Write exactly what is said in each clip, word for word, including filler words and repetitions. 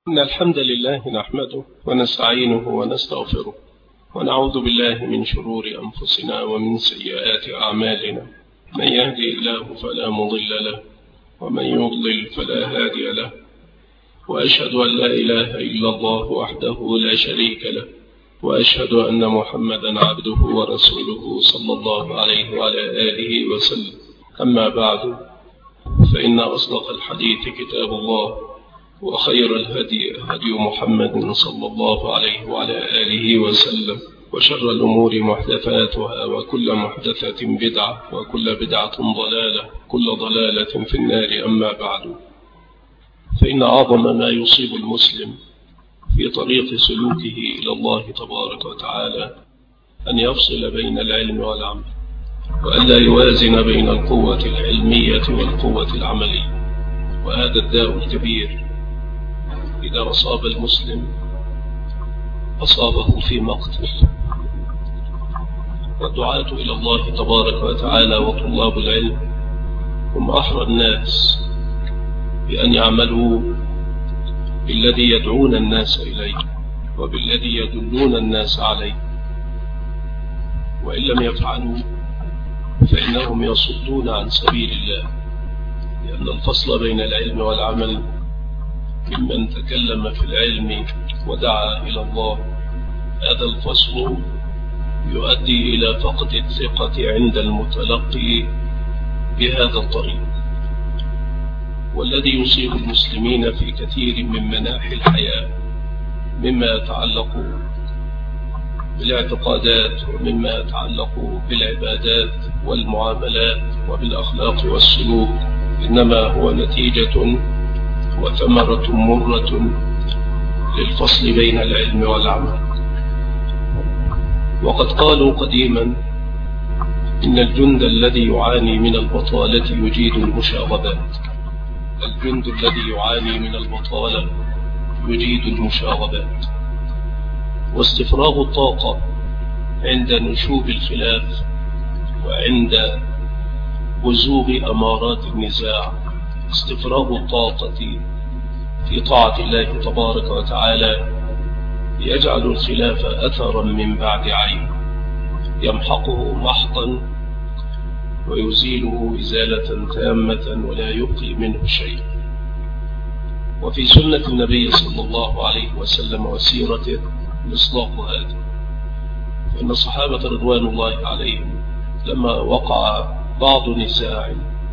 إن الحمد لله نحمده ونستعينه ونستغفره ونعوذ بالله من شرور أنفسنا ومن سيئات أعمالنا. من يهدي الله فلا مضل له ومن يضلل فلا هادي له، وأشهد أن لا إله إلا الله وحده لا شريك له، وأشهد أن محمدا عبده ورسوله صلى الله عليه وعلى آله وسلم. أما بعد، فإن أصدق الحديث كتاب الله، وخير الهدي هدي محمد صلى الله عليه وعلى آله وسلم، وشر الأمور محدثاتها، وكل محدثة بدعة، وكل بدعة ضلالة، كل ضلالة في النار. أما بعد، فإن أعظم ما يصيب المسلم في طريق سلوكه إلى الله تبارك وتعالى أن يفصل بين العلم والعمل، وأن لا يوازن بين القوة العلمية والقوة العملية. وهذا الداء الكبير إذا أصاب المسلم أصابه في مقتل. والدعاة إلى الله تبارك وتعالى وطلاب العلم هم أحرى الناس بأن يعملوا بالذي يدعون الناس إليه وبالذي يدلون الناس عليه، وإن لم يفعلوا فإنهم يصدون عن سبيل الله، لأن الفصل بين العلم والعمل ممن تكلم في العلم ودعا إلى الله، هذا الفصل يؤدي إلى فقد الثقة عند المتلقي بهذا الطريق. والذي يصيب المسلمين في كثير من مناحي الحياة مما يتعلق بالاعتقادات ومما يتعلق بالعبادات والمعاملات وبالأخلاق والسلوك إنما هو نتيجة وثمرة مرة للفصل بين العلم والعمل. وقد قالوا قديما إن الجند الذي يعاني من البطالة يجيد المشاغبات. الجند الذي يعاني من البطالة يجيد المشاغبات. واستفراغ الطاقة عند نشوب الخلاف وعند بزوغ أمارات النزاع، استفراغ الطاقة في طاعة الله تبارك وتعالى يجعل الخلاف أثرا من بعد عين، يمحقه محقا ويزيله إزالة تامة ولا يبقي منه شيء. وفي سنة النبي صلى الله عليه وسلم وسيرته مصداق هذا. فإن الصحابة رضوان الله عليهم لما وقع بعض نزاع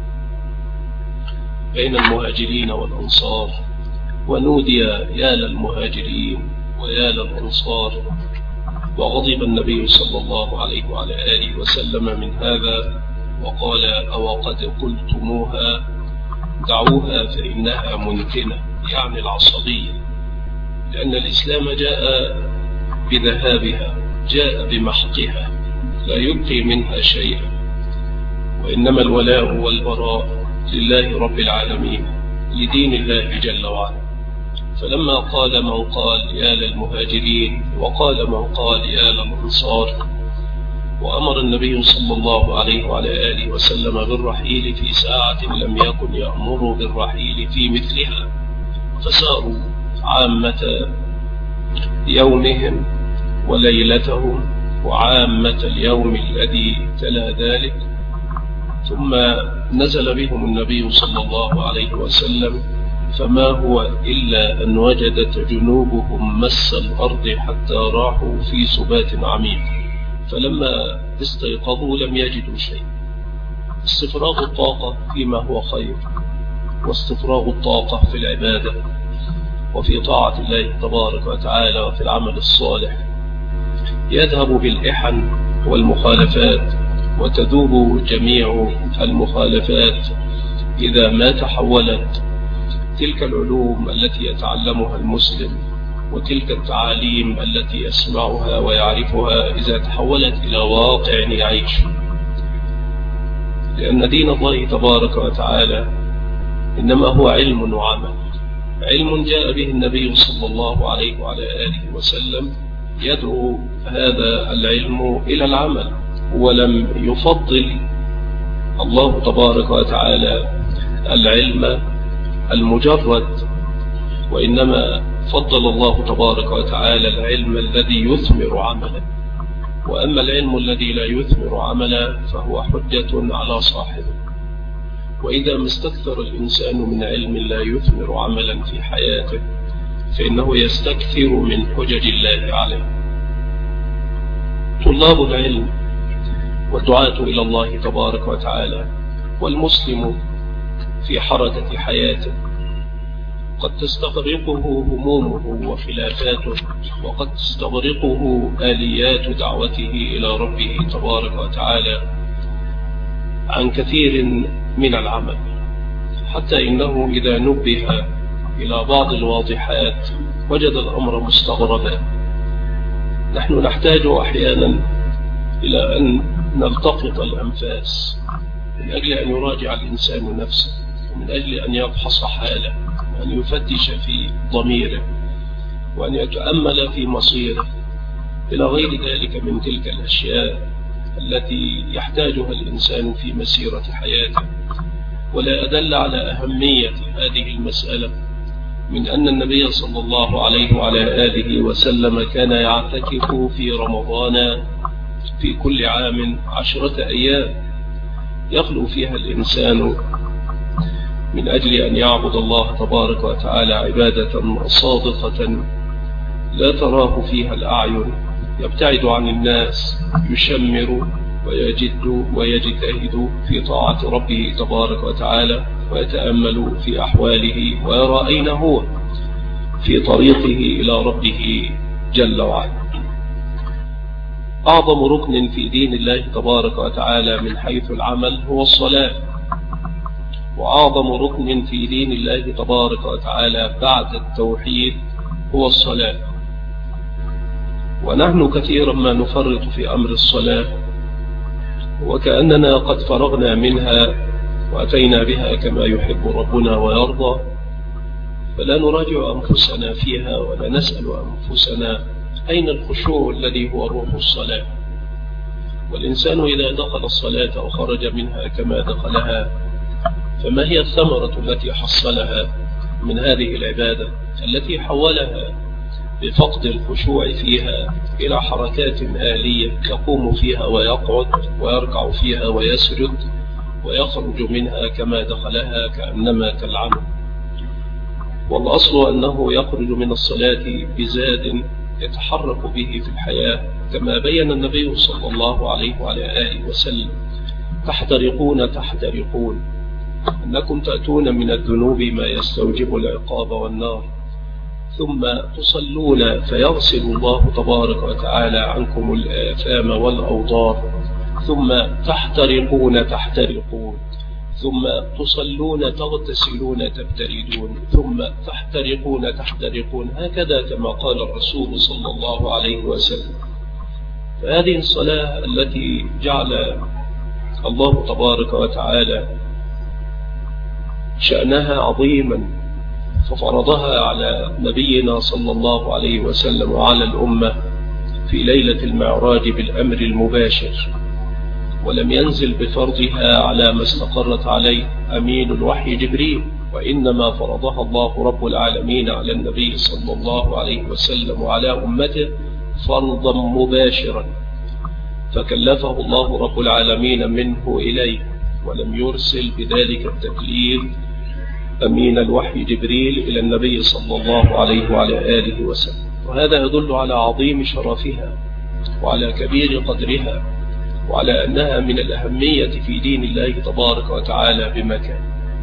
بين المهاجرين والأنصار ونودي يا للمهاجرين ويا للأنصار، وغضب النبي صلى الله عليه وعلى آله وسلم من هذا وقال: أو قد قلتموها دعوها فإنها منتنة، يعني العصبية، لأن الإسلام جاء بذهابها، جاء بمحقها، لا يبقي منها شيئا، وإنما الولاء والبراء لله رب العالمين، لدين الله جل وعلا. فلما قال من قال يا للمهاجرين وقال من قال يا للأنصار، وأمر النبي صلى الله عليه وعلى آله وسلم بالرحيل في ساعة لم يكن يأمر بالرحيل في مثلها، فساروا عامة يومهم وليلتهم وعامة اليوم الذي تلا ذلك، ثم نزل بهم النبي صلى الله عليه وسلم، فما هو إلا أن وجدت جنوبهم مس الأرض حتى راحوا في سبات عميق، فلما استيقظوا لم يجدوا شيء. استفراغ الطاقة فيما هو خير، واستفراغ الطاقة في العبادة وفي طاعة الله تبارك وتعالى وفي العمل الصالح يذهب بالإحن والمخالفات، وتذوب جميع المخالفات إذا ما تحولت تلك العلوم التي يتعلمها المسلم وتلك التعاليم التي يسمعها ويعرفها إذا تحولت إلى واقع يعيش. لأن دين الله تبارك وتعالى إنما هو علم وعمل. علم جاء به النبي صلى الله عليه وعلى آله وسلم يدعو هذا العلم إلى العمل، ولم يفضل الله تبارك وتعالى العلم المجرد، وإنما فضل الله تبارك وتعالى العلم الذي يثمر عملا، وأما العلم الذي لا يثمر عملا فهو حجة على صاحبه. وإذا ما استكثر الإنسان من علم لا يثمر عملا في حياته فإنه يستكثر من حجج الله عليه. طلاب العلم والدعاة إلى الله تبارك وتعالى والمسلم في حركة حياته قد تستغرقه همومه وخلافاته، وقد تستغرقه آليات دعوته إلى ربه تبارك وتعالى عن كثير من العمل، حتى إنه إذا نبه إلى بعض الواضحات وجد الأمر مستغربا. نحن نحتاج أحيانا إلى أن نلتقط الأنفاس من أجل أن يراجع الإنسان نفسه، من أجل أن يفحص حاله، وأن يفتش في ضميره، وأن يتأمل في مصيره، إلى غير ذلك من تلك الأشياء التي يحتاجها الإنسان في مسيرة حياته. ولا أدل على أهمية هذه المسألة من أن النبي صلى الله عليه وعلى آله وسلم كان يعتكف في رمضان في كل عام عشرة أيام يخلو فيها الإنسان من أجل أن يعبد الله تبارك وتعالى عبادة صادقة لا تراه فيها الأعين، يبتعد عن الناس، يشمر ويجد ويجتهد في طاعة ربه تبارك وتعالى، ويتأمل في أحواله ويرى أين هو في طريقه إلى ربه جل وعلا. أعظم ركن في دين الله تبارك وتعالى من حيث العمل هو الصلاة، وأعظم ركن في دين الله تبارك وتعالى بعد التوحيد هو الصلاة. ونحن كثيرا ما نفرط في أمر الصلاة وكأننا قد فرغنا منها وأتينا بها كما يحب ربنا ويرضى، فلا نراجع أنفسنا فيها ولا نسأل أنفسنا أين الخشوع الذي هو روح الصلاة. والإنسان إذا دخل الصلاة وخرج منها كما دخلها فما هي الثمرة التي حصلها من هذه العبادة التي حولها بفقد الخشوع فيها إلى حركات آلية يقوم فيها ويقعد ويركع فيها ويسجد ويخرج منها كما دخلها كأنما كالعمل. والأصل أنه يخرج من الصلاة بزاد يتحرك به في الحياة، كما بين النبي صلى الله عليه وعلى آله وسلم: تحترقون تحترقون، أنكم تأتون من الذنوب ما يستوجب العقاب والنار، ثم تصلون فيغسل الله تبارك وتعالى عنكم الآثام والأوضار، ثم تحترقون تحترقون، ثم تصلون تغتسلون تبتردون، ثم تحترقون تحترقون، هكذا كما قال الرسول صلى الله عليه وسلم. فهذه الصلاة التي جعل الله تبارك وتعالى شأنها عظيما ففرضها على نبينا صلى الله عليه وسلم وعلى الأمة في ليلة المعراج بالأمر المباشر، ولم ينزل بفرضها على ما استقرت عليه أمين الوحي جبريل، وإنما فرضها الله رب العالمين على النبي صلى الله عليه وسلم وعلى أمته فرضا مباشرا، فكلفه الله رب العالمين منه إليه، ولم يرسل بذلك التكليف أمين الوحي جبريل إلى النبي صلى الله عليه وعلى آله وسلم. وهذا يدل على عظيم شرفها وعلى كبير قدرها وعلى أنها من الأهمية في دين الله تبارك وتعالى بمكان.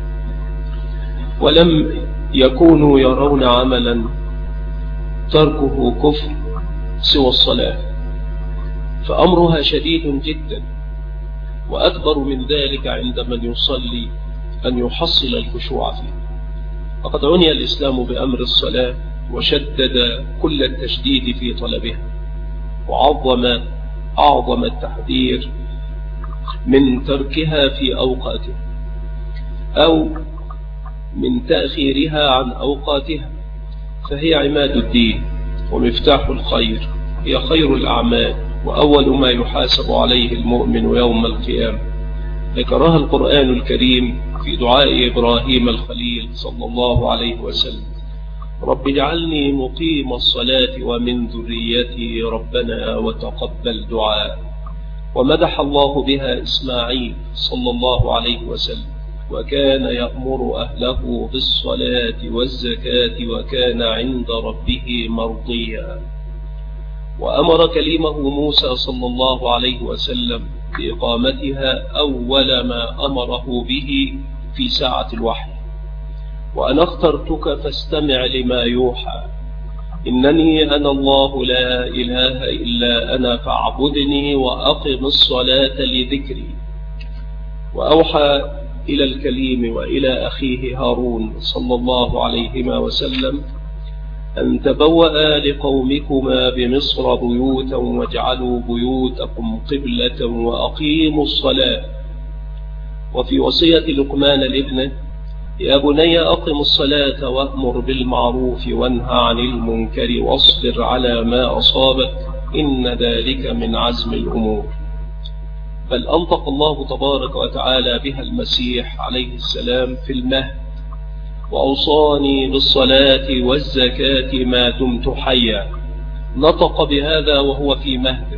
ولم يكونوا يرون عملا تركه كفر سوى الصلاة، فأمرها شديد جدا، وأكبر من ذلك عند من يصلي أن يحصل الخشوع فيه. فقد عني الإسلام بأمر الصلاة وشدد كل التشديد في طلبها، وعظم أعظم التحذير من تركها في أوقاتها أو من تأخيرها عن أوقاتها، فهي عماد الدين ومفتاح الخير، هي خير الأعمال وأول ما يحاسب عليه المؤمن يوم القيامة. ذكرها القرآن الكريم في دعاء إبراهيم الخليل صلى الله عليه وسلم: رب اجعلني مقيم الصلاة ومن ذريتي ربنا وتقبل دعاء. ومدح الله بها إسماعيل صلى الله عليه وسلم، وكان يأمر أهله بالصلاة والزكاة وكان عند ربه مرضيا. وأمر كليمه موسى صلى الله عليه وسلم بإقامتها أول ما أمره به في ساعة الوحي: وأنا اخترتك فاستمع لما يوحى إنني أنا الله لا إله إلا أنا فاعبدني وأقم الصلاة لذكري. وأوحى إلى الكليم وإلى أخيه هارون صلى الله عليهما وسلم أن تبوأ لقومكما بمصر بيوتا واجعلوا بيوتكم قبلة وأقيموا الصلاة. وفي وصية لقمان لابنه: يا بني أقم الصلاة وأمر بالمعروف وانهى عن المنكر واصبر على ما أصابك إن ذلك من عزم الأمور. بل أنطق الله تبارك وتعالى بها المسيح عليه السلام في المهد: وأوصاني بالصلاة والزكاة ما دمت حيا. نطق بهذا وهو في مهده.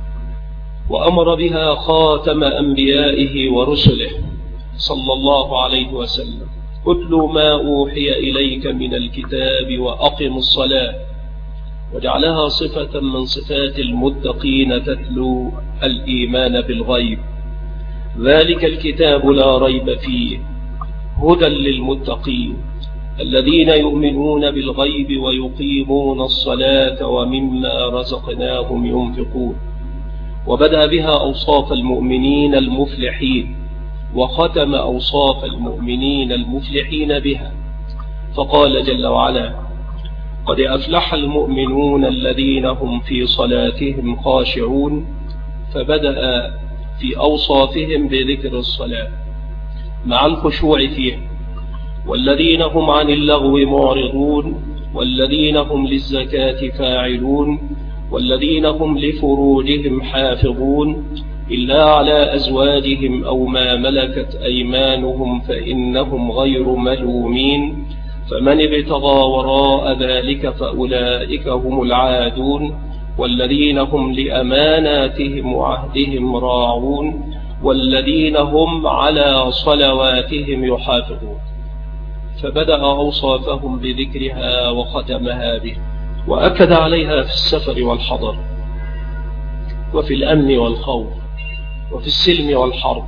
وأمر بها خاتم أنبيائه ورسله صلى الله عليه وسلم: اتل ما أوحي إليك من الكتاب وأقم الصلاة. وجعلها صفة من صفات المتقين تتلو الإيمان بالغيب. ذلك الكتاب لا ريب فيه هدى للمتقين الذين يؤمنون بالغيب ويقيمون الصلاة ومما رزقناهم ينفقون. وبدأ بها أوصاف المؤمنين المفلحين، وختم أوصاف المؤمنين المفلحين بها، فقال جل وعلا: قد أفلح المؤمنون الذين هم في صلاتهم خاشعون. فبدأ في أوصافهم بذكر الصلاة مع الخشوع فيها: والذين هم عن اللغو معرضون، والذين هم للزكاة فاعلون، والذين هم لفروجهم حافظون إلا على أزواجهم أو ما ملكت أيمانهم فإنهم غير ملومين، فمن ابتغى وراء ذلك فأولئك هم العادون، والذين هم لأماناتهم وعهدهم راعون، والذين هم على صلواتهم يحافظون. فبدأ أوصافهم بذكرها وختمها به، وأكد عليها في السفر والحضر، وفي الأمن والخوف، وفي السلم والحرب: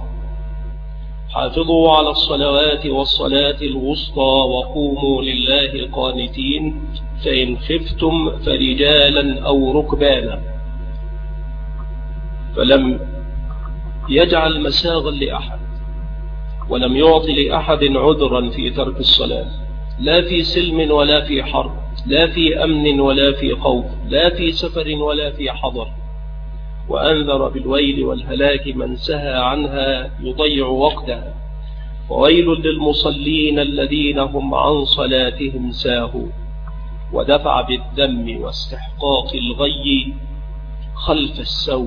حافظوا على الصلوات والصلاة الوسطى وقوموا لله قانتين، فإن خفتم فرجالا أو ركبانا. فلم يجعل مساغا لأحد، ولم يعطي لأحد عذرا في ترك الصلاة، لا في سلم ولا في حرب، لا في أمن ولا في خوف، لا في سفر ولا في حضر. وأنذر بالويل والهلاك من سهى عنها يضيع وقتها، وويل للمصلين الذين هم عن صلاتهم ساهون. ودفع بالذم واستحقاق الغي خلف السوء،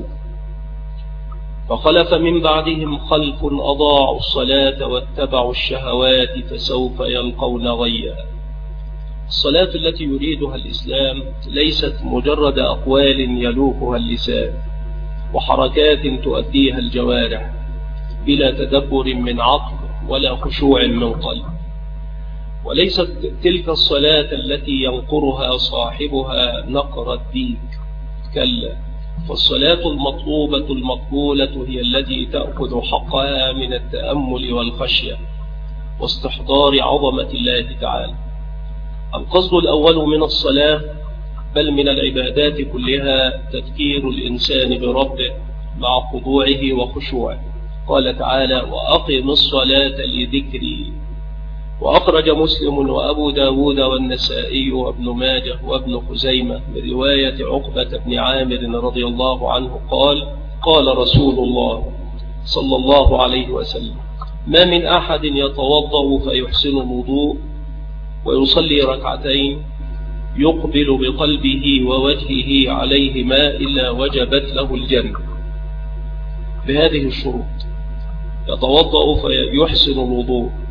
فخلف من بعدهم خلف أضاعوا الصلاة واتبعوا الشهوات فسوف يلقون غيا. الصلاة التي يريدها الإسلام ليست مجرد أقوال يلوحها اللسان وحركات تؤديها الجوارح بلا تدبر من عقل ولا خشوع من قلب، وليست تلك الصلاة التي ينقرها صاحبها نقر الديك، كلا، فالصلاة المطلوبة المقبولة هي التي تأخذ حقها من التأمل والخشية واستحضار عظمة الله تعالى. القصد الأول من الصلاة بل من العبادات كلها تذكير الإنسان بربه مع خضوعه وخشوعه. قال تعالى: وأقم الصلاة لذكري. وأخرج مسلم وأبو داود والنسائي وابن ماجه وابن خزيمة من رواية عقبة بن عامر رضي الله عنه قال: قال رسول الله صلى الله عليه وسلم: ما من أحد يتوضأ فيحسن الوضوء ويصلي ركعتين يقبل بقلبه ووجهه عليهما إلا وجبت له الجنة، بهذه الشروط: يتوضأ فيحسن الوضوء،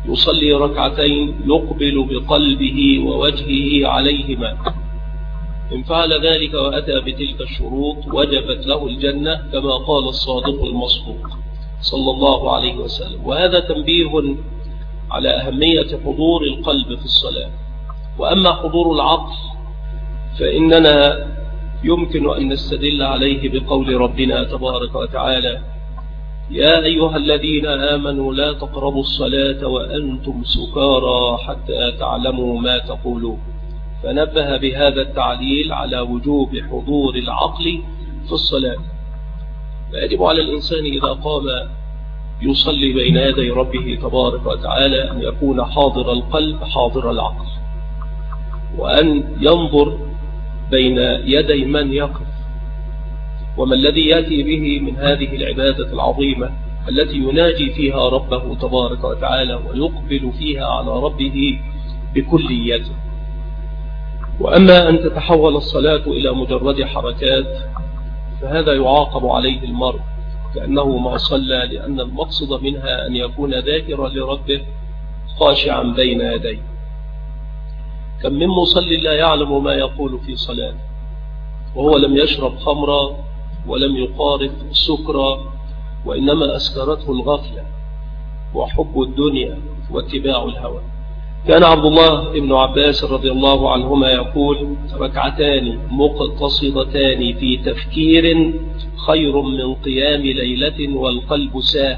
يصلي ركعتين يقبل بقلبه ووجهه عليهما، إن فعل ذلك وأتى بتلك الشروط وجبت له الجنة كما قال الصادق المصدوق صلى الله عليه وسلم. وهذا تنبيه على أهمية حضور القلب في الصلاة. وأما حضور العقل فإننا يمكن أن نستدل عليه بقول ربنا تبارك وتعالى: يا أيها الذين آمنوا لا تقربوا الصلاة وأنتم سكارى حتى تعلموا ما تقولون، فنبه بهذا التعليل على وجوب حضور العقل في الصلاة. فيجب على الإنسان إذا قام يصلي بين يدي ربه تبارك وتعالى أن يكون حاضر القلب حاضر العقل، وأن ينظر بين يدي من يقف، وما الذي يأتي به من هذه العبادة العظيمة التي يناجي فيها ربه تبارك وتعالى ويقبل فيها على ربه بكليته. وأما أن تتحول الصلاة إلى مجرد حركات فهذا يعاقب عليه المرء كأنه ما صلى، لأن المقصد منها أن يكون ذاكرا لربه خاشعا بين يديه. كم من مصل لا يعلم ما يقول في صلاة وهو لم يشرب خمرا ولم يقارف سكرا، وإنما أسكرته الغفلة وحب الدنيا واتباع الهوى. كان عبد الله بن عباس رضي الله عنهما يقول: ركعتان مقتصدتان في تفكير خير من قيام ليلة والقلب ساه.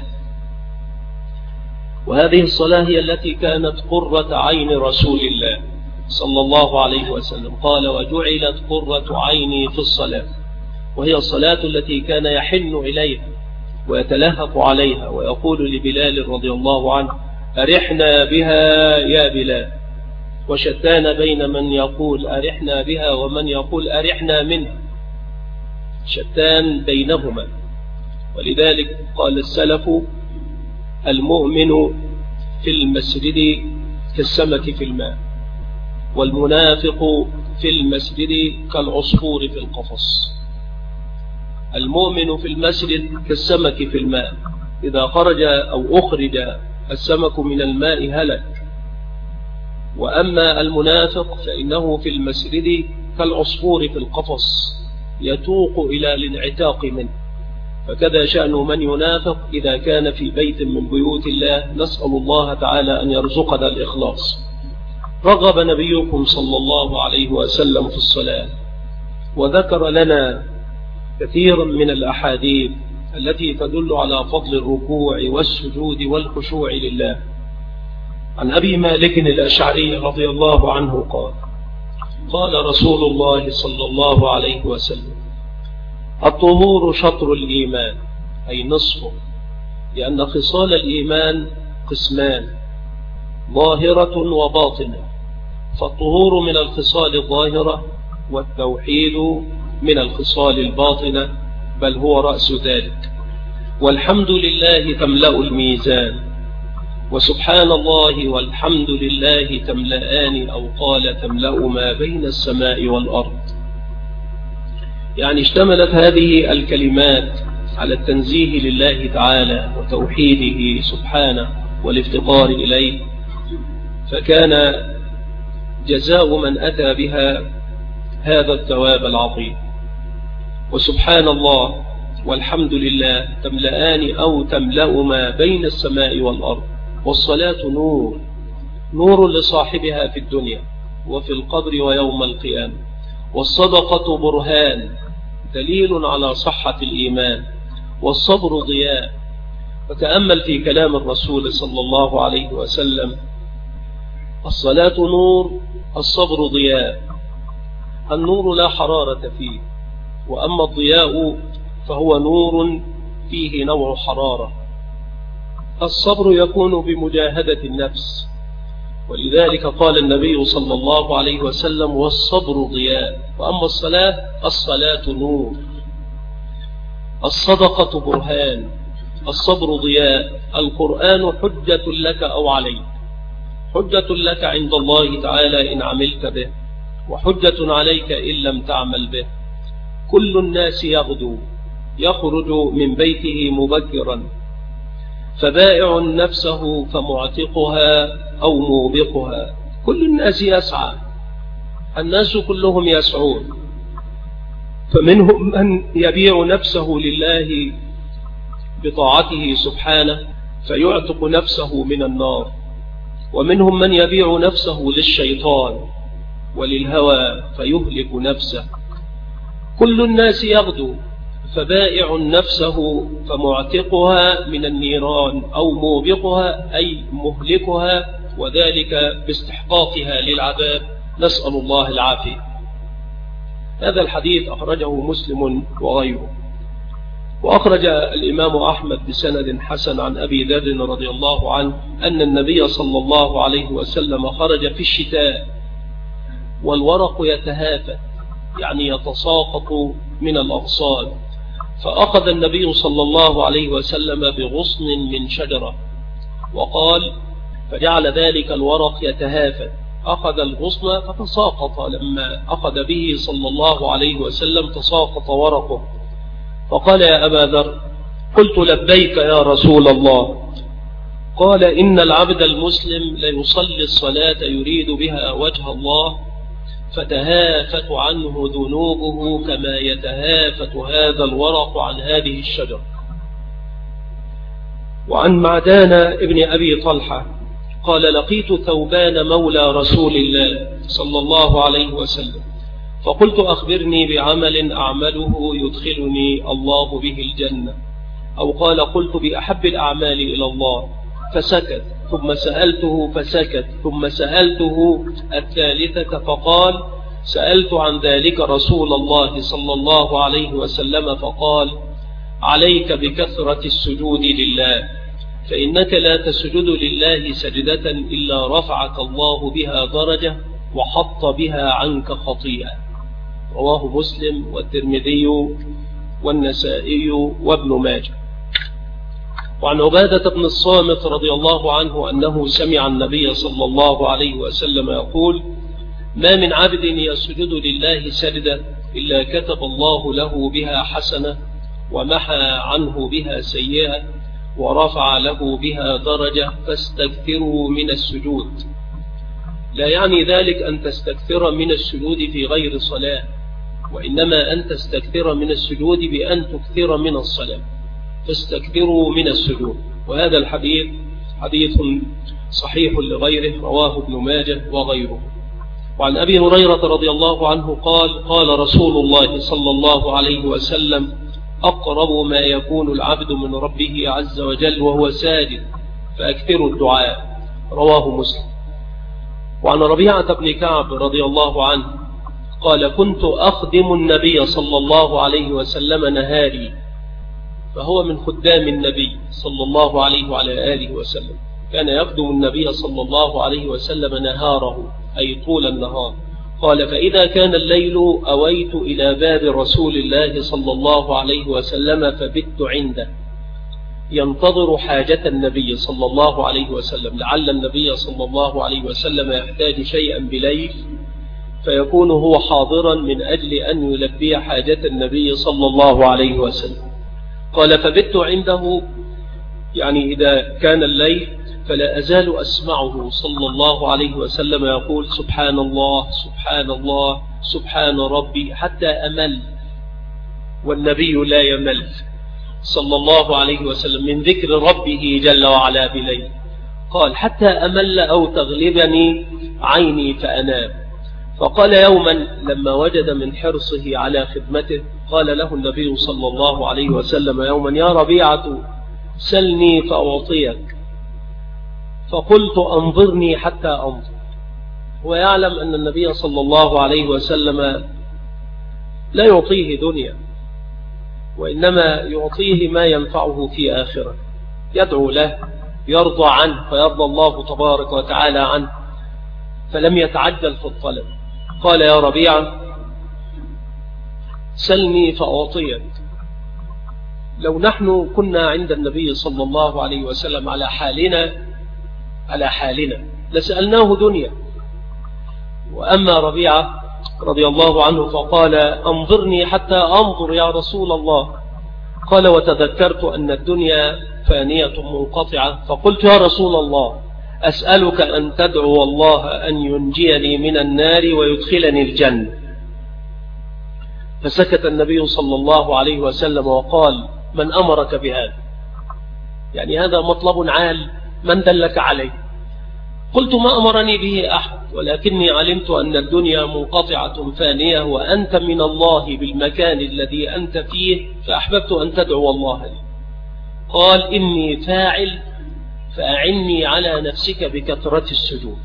وهذه الصلاة هي التي كانت قرة عين رسول الله صلى الله عليه وسلم، قال: وجعلت قرة عيني في الصلاة. وهي الصلاة التي كان يحن إليها ويتلهف عليها ويقول لبلال رضي الله عنه: أرحنا بها يا بلال. وشتان بين من يقول أرحنا بها ومن يقول أرحنا منها، شتان بينهما. ولذلك قال السلف: المؤمن في المسجد كالسمك في الماء، والمنافق في المسجد كالعصفور في القفص. المؤمن في المسجد كالسمك في الماء، إذا خرج أو أخرج السمك من الماء هلك. وأما المنافق فإنه في المسجد كالعصفور في القفص، يتوق إلى الانعتاق منه. فكذا شأن من ينافق إذا كان في بيت من بيوت الله. نسأل الله تعالى أن يرزقنا الإخلاص. رغب نبيكم صلى الله عليه وسلم في الصلاة، وذكر لنا كثيرا من الأحاديث التي تدل على فضل الركوع والسجود والخشوع لله. عن أبي مالك الأشعري رضي الله عنه قال: قال رسول الله صلى الله عليه وسلم: الطهور شطر الإيمان، أي نصفه، لأن خصال الإيمان قسمان: ظاهرة وباطنة، فالطهور من الخصال الظاهرة، والتوحيد من الخصال الباطنة، بل هو رأس ذلك. والحمد لله تملأ الميزان، وسبحان الله والحمد لله تملأان، أو قال تملأ ما بين السماء والأرض. يعني اشتملت هذه الكلمات على التنزيه لله تعالى وتوحيده سبحانه والافتقار إليه، فكان جزاء من أتى بها هذا الثواب العظيم. وسبحان الله والحمد لله تملأان أو تملأ ما بين السماء والأرض. والصلاة نور، نور لصاحبها في الدنيا وفي القبر ويوم القيامة. والصدقة برهان، دليل على صحة الإيمان. والصبر ضياء. وتأمل في كلام الرسول صلى الله عليه وسلم: الصلاة نور، الصبر ضياء. النور لا حرارة فيه، وأما الضياء فهو نور فيه نوع حرارة. الصبر يكون بمجاهدة النفس، ولذلك قال النبي صلى الله عليه وسلم: والصبر ضياء. وأما الصلاة، الصلاة نور. الصدقة برهان، الصبر ضياء. القرآن حجة لك أو عليك، حجة لك عند الله تعالى إن عملت به، وحجة عليك إن لم تعمل به. كل الناس يغدو، يخرج من بيته مبكرا فبائع نفسه فمعتقها أو موبقها. كل الناس يسعى، الناس كلهم يسعون، فمنهم من يبيع نفسه لله بطاعته سبحانه فيعتق نفسه من النار، ومنهم من يبيع نفسه للشيطان وللهوى فيهلك نفسه. كل الناس يغدو، فبائع نفسه فمعتقها من النيران أو موبقها أي مهلكها، وذلك باستحقاقها للعذاب، نسأل الله العافية. هذا الحديث أخرجه مسلم وغيره. وأخرج الإمام أحمد بسند حسن عن أبي ذر رضي الله عنه أن النبي صلى الله عليه وسلم خرج في الشتاء والورق يتهافت، يعني يتساقط من الأغصان، فأخذ النبي صلى الله عليه وسلم بغصن من شجرة وقال، فجعل ذلك الورق يتهافت، أخذ الغصن فتساقط، لما أخذ به صلى الله عليه وسلم تساقط ورقه، فقال يا أبا ذر، قلت لبيك يا رسول الله. قال إن العبد المسلم ليصلي الصلاة يريد بها وجه الله فتهافت عنه ذنوبه كما يتهافت هذا الورق عن هذه الشجرة. وعن معدان ابن أبي طلحة قال لقيت ثوبان مولى رسول الله صلى الله عليه وسلم، فقلت أخبرني بعمل أعمله يدخلني الله به الجنة، أو قال قلت بأحب الأعمال إلى الله، فسكت، ثم سألته فسكت، ثم سألته الثالثة فقال سألت عن ذلك رسول الله صلى الله عليه وسلم فقال عليك بكثرة السجود لله، فإنك لا تسجد لله سجدة إلا رفعك الله بها درجة وحط بها عنك خطيئة. رواه مسلم والترمذي والنسائي وابن ماجه. وعن عبادة بن الصامت رضي الله عنه أنه سمع النبي صلى الله عليه وسلم يقول ما من عبد يسجد لله سجدة إلا كتب الله له بها حسنة ومحى عنه بها سيئة ورفع له بها درجة، فاستكثروا من السجود. لا يعني ذلك أن تستكثر من السجود في غير صلاة، وإنما أن تستكثر من السجود بأن تكثر من الصلاة، فاستكثروا من السجود. وهذا الحديث حديث صحيح لغيره، رواه ابن ماجه وغيره. وعن أبي هريرة رضي الله عنه قال قال رسول الله صلى الله عليه وسلم أقرب ما يكون العبد من ربه عز وجل وهو ساجد فأكثروا الدعاء، رواه مسلم. وعن ربيعة بن كعب رضي الله عنه قال كنت أخدم النبي صلى الله عليه وسلم نهاري، فهو من خدام النبي صلى الله عليه وعلى آله وسلم، كان يخدم النبي صلى الله عليه وسلم نهاره أي طول النهار. قال فإذا كان الليل أويت إلى باب رسول الله صلى الله عليه وسلم فبت عنده ينتظر حاجة النبي صلى الله عليه وسلم، لعل النبي صلى الله عليه وسلم يحتاج شيئا بليل فيكون هو حاضرا من أجل أن يلبي حاجة النبي صلى الله عليه وسلم. قال فبت عنده يعني إذا كان الليل، فلا أزال أسمعه صلى الله عليه وسلم يقول سبحان الله سبحان الله سبحان ربي حتى أمل، والنبي لا يمل صلى الله عليه وسلم من ذكر ربه جل وعلا بليل. قال حتى أمل أو تغلبني عيني فأنام. فقال يوما لما وجد من حرصه على خدمته قال له النبي صلى الله عليه وسلم يوما يا ربيعة سلني فأعطيك، فقلت أنظرني حتى أنظر. ويعلم أن النبي صلى الله عليه وسلم لا يعطيه دنيا، وإنما يعطيه ما ينفعه في آخرة، يدعو له يرضى عنه فيرضى الله تبارك وتعالى عنه، فلم يتعجل في الطلب. قال يا ربيعة سلني فأعطيك. لو نحن كنا عند النبي صلى الله عليه وسلم على حالنا على حالنا لسألناه دنيا. وأما ربيعة رضي الله عنه فقال أنظرني حتى أنظر يا رسول الله. قال وتذكرت أن الدنيا فانية منقطعة، فقلت يا رسول الله أسألك أن تدعو الله أن ينجيني من النار ويدخلني الجنة. فسكت النبي صلى الله عليه وسلم وقال من أمرك بهذا؟ يعني هذا مطلب عال، من دلك عليه؟ قلت ما أمرني به أحد، ولكني علمت أن الدنيا منقطعة فانية وأنت من الله بالمكان الذي أنت فيه، فأحببت أن تدعو الله لي. قال إني فاعل فأعني على نفسك بكثرة السجود.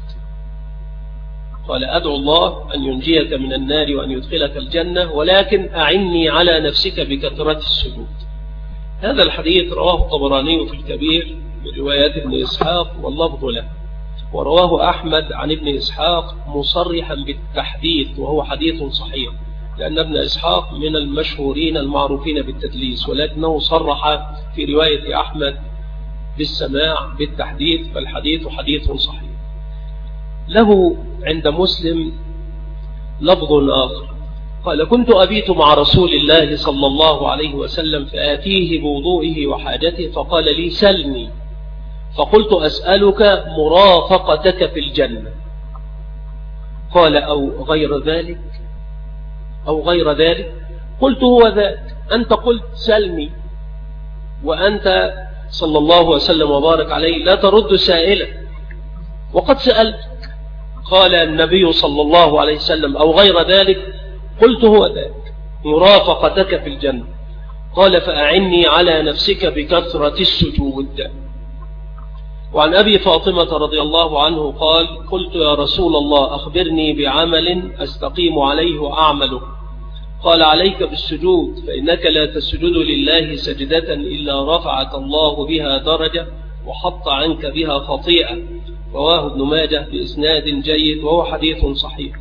قال أدعو الله أن ينجيك من النار وأن يدخلك الجنة، ولكن أعني على نفسك بكثرة السجود. هذا الحديث رواه الطبراني في الكبير بروايات ابن إسحاق واللفظ له، ورواه أحمد عن ابن إسحاق مصرحا بالتحديث، وهو حديث صحيح، لأن ابن إسحاق من المشهورين المعروفين بالتدليس، ولكنه صرح في رواية أحمد بالسماع بالتحديث، فالحديث حديث صحيح. له عند مسلم لفظ آخر قال كنت أبيت مع رسول الله صلى الله عليه وسلم فآتيه بوضوئه وحاجته فقال لي سلني، فقلت أسألك مرافقتك في الجنة. قال أو غير ذلك أو غير ذلك قلت هو ذاك، أنت قلت سلني، وأنت صلى الله وسلم وبارك عليه لا ترد سائلا، وقد سألت. قال النبي صلى الله عليه وسلم أو غير ذلك قلت هو ذاك، مرافقتك في الجنة. قال فأعني على نفسك بكثرة السجود. وعن أبي فاطمة رضي الله عنه قال قلت يا رسول الله أخبرني بعمل أستقيم عليه وأعمله. قال عليك بالسجود، فإنك لا تسجد لله سجدة إلا رفعت الله بها درجة وحط عنك بها خطيئة. رواه ابن ماجه بإسناد جيد، وهو حديث صحيح.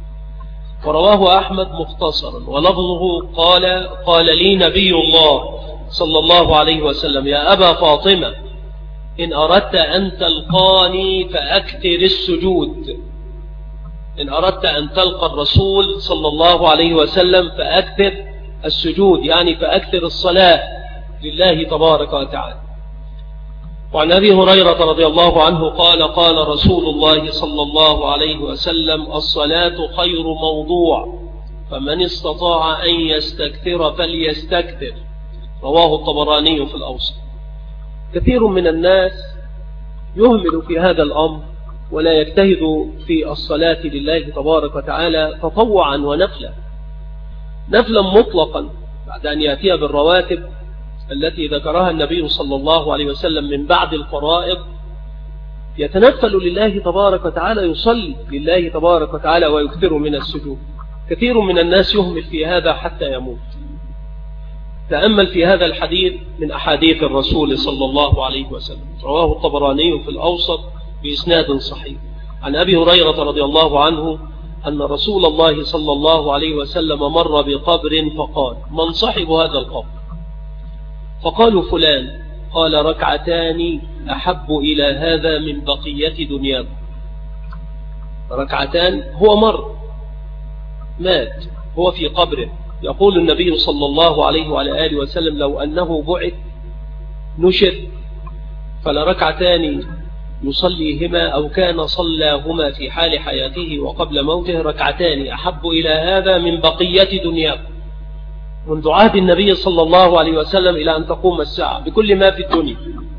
ورواه أحمد مختصرا، ولفظه قال قال لي نبي الله صلى الله عليه وسلم يا أبا فاطمة إن أردت أن تلقاني فأكثر السجود. إن أردت أن تلقى الرسول صلى الله عليه وسلم فأكثر السجود، يعني فأكثر الصلاة لله تبارك وتعالى. وعن أبي هريرة رضي الله عنه قال قال رسول الله صلى الله عليه وسلم الصلاة خير موضوع، فمن استطاع أن يستكثر فليستكثر. رواه الطبراني في الأوسط. كثير من الناس يهمل في هذا الأمر ولا يجتهد في الصلاة لله تبارك وتعالى تطوعا ونفلا، نفلا مطلقا بعد أن يأتي بالرواتب التي ذكرها النبي صلى الله عليه وسلم من بعد الفرائض، يتنفل لله تبارك وتعالى، يصلي لله تبارك وتعالى ويكثر من السجود. كثير من الناس يهمل في هذا حتى يموت. تأمل في هذا الحديث من أحاديث الرسول صلى الله عليه وسلم، رواه الطبراني في الأوسط بإسناد صحيح. عن أبي هريرة رضي الله عنه أن رسول الله صلى الله عليه وسلم مر بقبر فقال من صاحب هذا القبر؟ فقالوا فلان. قال ركعتان أحب إلى هذا من بقية دنياكم. ركعتان، هو مر مات هو في قبره. يقول النبي صلى الله عليه وعلى آله وسلم لو أنه بعث نشر فلركعتان يصليهما أو كان صلاهما في حال حياته وقبل موته، ركعتان أحب إلى هذا من بقية دنياكم. منذ عهد النبي صلى الله عليه وسلم إلى أن تقوم الساعة بكل ما في الدنيا،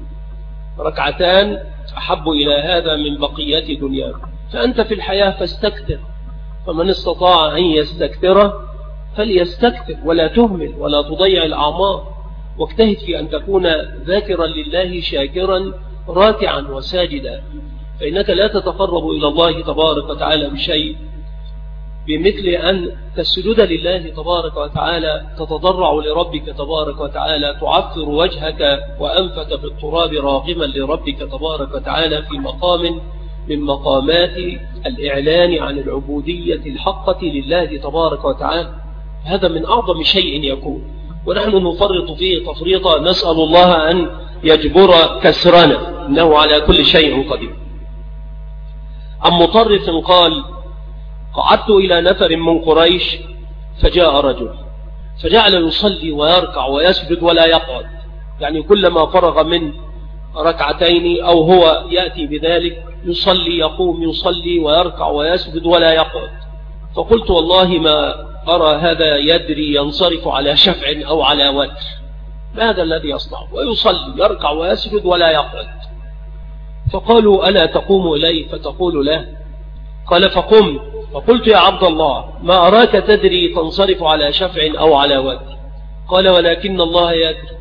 ركعتان أحب إلى هذا من بقية دنياكم. فأنت في الحياة فاستكثر، فمن استطاع أن يستكثر فليستكثر، ولا تهمل ولا تضيع الأعمار، واجتهد في أن تكون ذاكرا لله شاكرا راكعا وساجدا، فإنك لا تتقرب إلى الله تبارك وتعالى بشيء بمثل أن تسجد لله تبارك وتعالى، تتضرع لربك تبارك وتعالى، تعفر وجهك وأنفك بالتراب راغما لربك تبارك وتعالى في مقام من مقامات الإعلان عن العبودية الحقة لله تبارك وتعالى. هذا من أعظم شيء يكون، ونحن نفرط فيه تفريطا، نسأل الله أن يجبر كسرنا، إنه على كل شيء قدير. عن مطرف قال قعدت إلى نفر من قريش فجاء رجل فجعل يصلي ويركع ويسجد ولا يقعد، يعني كلما فرغ من ركعتين أو هو يأتي بذلك يصلي، يقوم يصلي ويركع ويسجد ولا يقعد. فقلت والله ما أرى هذا يدري ينصرف على شفع أو على وتر، هذا الذي يصنع، ويصلي يركع ويسجد ولا يقعد. فقالوا ألا تقوم إليه فتقول له؟ قال فقمت فقلت يا عبد الله ما أراك تدري تنصرف على شفع أو على وتر؟ قال ولكن الله يدري.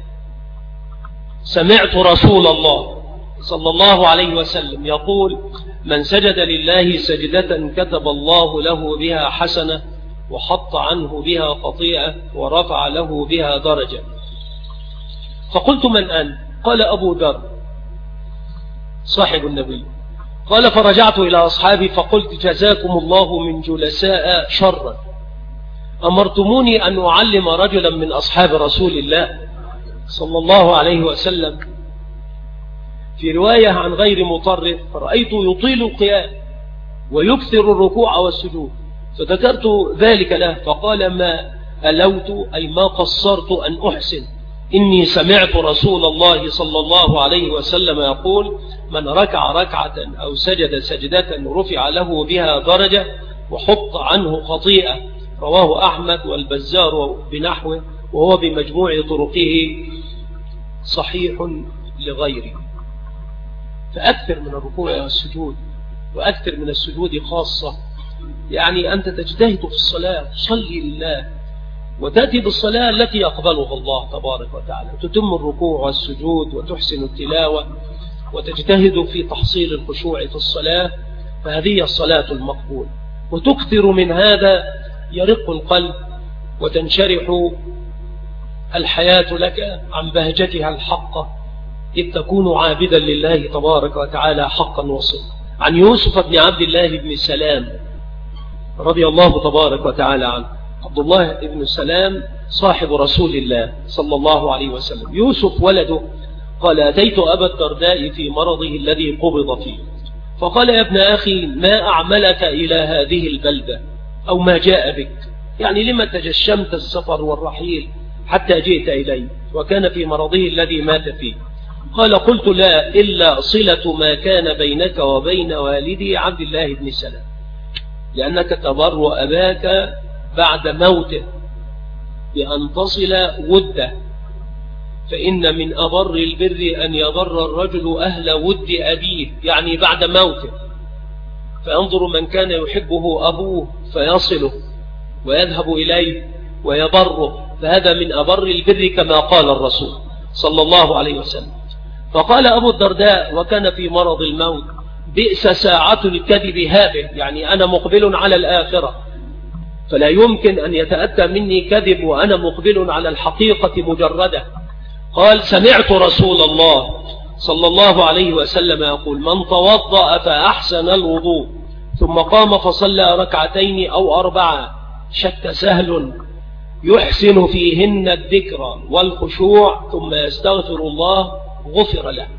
سمعت رسول الله صلى الله عليه وسلم يقول من سجد لله سجدة كتب الله له بها حسنة وحط عنه بها خطيئة ورفع له بها درجة. فقلت من أنت؟ قال أبو ذر صاحب النبي. قال فرجعت إلى أصحابي فقلت جزاكم الله من جلساء شرا، أمرتموني أن أعلم رجلا من أصحاب رسول الله صلى الله عليه وسلم. في رواية عن غير مطرف فرأيت يطيل القيام ويكثر الركوع والسجود، فذكرت ذلك له فقال ما ألوت أي ما قصرت أن أحسن، إني سمعت رسول الله صلى الله عليه وسلم يقول من ركع ركعة أو سجد سجدة رفع له بها درجة وحط عنه خطيئة. رواه أحمد والبزار بنحوه وهو بمجموع طرقه صحيح لغيره. فأكثر من الركوع والسجود، وأكثر من السجود خاصة، يعني أنت تجتهد في الصلاة تصلي لله وتأتي بالصلاة التي يقبلها الله تبارك وتعالى، تتم الركوع والسجود وتحسن التلاوة وتجتهد في تحصيل الخشوع في الصلاة، فهذه الصلاة المقبول. وتكثر من هذا يرق القلب وتنشرح الحياة لك عن بهجتها الحقة، إذ تكون عابدا لله تبارك وتعالى حقا وصدقا. عن يوسف بن عبد الله بن سلام رضي الله تبارك وتعالى عنه، عبد الله بن سلام صاحب رسول الله صلى الله عليه وسلم. يوسف ولده قال أتيت أبا الدرداء في مرضه الذي قبض فيه فقال يا ابن أخي ما أعملك إلى هذه البلدة أو ما جاء بك، يعني لما تجشمت السفر والرحيل حتى جئت إلي وكان في مرضه الذي مات فيه؟ قال قلت لا إلا صلة ما كان بينك وبين والدي عبد الله بن سلام، لأنك تبر أباك بعد موته بأن تصل وده، فإن من أبر البر أن يبر الرجل أهل ود أبيه، يعني بعد موته، فينظر من كان يحبه أبوه فيصله ويذهب إليه ويبره، فهذا من أبر البر كما قال الرسول صلى الله عليه وسلم. فقال أبو الدرداء وكان في مرض الموت بئس ساعة الكذب هذه، يعني أنا مقبل على الآخرة فلا يمكن أن يتأتى مني كذب وأنا مقبل على الحقيقة مجردة. قال سمعت رسول الله صلى الله عليه وسلم يقول من توضأ فأحسن الوضوء ثم قام فصلى ركعتين أو أربعة شك سهل يحسن فيهن الذكر والخشوع ثم يستغفر الله غفر له.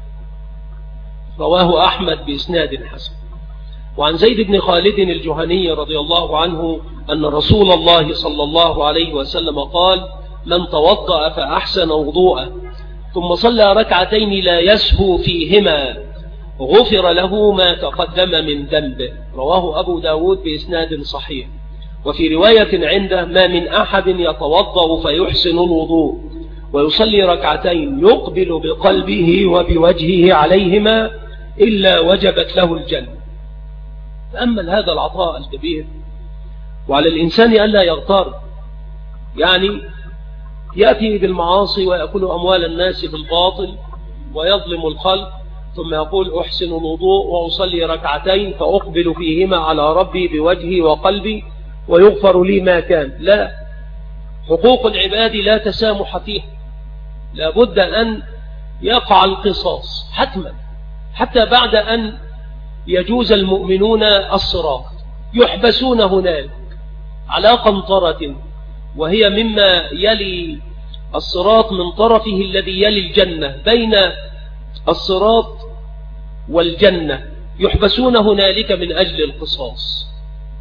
رواه أحمد بإسناد حسن. وعن زيد بن خالد الجهني رضي الله عنه أن رسول الله صلى الله عليه وسلم قال من توضأ فأحسن وضوءه ثم صلى ركعتين لا يسهو فيهما غفر له ما تقدم من ذنبه. رواه أبو داود بإسناد صحيح. وفي رواية عنده ما من أحد يتوضأ فيحسن الوضوء ويصلي ركعتين يقبل بقلبه وبوجهه عليهما إلا وجبت له الجنة. تأمل هذا العطاء الكبير، وعلى الإنسان ألا يغتر، يعني يأتي بالمعاصي ويأكل أموال الناس بالباطل ويظلم الخلق ثم يقول أحسن الوضوء وأصلي ركعتين فأقبل فيهما على ربي بوجهي وقلبي ويغفر لي ما كان. لا، حقوق العباد لا تسامح فيها، لابد أن يقع القصاص حتما، حتى بعد أن يجوز المؤمنون الصراط يحبسون هناك على قنطرة، وهي مما يلي الصراط من طرفه الذي يلي الجنة، بين الصراط والجنة يحبسون هنالك من أجل القصاص،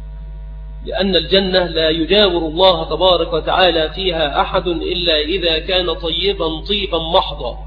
لأن الجنة لا يجاور الله تبارك وتعالى فيها أحد إلا إذا كان طيبا طيبا محضا،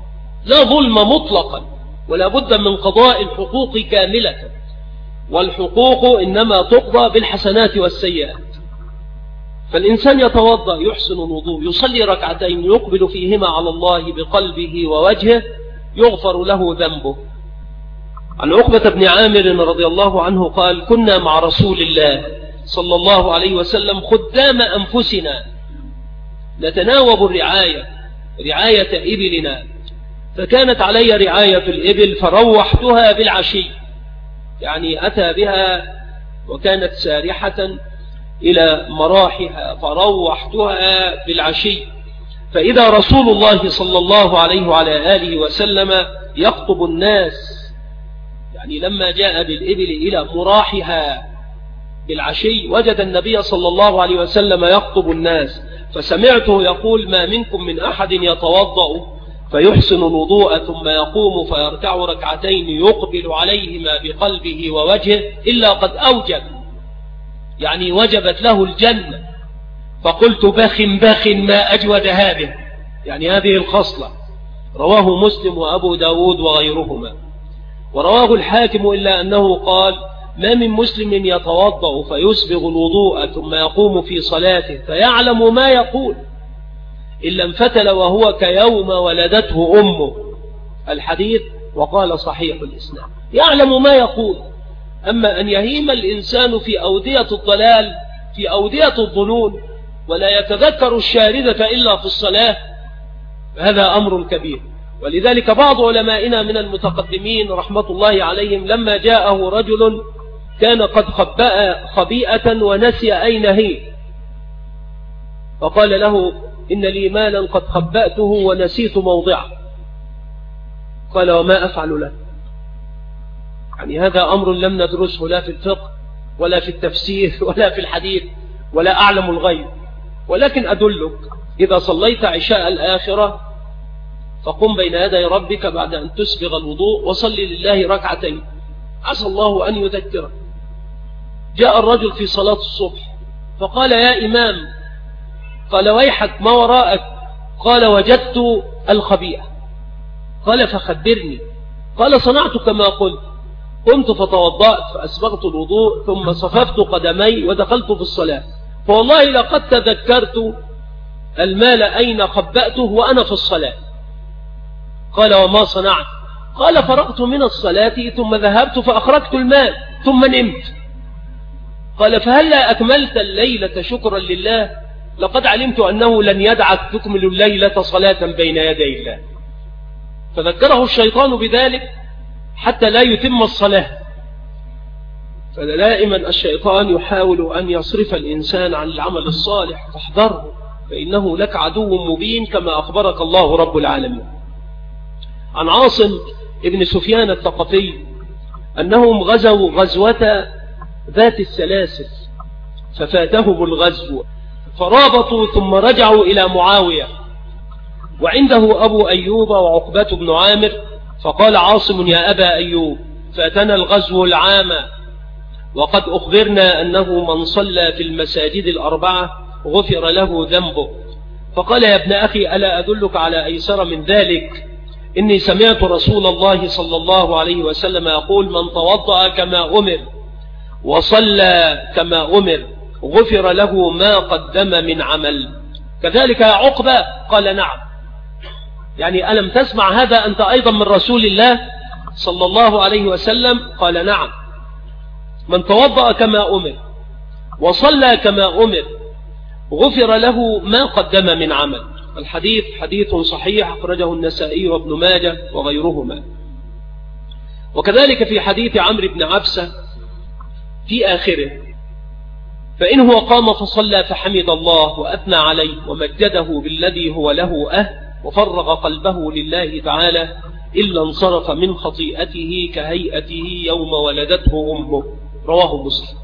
لا ظلم مطلقا، ولا بد من قضاء الحقوق كاملة، والحقوق إنما تقضى بالحسنات والسيئات. فالإنسان يتوضأ، يحسن الوضوء، يصلي ركعتين يقبل فيهما على الله بقلبه ووجهه، يغفر له ذنبه. عن عقبة بن عامر رضي الله عنه قال: كنا مع رسول الله صلى الله عليه وسلم خدام أنفسنا نتناوب الرعاية، رعاية إبلنا، فكانت علي رعاية الإبل فروحتها بالعشي، يعني أتى بها وكانت سارحة إلى مراحها فروحتها بالعشي، فإذا رسول الله صلى الله عليه وعلى آله وسلم يخطب الناس، يعني لما جاء بالإبل إلى مراحها بالعشي وجد النبي صلى الله عليه وسلم يخطب الناس، فسمعته يقول: ما منكم من أحد يتوضأ فيحسن الوضوء ثم يقوم فيركع ركعتين يقبل عليهما بقلبه ووجهه إلا قد أوجب، يعني وجبت له الجنة. فقلت: بخ بخ ما أجود هذه، يعني هذه الخصلة. رواه مسلم وأبو داود وغيرهما. ورواه الحاكم إلا أنه قال: ما من مسلم يتوضأ فيسبغ الوضوء ثم يقوم في صلاته فيعلم ما يقول إلا انفتل وهو كيوم ولدته أمه. الحديث وقال صحيح الإسناد، يعلم ما يقول. أما أن يهيم الإنسان في أودية الضلال، في أودية الظنون، ولا يتذكر الشاردة إلا في الصلاة، هذا أمر كبير. ولذلك بعض علمائنا من المتقدمين رحمة الله عليهم لما جاءه رجل كان قد خبأ خبيئة ونسي أين هي، فقال له: إن لي مالا قد خبأته ونسيت موضعه. قال: وما أفعل له؟ يعني هذا أمر لم ندرسه لا في الفقه ولا في التفسير ولا في الحديث ولا أعلم الغيب، ولكن أدلك: إذا صليت عشاء الآخرة فقم بين يدي ربك بعد أن تسبغ الوضوء وصلي لله ركعتين، عسى الله أن يذكره. جاء الرجل في صلاة الصبح فقال: يا إمام. قال: ويحك، ما وراءك؟ قال: وجدت الخبيئة. قال: فخبرني. قال: صنعت كما قلت، قمت فتوضأت فأسبغت الوضوء ثم صففت قدمي ودخلت في الصلاة، فوالله لقد تذكرت المال أين خبأته وأنا في الصلاة. قال: وما صنعت؟ قال: فرغت من الصلاة ثم ذهبت فأخرجت المال ثم نمت. قال: فهلا أكملت الليلة شكرا لله؟ لقد علمت أنه لن يدعك تكمل الليلة صلاة بين يدي الله. فذكره الشيطان بذلك حتى لا يتم الصلاة. فدائما الشيطان يحاول أن يصرف الإنسان عن العمل الصالح، فاحذره، فإنه لك عدو مبين كما أخبرك الله رب العالمين. عن عاصم ابن سفيان الثقفي أنهم غزوا غزوة ذات السلاسل ففاتهم الغزو فرابطوا ثم رجعوا إلى معاوية، وعنده أبو أيوب وعقبة بن عامر، فقال عاصم: يا أبا أيوب، فاتنا الغزو العام وقد أخبرنا أنه من صلى في المساجد الأربعة غفر له ذنبه. فقال: يا ابن أخي، ألا أدلك على أيسر من ذلك؟ إني سمعت رسول الله صلى الله عليه وسلم يقول: من توضأ كما أمر وصلى كما أمر غفر له ما قدم من عمل. كذلك يا عقبة؟ قال: نعم. يعني ألم تسمع هذا أنت أيضا من رسول الله صلى الله عليه وسلم؟ قال: نعم. من توضأ كما أمر وصلى كما أمر غفر له ما قدم من عمل. الحديث حديث صحيح أخرجه النسائي وابن ماجه وغيرهما. وكذلك في حديث عمرو بن عبسة في آخره: فإن هو قام فصلى فحمد الله وأثنى عليه ومجده بالذي هو له أهل وفرغ قلبه لله تعالى إلا انصرف من خطيئته كهيئته يوم ولدته أمه. رواه مسلم.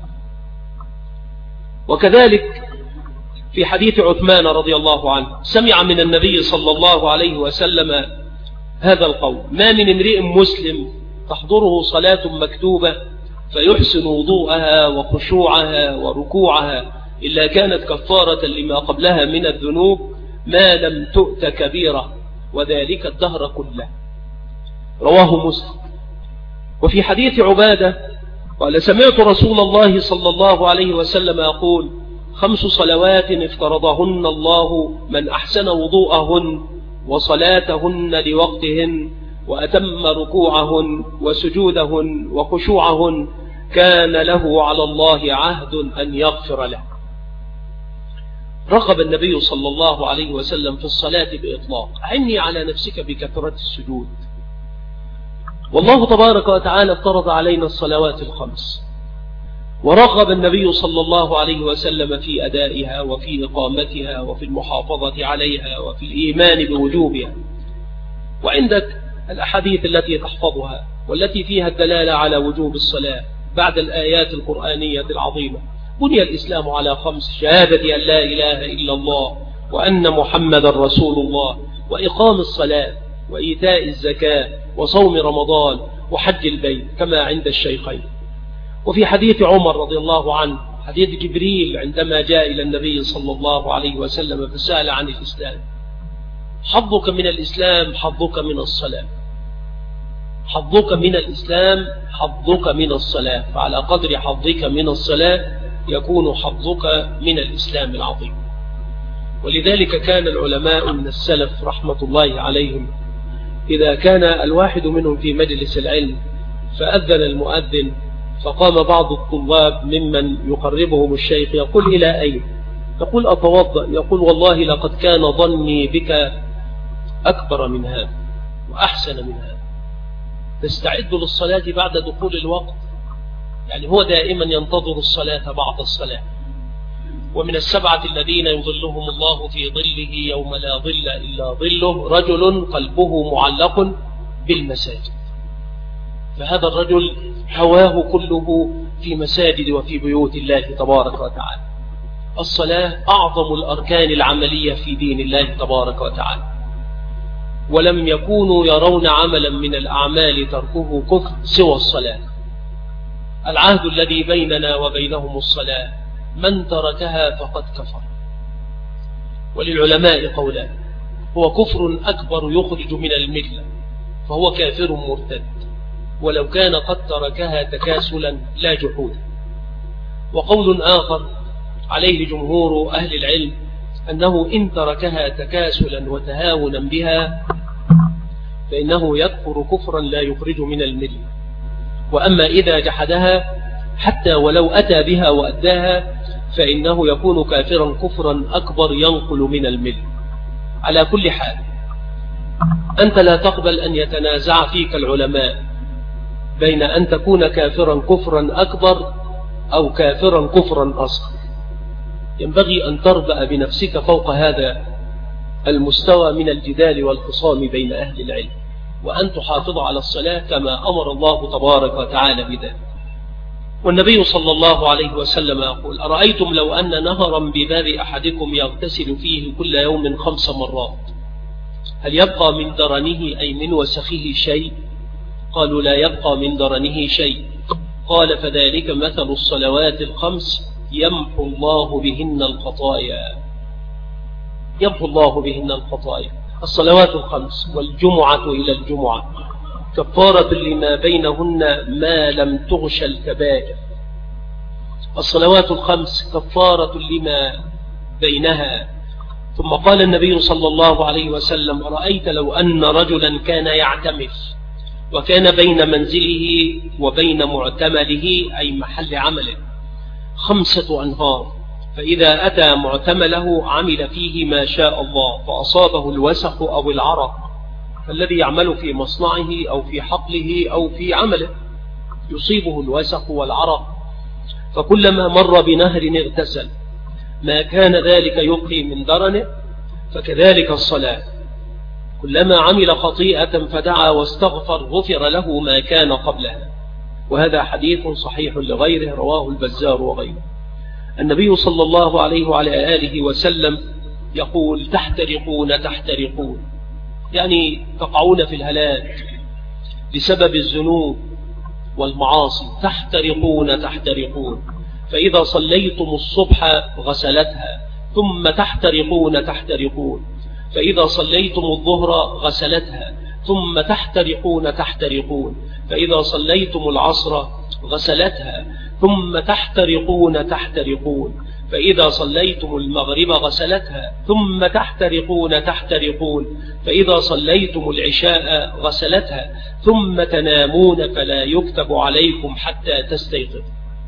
وكذلك في حديث عثمان رضي الله عنه سمع من النبي صلى الله عليه وسلم هذا القول: ما من امرئ مسلم تحضره صلاة مكتوبة فيحسن وضوءها وخشوعها وركوعها إلا كانت كفارة لما قبلها من الذنوب ما لم تؤت كبيرة، وذلك الدهر كله. رواه مسلم. وفي حديث عبادة قال سمعت رسول الله صلى الله عليه وسلم يقول خمس صلوات افترضهن الله من أحسن وضوءهن وصلاتهن لوقتهن وأتم ركوعهن وسجودهن وخشوعهن كان له على الله عهد أن يغفر له. رغب النبي صلى الله عليه وسلم في الصلاة بإطلاق. عني على نفسك بكثرة السجود. والله تبارك وتعالى افترض علينا الصلوات الخمس، ورغب النبي صلى الله عليه وسلم في أدائها وفي إقامتها وفي المحافظة عليها وفي الإيمان بوجوبها. وعندك الأحاديث التي تحفظها والتي فيها الدلالة على وجوب الصلاة بعد الآيات القرآنية العظيمة. بني الإسلام على خمس: شهادة أن لا إله إلا الله وأن محمد رسول الله، وإقام الصلاة، وإيتاء الزكاة، وصوم رمضان، وحج البيت كما عند الشيخين. وفي حديث عمر رضي الله عنه حديث جبريل عندما جاء إلى النبي صلى الله عليه وسلم فسأل عن الإسلام: حظك من الإسلام حظك من الصلاة، حظك من الإسلام حظك من الصلاة، فعلى قدر حظك من الصلاة يكون حظك من الإسلام العظيم. ولذلك كان العلماء من السلف رحمة الله عليهم إذا كان الواحد منهم في مجلس العلم فأذن المؤذن فقام بعض الطلاب ممن يقربهم الشيخ يقول: إلى أين؟ يقول: أتوضأ. يقول: والله لقد كان ظني بك أكبر من هذا وأحسن من هذا. تستعد للصلاة بعد دخول الوقت، يعني هو دائما ينتظر الصلاة بعد الصلاة. ومن السبعة الذين يظلهم الله في ظله يوم لا ظل إلا ظله رجل قلبه معلق بالمساجد. فهذا الرجل هواه كله في مساجد وفي بيوت الله تبارك وتعالى. الصلاة أعظم الأركان العملية في دين الله تبارك وتعالى، ولم يكونوا يرون عملا من الأعمال تركه كفر سوى الصلاة. العهد الذي بيننا وبينهم الصلاة، من تركها فقد كفر. وللعلماء قولان: هو كفر أكبر يخرج من الملة فهو كافر مرتد، ولو كان قد تركها تكاسلا لا جحودا. وقول آخر عليه جمهور أهل العلم أنه إن تركها تكاسلا وتهاونا بها فإنه يكفر كفرا لا يخرج من الملة. وأما إذا جحدها حتى ولو أتى بها وأداها فإنه يكون كافرا كفرا أكبر ينقل من الملة. على كل حال أنت لا تقبل أن يتنازع فيك العلماء بين أن تكون كافرا كفرا أكبر أو كافرا كفرا أصغر. ينبغي أن تربأ بنفسك فوق هذا المستوى من الجدال والخصام بين أهل العلم، وأن تحافظ على الصلاة كما أمر الله تبارك وتعالى بذلك. والنبي صلى الله عليه وسلم يقول: أرأيتم لو أن نهرا بباب أحدكم يغتسل فيه كل يوم خمس مرات هل يبقى من درنه أي من وسخه شيء؟ قالوا: لا يبقى من درنه شيء. قال: فذلك مثل الصلوات الخمس يمحو الله بهن الخطايا. يمحو الله بهن الخطايا. الصلوات الخمس والجمعة إلى الجمعة كفارة لما بينهن ما لم تغش الكبائر. الصلوات الخمس كفارة لما بينها. ثم قال النبي صلى الله عليه وسلم: رأيت لو أن رجلا كان يعتمر وكان بين منزله وبين معتمله أي محل عمله خمسة أنهار، فإذا أتى معتمله عمل فيه ما شاء الله فأصابه الوسخ أو العرق، فالذي يعمل في مصنعه أو في حقله أو في عمله يصيبه الوسخ والعرق، فكلما مر بنهر اغتسل ما كان ذلك يبقي من درنه. فكذلك الصلاة، كلما عمل خطيئة فدعا واستغفر غفر له ما كان قبلها. وهذا حديث صحيح لغيره رواه البزار وغيره. النبي صلى الله عليه وعلى آله وسلم يقول: تحترقون تحترقون، يعني تقعون في الهلاك بسبب الذنوب والمعاصي. تحترقون تحترقون، فإذا صليتم الصبح غسلتها، ثم تحترقون تحترقون، فإذا صليتم الظهر غسلتها، ثم تحترقون تحترقون، فإذا صليتم العصر غسلتها، ثم تحترقون تحترقون، فإذا صليتم المغرب غسلتها، ثم تحترقون تحترقون، فإذا صليتم العشاء غسلتها، ثم تنامون فلا يكتب عليكم حتى تستيقظوا.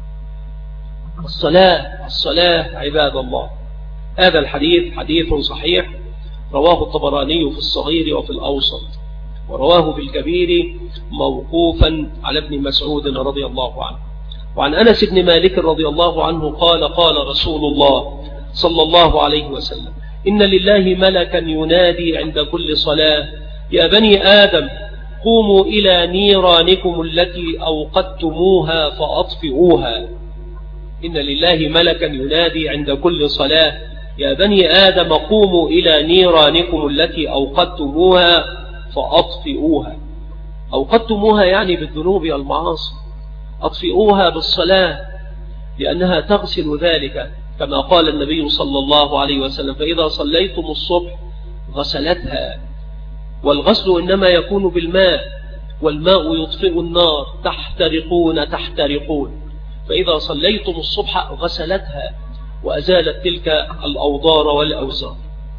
الصلاة الصلاة عباد الله. هذا الحديث حديث صحيح رواه الطبراني في الصغير وفي الأوسط، ورواه في الكبير موقوفا على ابن مسعود رضي الله عنه. وعن أنس بن مالك رضي الله عنه قال قال رسول الله صلى الله عليه وسلم: إن لله ملكا ينادي عند كل صلاة: يا بني آدم قوموا إلى نيرانكم التي أوقدتموها فأطفئوها. إن لله ملكا ينادي عند كل صلاة: يا بني آدم قوموا إلى نيرانكم التي أوقدتموها فأطفئوها. أوقدتموها يعني بالذنوب والمعاصي، أطفئوها بالصلاة لأنها تغسل ذلك، كما قال النبي صلى الله عليه وسلم: فإذا صليتم الصبح غسلتها. والغسل إنما يكون بالماء، والماء يطفئ النار، تحترقون تحترقون، فإذا صليتم الصبح غسلتها وأزالت تلك الأوضار والأوزار.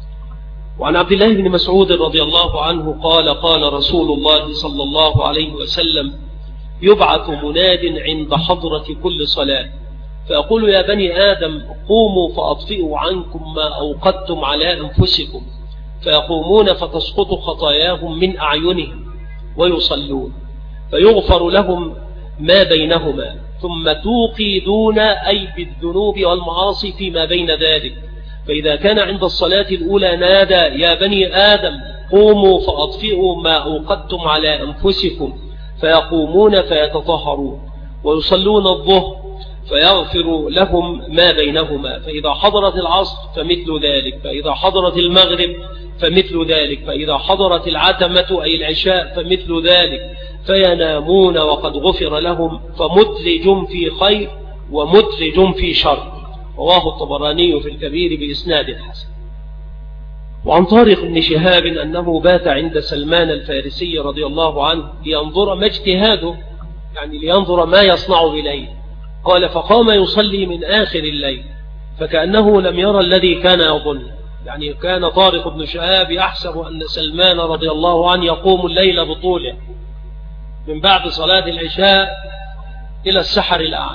وعن عبد الله بن مسعود رضي الله عنه قال قال رسول الله صلى الله عليه وسلم: يبعث مناد عند حضرة كل صلاة فيقول: يا بني آدم قوموا فأطفئوا عنكم ما أوقدتم على أنفسكم، فيقومون فتسقط خطاياهم من أعينهم ويصلون فيغفر لهم ما بينهما، ثم توقدون أي بالذنوب والمعاصي فيما بين ذلك. فإذا كان عند الصلاة الأولى نادى: يا بني آدم قوموا فأطفئوا ما أوقدتم على أنفسكم، فيقومون فيتطهرون ويصلون الظهر فيغفر لهم ما بينهما. فإذا حضرت العصر فمثل ذلك، فإذا حضرت المغرب فمثل ذلك، فإذا حضرت العتمة أي العشاء فمثل ذلك، فينامون وقد غفر لهم، فمدلج في خير ومدلج في شر. رواه الطبراني في الكبير بإسناد حسن. وعن طارق بن شهاب أنه بات عند سلمان الفارسي رضي الله عنه لينظر ما اجتهاده، يعني لينظر ما يصنع بليل. قال: فقام يصلي من آخر الليل فكأنه لم يرى الذي كان يظن، يعني كان طارق بن شهاب يحسب أن سلمان رضي الله عنه يقوم الليل بطوله من بعد صلاة العشاء إلى السحر الأعلى،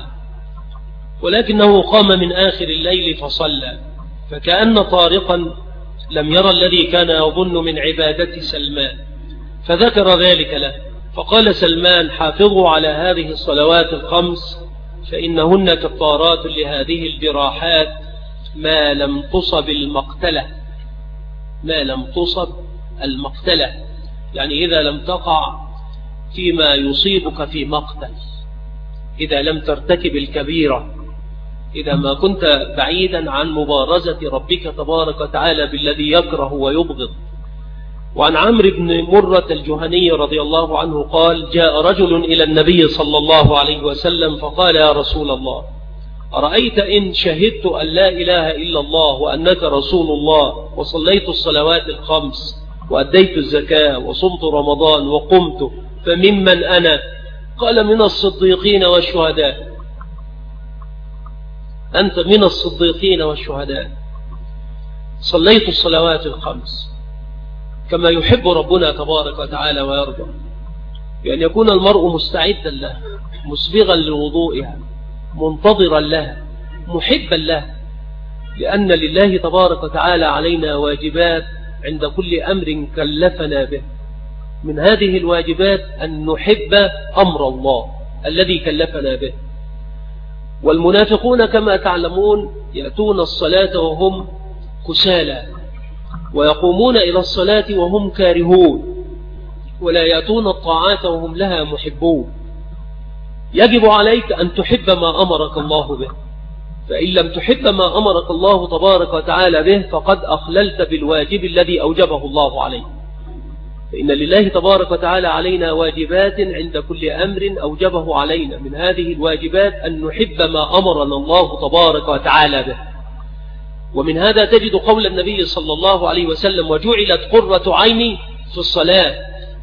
ولكنه قام من آخر الليل فصلى، فكأن طارقا لم يرى الذي كان يظن من عبادة سلمان، فذكر ذلك له. فقال سلمان: حافظوا على هذه الصلوات الخمس فإنهن كفارات لهذه الجراحات ما لم تصب المقتلة. ما لم تصب المقتلة يعني إذا لم تقع فيما يصيبك في مقتل، إذا لم ترتكب الكبيرة، إذا ما كنت بعيدا عن مبارزة ربك تبارك وتعالى بالذي يكره ويبغض. وعن عمرو بن مرة الجهني رضي الله عنه قال: جاء رجل إلى النبي صلى الله عليه وسلم فقال: يا رسول الله، أرأيت إن شهدت أن لا إله إلا الله وأنك رسول الله، وصليت الصلوات الخمس وأديت الزكاة وصمت رمضان وقمت، فممن أنا؟ قال: من الصديقين والشهداء. أنت من الصديقين والشهداء. صليت الصلوات الخمس كما يحب ربنا تبارك وتعالى ويرضى، بأن يكون المرء مستعدا له، مسبغا لوضوئها، منتظرا لها، محبا له، لأن لله تبارك وتعالى علينا واجبات عند كل أمر كلفنا به. من هذه الواجبات أن نحب أمر الله الذي كلفنا به. والمنافقون كما تعلمون يأتون الصلاة وهم كسالى، ويقومون إلى الصلاة وهم كارهون، ولا يأتون الطاعات وهم لها محبون. يجب عليك أن تحب ما أمرك الله به، فإن لم تحب ما أمرك الله تبارك وتعالى به فقد أخللت بالواجب الذي أوجبه الله عليك. فإن لله تبارك وتعالى علينا واجبات عند كل أمر أوجبه علينا. من هذه الواجبات أن نحب ما أمرنا الله تبارك وتعالى به. ومن هذا تجد قول النبي صلى الله عليه وسلم: وجعلت قرة عيني في الصلاة.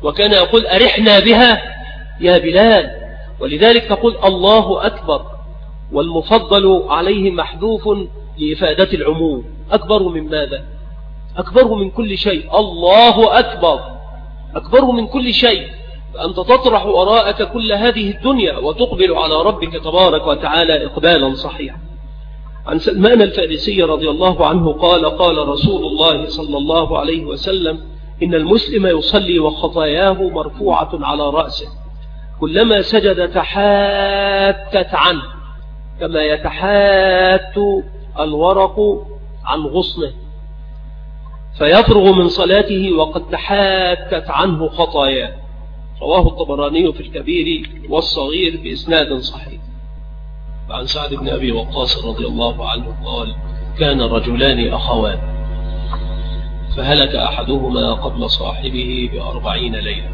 وكان يقول أرحنا بها يا بلال، ولذلك تقول الله أكبر، والمفضل عليه محذوف لإفادة العموم. أكبر من ماذا؟ أكبر من كل شيء. الله أكبر، أكبر من كل شيء. فأنت تطرح وراءك كل هذه الدنيا وتقبل على ربك تبارك وتعالى إقبالا صحيحا. عن سلمان الفارسي رضي الله عنه قال قال رسول الله صلى الله عليه وسلم: إن المسلم يصلي وخطاياه مرفوعة على رأسه، كلما سجد تحاتت عنه كما يتحات الورق عن غصنه، فيفرغ من صلاته وقد تحاتت عنه خطاياه. رواه الطبراني في الكبير والصغير بإسناد صحيح. عن سعد بن أبي وقاص رضي الله عنه قال: كان رجلان أخوان، فهلك أحدهما قبل صاحبه بأربعين ليلة،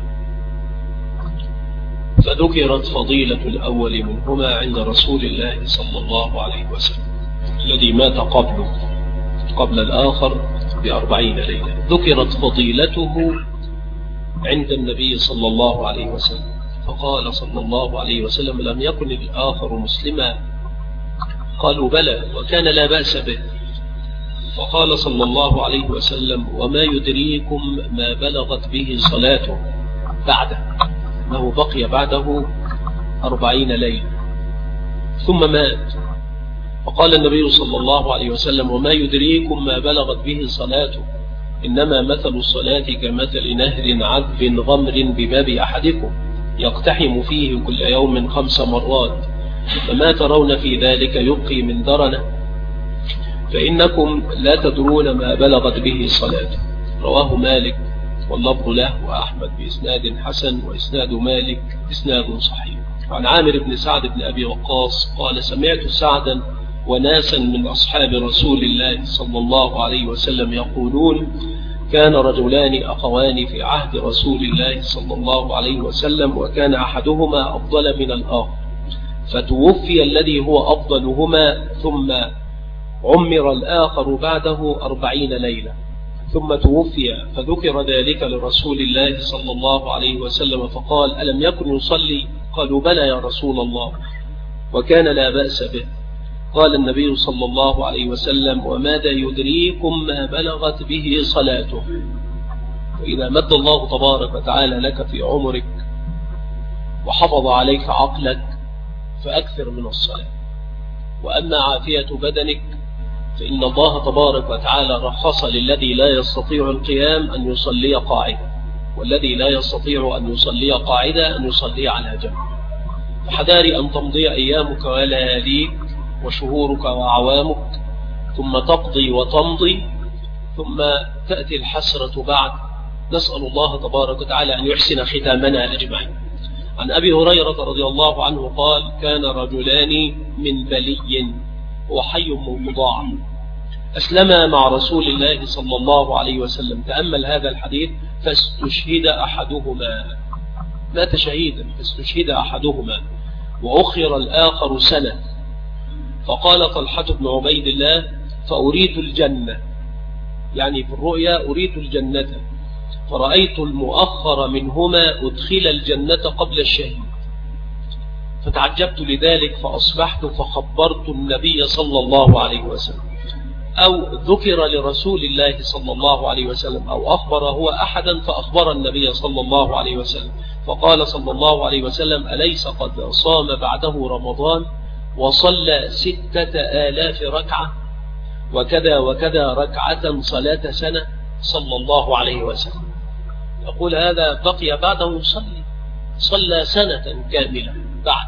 فذكرت فضيلة الأول منهما عند رسول الله صلى الله عليه وسلم الذي مات قبله قبل الآخر بأربعين ليلة. ذكرت فضيلته عند النبي صلى الله عليه وسلم، فقال صلى الله عليه وسلم: لم يكن الآخر مسلما؟ قالوا: بلى، وكان لا بأس به. فقال صلى الله عليه وسلم: وما يدريكم ما بلغت به صلاته بعده، أنه بقي بعده أربعين ليلة ثم مات. فقال النبي صلى الله عليه وسلم: وما يدريكم ما بلغت به صلاته، إنما مثل الصلاة كمثل نهر عذب غمر بباب أحدكم يقتحم فيه كل يوم خمس مرات، فما ترون في ذلك يبقي من درنه، فإنكم لا تدرون ما بلغت به صلاته. رواه مالك واللفظ له وأحمد بإسناد حسن، وإسناد مالك إسناد صحيح. وعن عامر بن سعد بن أبي وقاص قال: سمعت سعدا وناسا من أصحاب رسول الله صلى الله عليه وسلم يقولون: كان رجلان أخوان في عهد رسول الله صلى الله عليه وسلم، وكان أحدهما أفضل من الآخر، فتوفي الذي هو أفضلهما، ثم عمر الآخر بعده أربعين ليلة، ثم توفي، فذكر ذلك لرسول الله صلى الله عليه وسلم، فقال: ألم يكن يصلي؟ قالوا: بلى يا رسول الله، وكان لا بأس به. قال النبي صلى الله عليه وسلم: وماذا يدريكم ما بلغت به صلاته؟ وإذا مد الله تبارك وتعالى لك في عمرك وحفظ عليك عقلك فأكثر من الصلاة. وأما عافية بدنك فإن الله تبارك وتعالى رخص للذي لا يستطيع القيام أن يصلي قاعدة، والذي لا يستطيع أن يصلي قاعدة أن يصلي على جنب. فحذاري أن تمضي أيامك ولياليك وشهورك وأعوامك، ثم تقضي وتمضي، ثم تأتي الحسرة بعد. نسأل الله تبارك وتعالى أن يحسن ختامنا أجمعين. عن أبي هريرة رضي الله عنه قال: كان رجلان من بلي وحي موضاع أسلما مع رسول الله صلى الله عليه وسلم. تأمل هذا الحديث: فاستشهد أحدهما، مات شهيدا، فاستشهد أحدهما وأخر الآخر سنة. فقال طلحة بن عبيد الله: فأريد الجنة، يعني في الرؤيا أريد الجنة، فرأيت المؤخر منهما أدخل الجنة قبل الشهيد، فتعجبت لذلك، فأصبحت فخبرت النبي صلى الله عليه وسلم، أو ذكر لرسول الله صلى الله عليه وسلم، أو أخبر هو أحدا فأخبر النبي صلى الله عليه وسلم، فقال صلى الله عليه وسلم: أليس قد صام بعده رمضان وصلى ستة آلاف ركعة وكذا وكذا ركعة صلاة سنة صلى الله عليه وسلم. يقول هذا بقي بعده يصلي، صلى سنة كاملة بعد.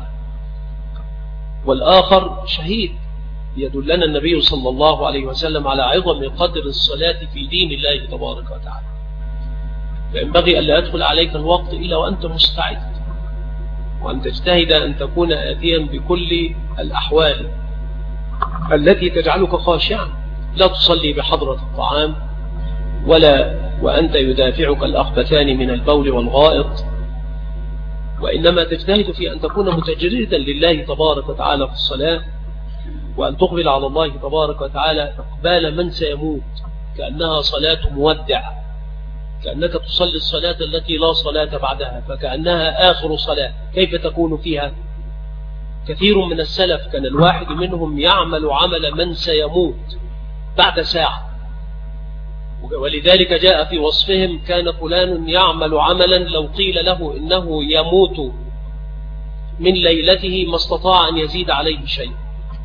والآخر شهيد. يدلنا النبي صلى الله عليه وسلم على عظم قدر الصلاة في دين الله تبارك وتعالى. فينبغي أن لا يدخل عليك الوقت إلا وأنت مستعد، وأن تجتهد أن تكون آتيا بكل الأحوال التي تجعلك خاشعا. لا تصلي بحضرة الطعام، ولا وأنت يدافعك الأخبثان من البول والغائط، وإنما تجتهد في أن تكون متجردا لله تبارك وتعالى في الصلاة، وأن تقبل على الله تبارك وتعالى إقبال من سيموت، كأنها صلاة مودع، كأنك تصلي الصلاة التي لا صلاة بعدها، فكأنها آخر صلاة. كيف تكون فيها؟ كثير من السلف كان الواحد منهم يعمل عمل من سيموت بعد ساعة، ولذلك جاء في وصفهم كان فلان يعمل عملا لو قيل له إنه يموت من ليلته ما استطاع أن يزيد عليه شيء.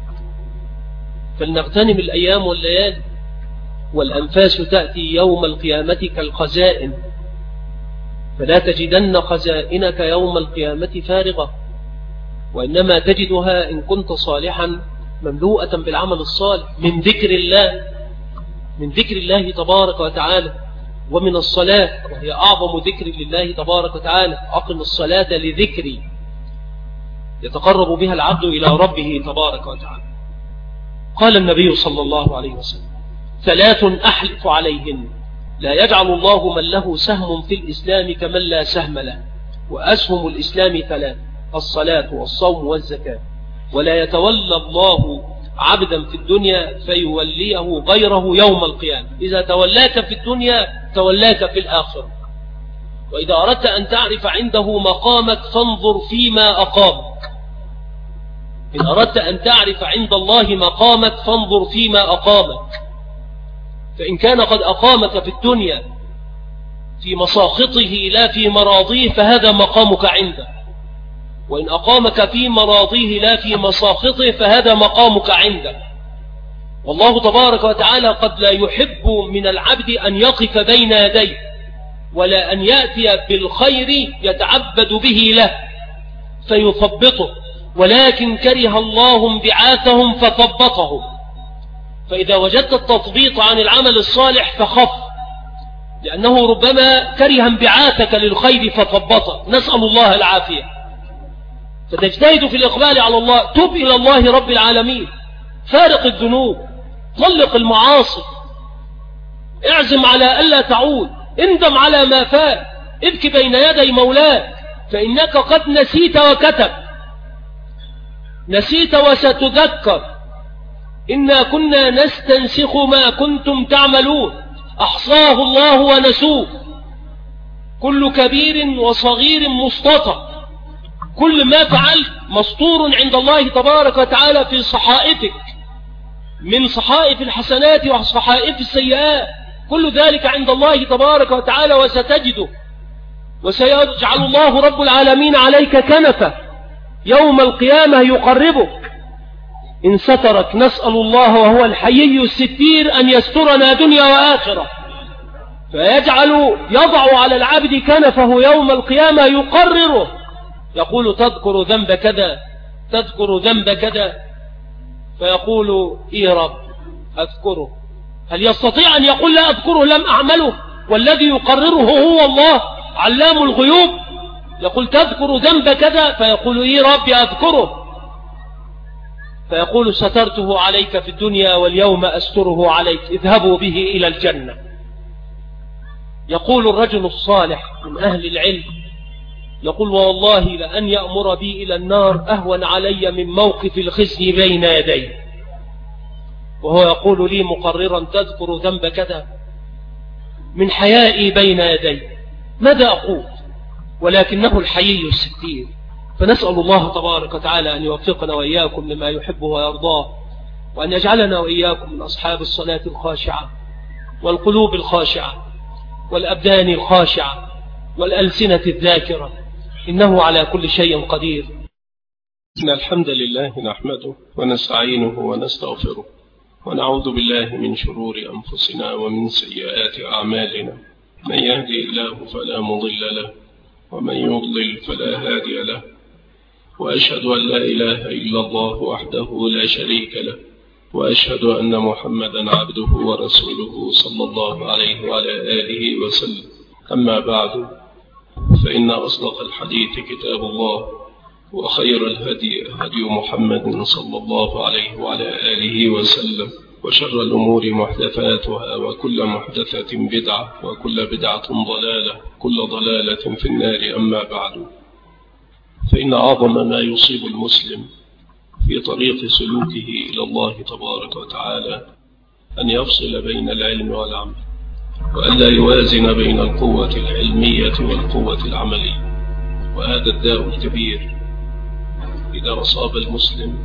فلنغتنم الأيام والليالي، والأنفاس تأتي يوم القيامة كالخزائن، فلا تجدن خزائنك يوم القيامة فارغة، وإنما تجدها إن كنت صالحا مملوءة بالعمل الصالح من ذكر الله، من ذكر الله تبارك وتعالى، ومن الصلاة، وهي أعظم ذكر لله تبارك وتعالى. أقم الصلاة لذكري، يتقرب بها العبد إلى ربه تبارك وتعالى. قال النبي صلى الله عليه وسلم: ثلاث أحلف عليهن لا يجعل الله من له سهم في الإسلام كمن لا سهم له. وأسهم الإسلام ثلاث: الصلاة والصوم والزكاة. ولا يتولى الله عبدا في الدنيا فيوليه غيره يوم القيامة. إذا تولاك في الدنيا تولاك في الآخرة. وإذا أردت أن تعرف عنده مقامك فانظر فيما أقامك. إن أردت أن تعرف عند الله مقامك فانظر فيما أقامك. فإن كان قد أقامك في الدنيا في مساخطه لا في مراضيه فهذا مقامك عنده، وإن أقامك في مراضيه لا في مساخطه فهذا مقامك عنده. والله تبارك وتعالى قد لا يحب من العبد أن يقف بين يديه، ولا أن يأتي بالخير يتعبد به له فيثبطه، ولكن كره الله انبعاثهم فثبطهم. فإذا وجدت التثبيط عن العمل الصالح فخف، لأنه ربما كره انبعاثك للخير فثبطك. نسأل الله العافية. فتجتهد في الإقبال على الله، تب إلى الله رب العالمين، فارق الذنوب، طلق المعاصي، اعزم على ألا تعود، اندم على ما فات، ابكي بين يدي مولاك، فإنك قد نسيت وكتب، نسيت وستذكر. إنا كنا نستنسخ ما كنتم تعملون، أحصاه الله ونسوه، كل كبير وصغير مستطر، كل ما فعلت مسطور عند الله تبارك وتعالى في صحائفك، من صحائف الحسنات وصحائف السيئات، كل ذلك عند الله تبارك وتعالى وستجده. وسيجعل الله رب العالمين عليك كنفة يوم القيامة يقربك إن سترك. نسأل الله وهو الحيي الستير أن يسترنا دنيا وآخرة، فيجعل يضع على العبد كنفه يوم القيامة يقرره، يقول: تذكر ذنب كذا، تذكر ذنب كذا، فيقول: إيه رب أذكره. هل يستطيع أن يقول لا أذكره لم أعمله؟ والذي يقرره هو الله علام الغيوب. يقول: تذكر ذنب كذا، فيقول: إيه رب أذكره. فيقول: سترته عليك في الدنيا واليوم أستره عليك، اذهبوا به إلى الجنة. يقول الرجل الصالح من أهل العلم، يقول: والله لأن يأمر بي إلى النار أهون علي من موقف الخزي بين يدي. وهو يقول لي مقررا: تذكر ذنب كذا، من حيائي بين يدي ماذا أقول؟ ولكنه الحيي الستير. فنسأل الله تبارك وتعالى أن يوفقنا وإياكم لما يحبه ويرضاه، وأن يجعلنا وإياكم من أصحاب الصلاة الخاشعة والقلوب الخاشعة والأبدان الخاشعة والألسنة الذاكرة، إنه على كل شيء قدير. إن الحمد لله نحمده ونستعينه ونستغفره، ونعوذ بالله من شرور أنفسنا ومن سيئات أعمالنا. من يهدي الله فلا مضل له، ومن يضلل فلا هادي له. وأشهد أن لا إله إلا الله وحده لا شريك له، وأشهد أن محمدا عبده ورسوله صلى الله عليه وعلى آله وسلم. أما بعد، فإن أصدق الحديث كتاب الله، وخير الهدي هدي محمد صلى الله عليه وعلى آله وسلم، وشر الأمور محدثاتها، وكل محدثة بدعة، وكل بدعة ضلالة، كل ضلالة في النار. أما بعد، فإن أعظم ما يصيب المسلم في طريق سلوكه إلى الله تبارك وتعالى أن يفصل بين العلم والعمل، وألا يوازن بين القوة العلمية والقوة العملية. وهذا الداء الكبير إذا أصاب المسلم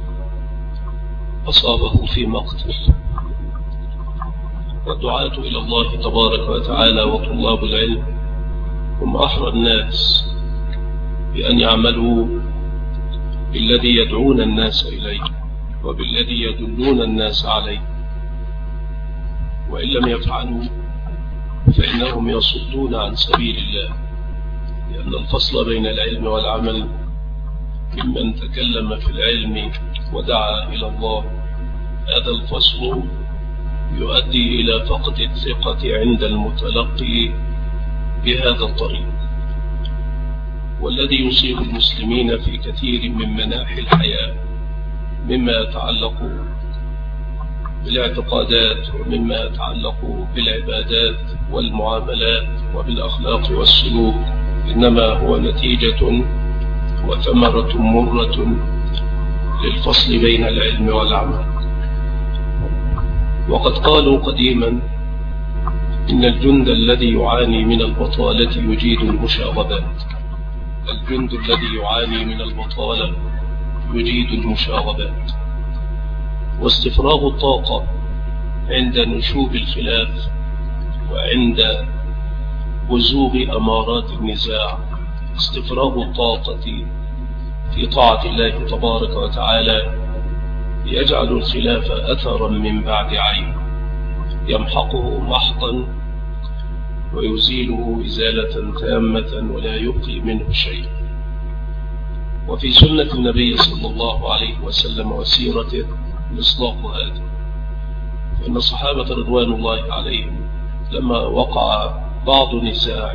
أصابه في مقتل. والدعاة إلى الله تبارك وتعالى وطلاب العلم هم أحرى الناس بأن يعملوا بالذي يدعون الناس إليه وبالذي يدلون الناس عليه، وإن لم يفعلوا فإنهم يصدون عن سبيل الله، لأن الفصل بين العلم والعمل ممن تكلم في العلم ودعا إلى الله، هذا الفصل يؤدي إلى فقد الثقة عند المتلقي بهذا الطريق. والذي يصيب المسلمين في كثير من مناحي الحياة مما يتعلق بالاعتقادات ومما يتعلق بالعبادات والمعاملات وبالأخلاق والسلوك إنما هو نتيجة وثمرة مرة للفصل بين العلم والعمل. وقد قالوا قديما إن الجند الذي يعاني من البطالة يجيد المشاغبات. الجند الذي يعاني من البطالة يجيد المشاغبات. واستفراغ الطاقة عند نشوب الخلاف وعند بزوغ أمارات النزاع، استفراغ الطاقة في طاعة الله تبارك وتعالى يجعل الخلاف أثرا من بعد عين، يمحقه محقا ويزيله إزالة تامة ولا يبقي منه شيء. وفي سنة النبي صلى الله عليه وسلم وسيرته مصداق هذا، فإن الصحابة رضوان الله عليهم لما وقع بعض نزاع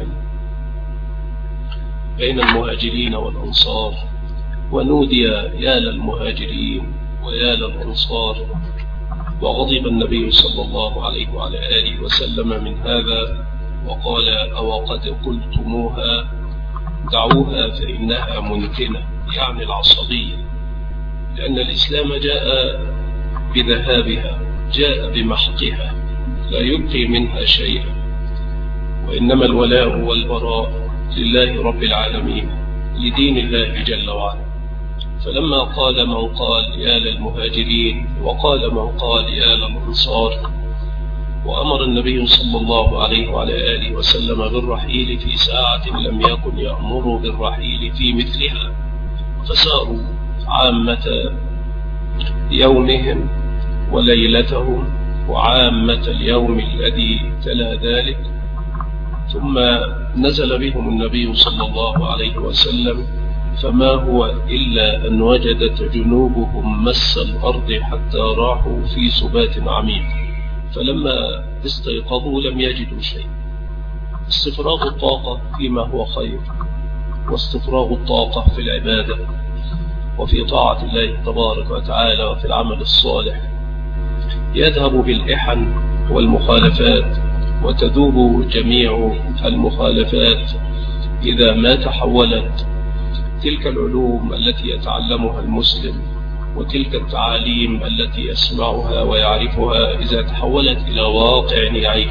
بين المهاجرين والأنصار ونودي يا للمهاجرين ويا للأنصار، وغضب النبي صلى الله عليه وعلى آله وسلم من هذا وقال أو قد قلتموها دعوها فإنها منتنة، يعني العصبية، لأن الإسلام جاء بذهابها، جاء بمحقها، لا يبقي منها شيئا، وإنما الولاء والبراء لله رب العالمين لدين الله جل وعلا. فلما قال من قال يا للمهاجرين وقال من قال يا للأنصار، وأمر النبي صلى الله عليه وعلى آله وسلم بالرحيل في ساعة لم يكن يأمر بالرحيل في مثلها، فساروا عامة يومهم وليلتهم وعامة اليوم الذي تلا ذلك، ثم نزل بهم النبي صلى الله عليه وسلم، فما هو إلا أن وجدت جنوبهم مس الأرض حتى راحوا في سبات عميق، فلما استيقظوا لم يجدوا شيء. استفراغ الطاقة فيما هو خير، واستفراغ الطاقة في العبادة وفي طاعة الله تبارك وتعالى وفي العمل الصالح يذهب بالإحن والمخالفات، وتذوب جميع المخالفات إذا ما تحولت تلك العلوم التي يتعلمها المسلم وتلك التعاليم التي يسمعها ويعرفها إذا تحولت إلى واقع يعيش.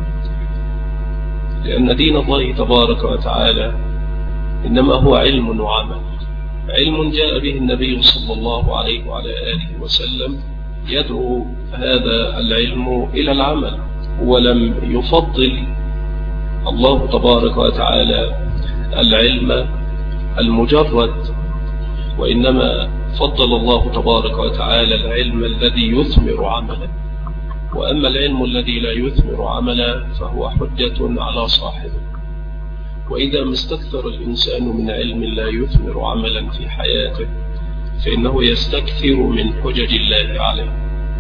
لأن دين الله تبارك وتعالى إنما هو علم وعمل، علم جاء به النبي صلى الله عليه وعلى آله وسلم يدعو هذا العلم إلى العمل، ولم يفضل الله تبارك وتعالى العلم المجرد، وإنما فضل الله تبارك وتعالى العلم الذي يثمر عملا. وأما العلم الذي لا يثمر عملا فهو حجة على صاحبه. وإذا ما استكثر الإنسان من علم لا يثمر عملا في حياته فإنه يستكثر من حجج الله عليه.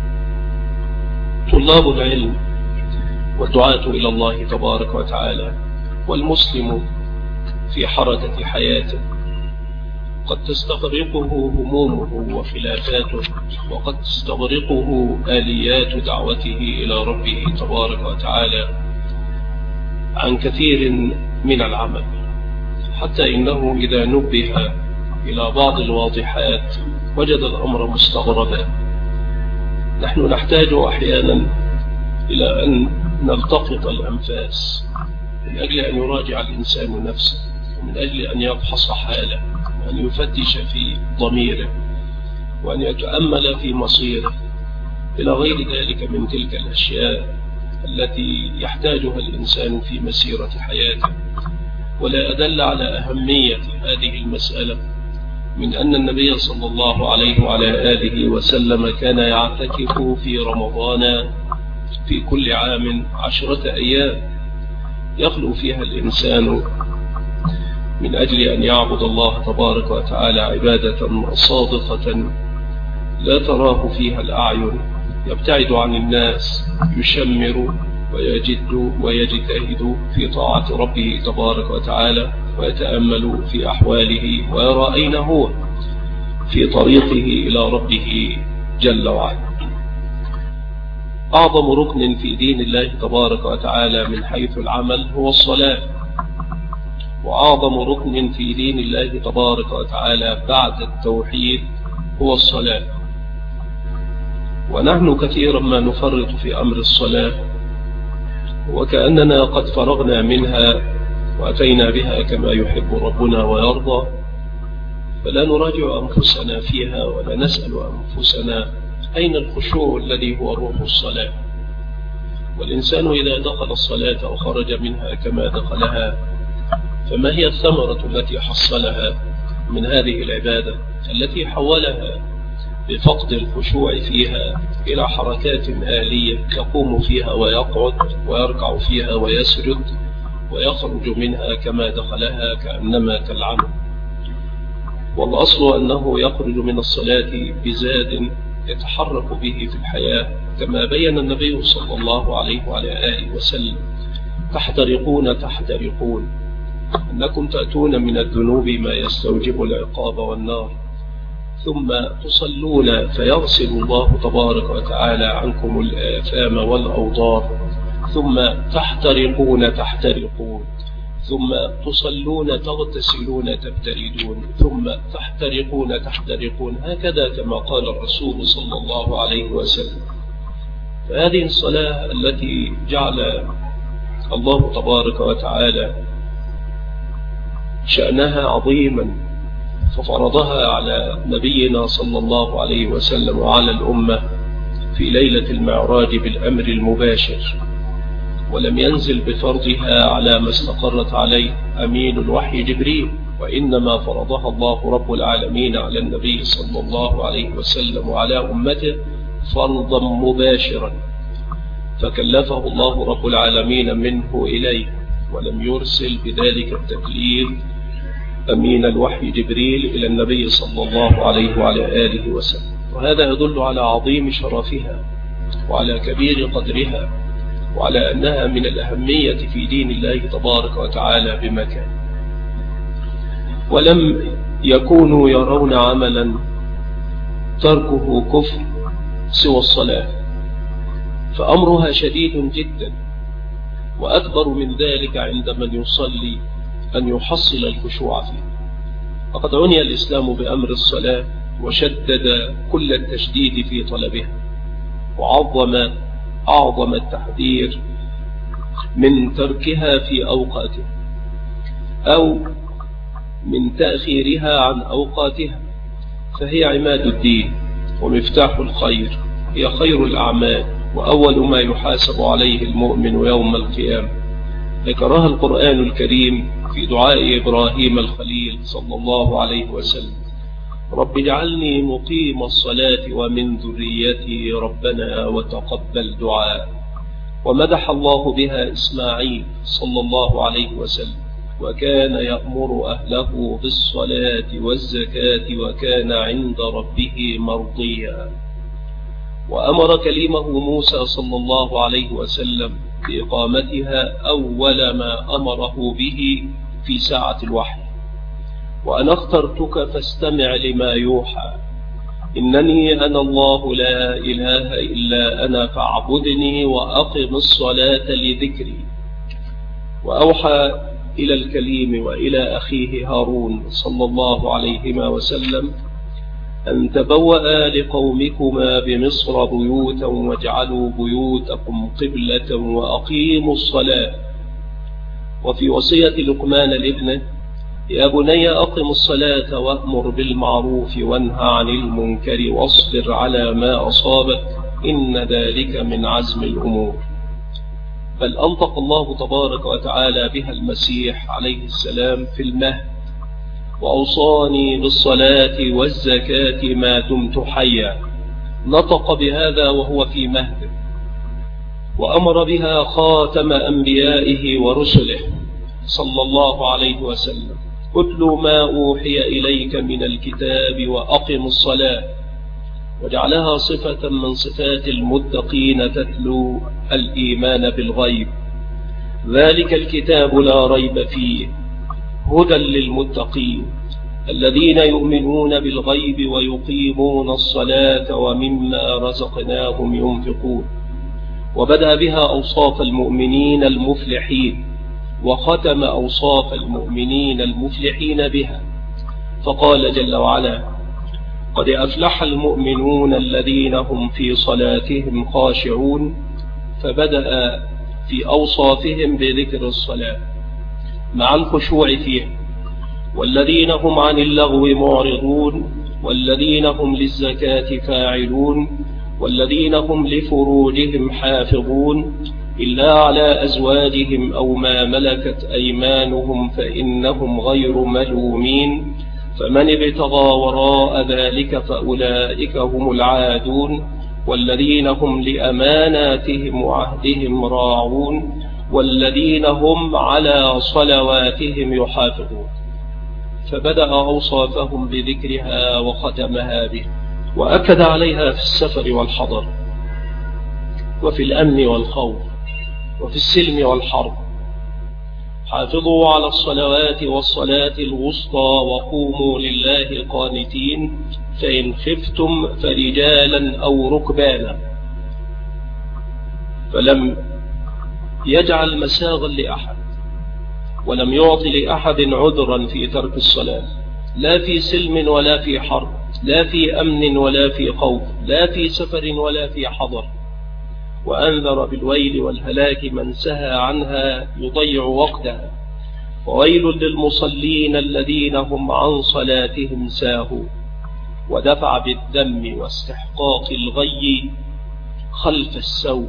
طلاب العلم والدعاة إلى الله تبارك وتعالى والمسلم في حركة حياته قد تستغرقه همومه وخلافاته، وقد تستغرقه آليات دعوته إلى ربه تبارك وتعالى عن كثير من العمل، حتى إنه إذا نبه إلى بعض الواضحات وجد الأمر مستغربا. نحن نحتاج أحيانا إلى أن نلتقط الأنفاس، من أجل أن يراجع الإنسان نفسه، ومن أجل أن يفحص حاله، وأن يفتش في ضميره، وأن يتأمل في مصيره، إلى غير ذلك من تلك الأشياء التي يحتاجها الإنسان في مسيرة حياته. ولا أدل على أهمية هذه المسألة من أن النبي صلى الله عليه وعلى آله وسلم كان يعتكف في رمضان في كل عام عشرة أيام يخلو فيها الإنسان من أجل أن يعبد الله تبارك وتعالى عبادة صادقة لا تراه فيها الأعين، يبتعد عن الناس، يشمر ويجد ويجتهد في طاعة ربه تبارك وتعالى، ويتأمل في أحواله ويرى أين هو في طريقه إلى ربه جل وعلا. أعظم ركن في دين الله تبارك وتعالى من حيث العمل هو الصلاة، وأعظم ركن في دين الله تبارك وتعالى بعد التوحيد هو الصلاة. ونحن كثيرا ما نفرط في أمر الصلاة، وكأننا قد فرغنا منها وأتينا بها كما يحب ربنا ويرضى، فلا نراجع أنفسنا فيها ولا نسأل أنفسنا أين الخشوع الذي هو روح الصلاة. والإنسان إذا دخل الصلاة وخرج منها كما دخلها، فما هي الثمرة التي حصلها من هذه العبادة التي حولها بفقد الخشوع فيها إلى حركات آلية يقوم فيها ويقعد ويركع فيها ويسجد ويخرج منها كما دخلها كأنما كالعمل. والأصل أنه يخرج من الصلاة بزاد يتحرك به في الحياة، كما بين النبي صلى الله عليه وعلى آله وسلم: تحترقون تحترقون، أنكم تأتون من الذنوب ما يستوجب العقاب والنار، ثم تصلون فيغسل الله تبارك وتعالى عنكم الآثام والأوضار، ثم تحترقون تحترقون، ثم تصلون تغتسلون تبتردون، ثم تحترقون تحترقون، هكذا كما قال الرسول صلى الله عليه وسلم. فهذه الصلاة التي جعل الله تبارك وتعالى شأنها عظيما ففرضها على نبينا صلى الله عليه وسلم وعلى الأمة في ليلة المعراج بالأمر المباشر، ولم ينزل بفرضها على ما استقرت عليه أمين الوحي جبريل، وإنما فرضها الله رب العالمين على النبي صلى الله عليه وسلم وعلى أمته فرضا مباشرا، فكلفه الله رب العالمين منه إليه، ولم يرسل بذلك التكليف أمين الوحي جبريل إلى النبي صلى الله عليه وعلى آله وسلم. وهذا يدل على عظيم شرفها وعلى كبير قدرها وعلى أنها من الأهمية في دين الله تبارك وتعالى بمكان. ولم يكونوا يرون عملا تركه كفر سوى الصلاة، فأمرها شديد جدا، وأكبر من ذلك عند من يصلي أن يحصل الخشوع فيه. فقد عني الإسلام بأمر الصلاة وشدد كل التشديد في طلبها، وعظم أعظم التحذير من تركها في أوقاتها أو من تأخيرها عن أوقاتها، فهي عماد الدين ومفتاح الخير، هي خير الأعمال وأول ما يحاسب عليه المؤمن يوم القيامة. ذكرها القرآن الكريم في دعاء إبراهيم الخليل صلى الله عليه وسلم: رب اجعلني مقيم الصلاة ومن ذريتي ربنا وتقبل دعاء. ومدح الله بها إسماعيل صلى الله عليه وسلم: وكان يأمر أهله بالصلاة والزكاة وكان عند ربه مرضيا. وأمر كليمه موسى صلى الله عليه وسلم بإقامتها أول ما أمره به في ساعة الوحي: وأنا اخترتك فاستمع لما يوحى، إنني أنا الله لا إله إلا أنا فاعبدني وأقم الصلاة لذكري. وأوحى إلى الكليم وإلى أخيه هارون صلى الله عليه وسلم أن تبوأ لقومكما بمصر بيوتا واجعلوا بيوتكم قبلة وأقيموا الصلاة. وفي وصية لقمان لابنه: يا بني أقم الصلاة وأمر بالمعروف وانهى عن المنكر واصبر على ما أصابك إن ذلك من عزم الأمور. بل أنطق الله تبارك وتعالى بها المسيح عليه السلام في المهد: وأوصاني بالصلاة والزكاة ما دمت حيا. نطق بهذا وهو في مهده، وأمر بها خاتم أنبيائه ورسله صلى الله عليه وسلم: اتل ما أوحي إليك من الكتاب وأقم الصلاة. وجعلها صفة من صفات المتقين تتلو الإيمان بالغيب. ذلك الكتاب لا ريب فيه هدى للمتقين الذين يؤمنون بالغيب ويقيمون الصلاة ومما رزقناهم ينفقون. وبدأ بها أوصاف المؤمنين المفلحين، وختم أوصاف المؤمنين المفلحين بها، فقال جل وعلا: قد أفلح المؤمنون الذين هم في صلاتهم خاشعون. فبدأ في أوصافهم بذكر الصلاة مع الخشوع فيها: والذين هم عن اللغو معرضون، والذين هم للزكاة فاعلون، والذين هم لفروجهم حافظون إلا على أزواجهم أو ما ملكت أيمانهم فإنهم غير ملومين، فمن ابتغى وراء ذلك فأولئك هم العادون، والذين هم لأماناتهم وعهدهم راعون، والذين هم على صلواتهم يحافظون. فبدأ أوصافهم بذكرها وختمها به، وأكد عليها في السفر والحضر، وفي الأمن والخوف، وفي السلم والحرب: حافظوا على الصلوات والصلاة الوسطى وقوموا لله قانتين، فإن خفتم فرجالا أو ركبانا. فلم يجعل مساغا لأحد، ولم يعط لأحد عذرا في ترك الصلاة، لا في سلم ولا في حرب، لا في أمن ولا في خوف، لا في سفر ولا في حضر. وأنذر بالويل والهلاك من سهى عنها يضيع وقتها، وويل للمصلين الذين هم عن صلاتهم ساهون. ودفع بالذم واستحقاق الغي خلف السوء،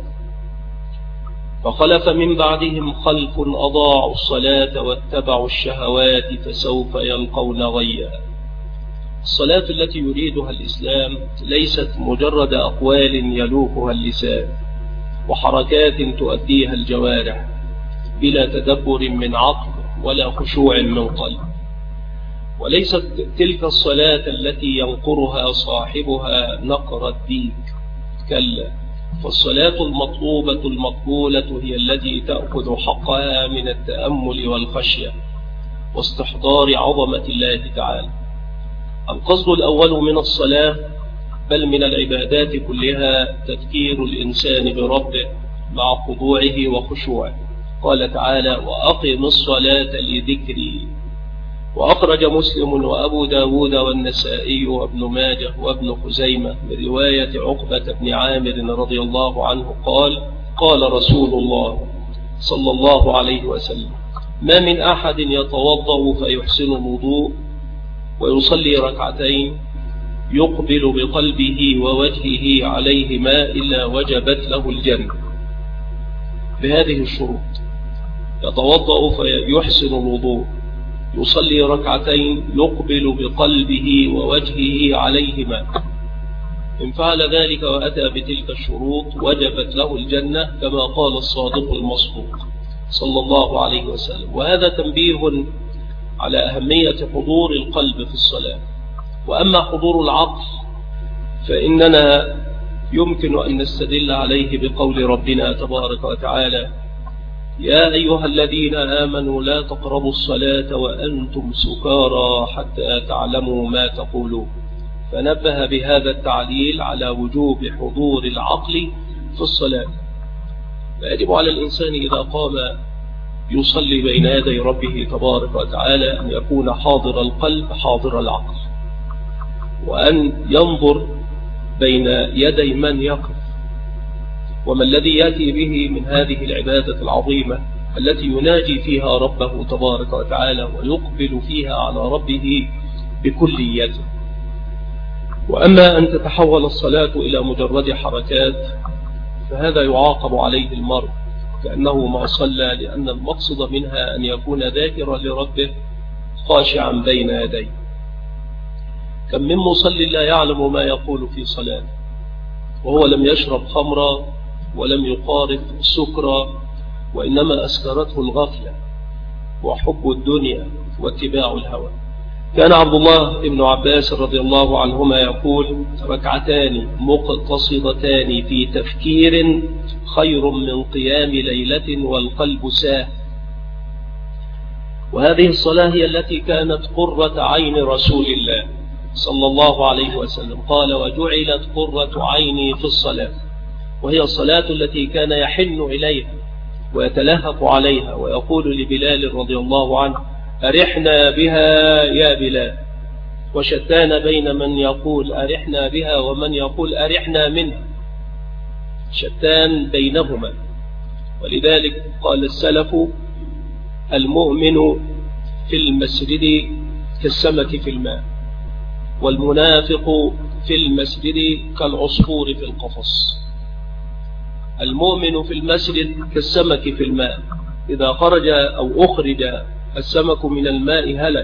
فخلف من بعدهم خلف أضاعوا الصلاة واتبعوا الشهوات فسوف يلقون غيا. الصلاة التي يريدها الإسلام ليست مجرد أقوال يلوحها اللسان وحركات تؤديها الجوارح بلا تدبر من عقل ولا خشوع من قلب، وليست تلك الصلاة التي ينقرها صاحبها نقر الديك، كلا، فالصلاة المطلوبة المقبولة هي التي تأخذ حقها من التأمل والخشية واستحضار عظمة الله تعالى. القصد الأول من الصلاة بل من العبادات كلها تذكير الإنسان بربه مع خضوعه وخشوعه. قال تعالى: وأقم الصلاة لذكري. وأخرج مسلم وأبو داود والنسائي وابن ماجه وابن خزيمة من رواية عقبة بن عامر رضي الله عنه قال: قال رسول الله صلى الله عليه وسلم: ما من أحد يتوضأ فيحسن الوضوء ويصلي ركعتين يقبل بقلبه ووجهه عليهما إلا وجبت له الجنة، بهذه الشروط: يتوضأ فيحسن الوضوء، يصلي ركعتين يقبل بقلبه ووجهه عليهما. إن فعل ذلك وأتى بتلك الشروط وجبت له الجنة، كما قال الصادق المصدوق صلى الله عليه وسلم. وهذا تنبيه على أهمية حضور القلب في الصلاة. وأما حضور العقل فإننا يمكن أن نستدل عليه بقول ربنا تبارك وتعالى: يا أيها الذين آمنوا لا تقربوا الصلاة وأنتم سكارى حتى تعلموا ما تقولون. فنبه بهذا التعليل على وجوب حضور العقل في الصلاة. فيجب على الإنسان إذا قام يصلي بين يدي ربه تبارك وتعالى أن يكون حاضر القلب حاضر العقل. وأن ينظر بين يدي من يقف، وما الذي يأتي به من هذه العبادة العظيمة التي يناجي فيها ربه تبارك وتعالى ويقبل فيها على ربه بكليته. وأما أن تتحول الصلاة إلى مجرد حركات فهذا يعاقب عليه المرء كأنه ما صلى، لأن المقصد منها أن يكون ذاكرا لربه خاشعا بين يديه. كم من مصل لا يعلم ما يقول في صلاة وهو لم يشرب خمرا ولم يقارف سكرا، وإنما أسكرته الغفلة وحب الدنيا واتباع الهوى. كان عبد الله بن عباس رضي الله عنهما يقول: ركعتان مقتصدتان في تفكير خير من قيام ليلة والقلب ساه. وهذه الصلاة هي التي كانت قرة عين رسول الله صلى الله عليه وسلم، قال: وجعلت قرة عيني في الصلاة. وهي الصلاة التي كان يحن إليها ويتلهف عليها ويقول لبلال رضي الله عنه: أرحنا بها يا بلال. وشتان بين من يقول أرحنا بها ومن يقول أرحنا منها، شتان بينهما. ولذلك قال السلف: المؤمن في المسجد كالسمك في الماء، والمنافق في المسجد كالعصفور في القفص. المؤمن في المسجد كالسمك في الماء، إذا خرج أو أخرج السمك من الماء هلك.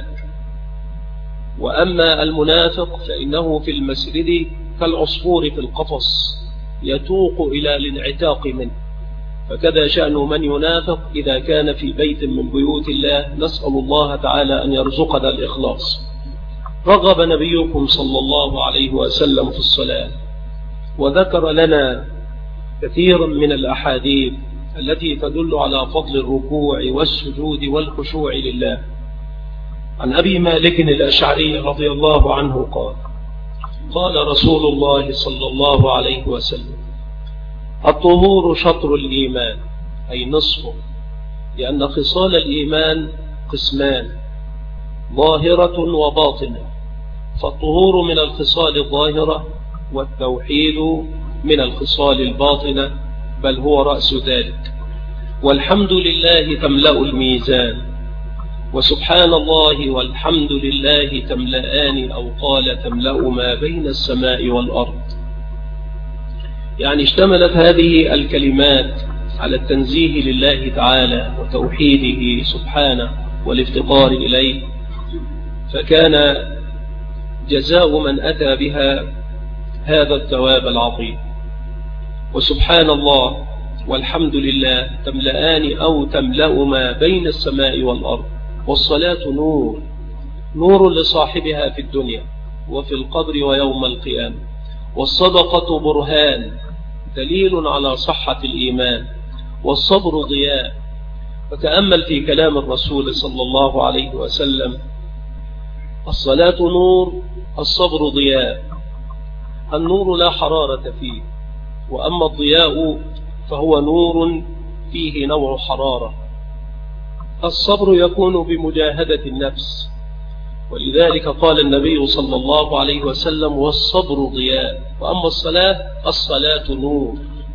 وأما المنافق فإنه في المسجد كالعصفور في القفص، يتوق إلى الانعتاق منه. فكذا شأن من ينافق إذا كان في بيت من بيوت الله. نسأل الله تعالى أن يرزقنا الإخلاص. رغب نبيكم صلى الله عليه وسلم في الصلاة، وذكر لنا كثيرا من الأحاديث التي تدل على فضل الركوع والسجود والخشوع لله. عن أبي مالك الأشعري رضي الله عنه قال: قال رسول الله صلى الله عليه وسلم: الطهور شطر الإيمان، أي نصفه، لأن خصال الإيمان قسمان: ظاهرة وباطنة. فالطهور من الخصال الظاهرة، والتوحيد من الخصال الباطنة، بل هو رأس ذلك. والحمد لله تملأ الميزان، وسبحان الله والحمد لله تملأان، أو قال تملأ ما بين السماء والأرض. يعني اشتملت هذه الكلمات على التنزيه لله تعالى وتوحيده سبحانه والافتقار إليه، فكان جزاء من أتى بها هذا الثواب العظيم. وسبحان الله والحمد لله تملأان أو تملأ ما بين السماء والأرض. والصلاة نور، نور لصاحبها في الدنيا وفي القبر ويوم القيامة. والصدقة برهان، دليل على صحة الإيمان. والصبر ضياء. فتأمل في كلام الرسول صلى الله عليه وسلم: الصلاة نور، الصبر ضياء. النور لا حرارة فيه، وأما الضياء فهو نور فيه نوع حرارة. الصبر يكون بمجاهدة النفس، ولذلك قال النبي صلى الله عليه وسلم: والصبر ضياء. وأما الصلاة، الصلاة نور.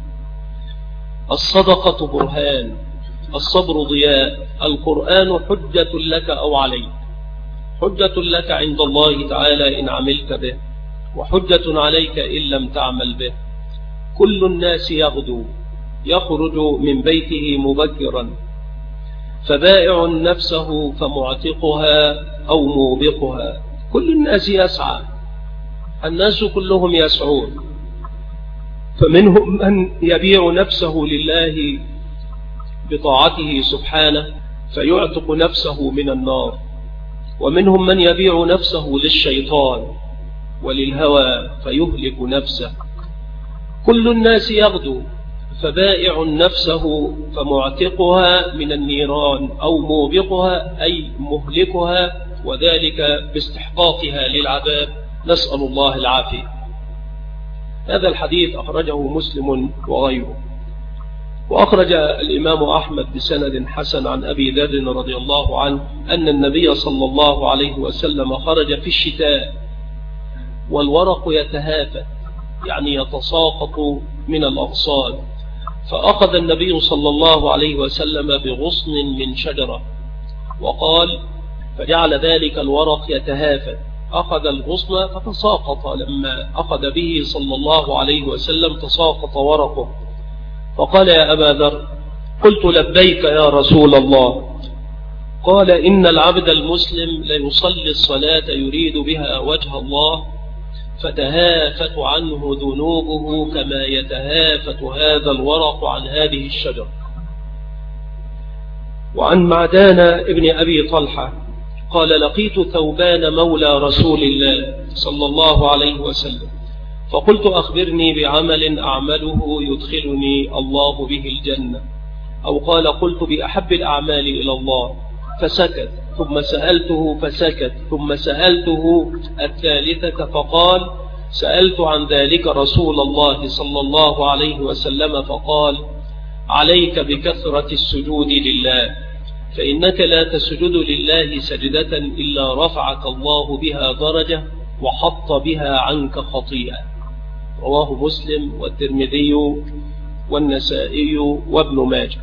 الصدقة برهان، الصبر ضياء. القرآن حجة لك أو عليك، حجة لك عند الله تعالى إن عملت به، وحجة عليك إن لم تعمل به. كل الناس يغدو، يخرج من بيته مبكرا، فبائع نفسه فمعتقها أو موبقها. كل الناس يسعى، الناس كلهم يسعون، فمنهم من يبيع نفسه لله بطاعته سبحانه فيعتق نفسه من النار، ومنهم من يبيع نفسه للشيطان وللهوى فيهلك نفسه. كل الناس يغدو، فبائع نفسه فمعتقها من النيران أو موبقها أي مهلكها، وذلك باستحقاقها للعذاب، نسأل الله العافية. هذا الحديث أخرجه مسلم وغيره. وأخرج الإمام أحمد بسند حسن عن أبي ذر رضي الله عنه أن النبي صلى الله عليه وسلم خرج في الشتاء والورق يتهافت يعني يتساقط من الأغصان. فأخذ النبي صلى الله عليه وسلم بغصن من شجرة وقال فجعل ذلك الورق يتهافت، أخذ الغصن فتساقط، لما أخذ به صلى الله عليه وسلم تساقط ورقه. فقال يا أبا ذر قلت لبيك يا رسول الله. قال إن العبد المسلم ليصلي الصلاة يريد بها وجه الله فتهافت عنه ذنوبه كما يتهافت هذا الورق عن هذه الشجرة. وعن معدان ابن أبي طلحة قال لقيت ثوبان مولى رسول الله صلى الله عليه وسلم فقلت أخبرني بعمل أعمله يدخلني الله به الجنة، أو قال قلت بأحب الأعمال إلى الله، فسكت، ثم سألته فسكت، ثم سألته الثالثة فقال سألت عن ذلك رسول الله صلى الله عليه وسلم فقال عليك بكثرة السجود لله، فإنك لا تسجد لله سجدة إلا رفعك الله بها درجة وحط بها عنك خطيئة. رواه مسلم والترمذي والنسائي وابن ماجه.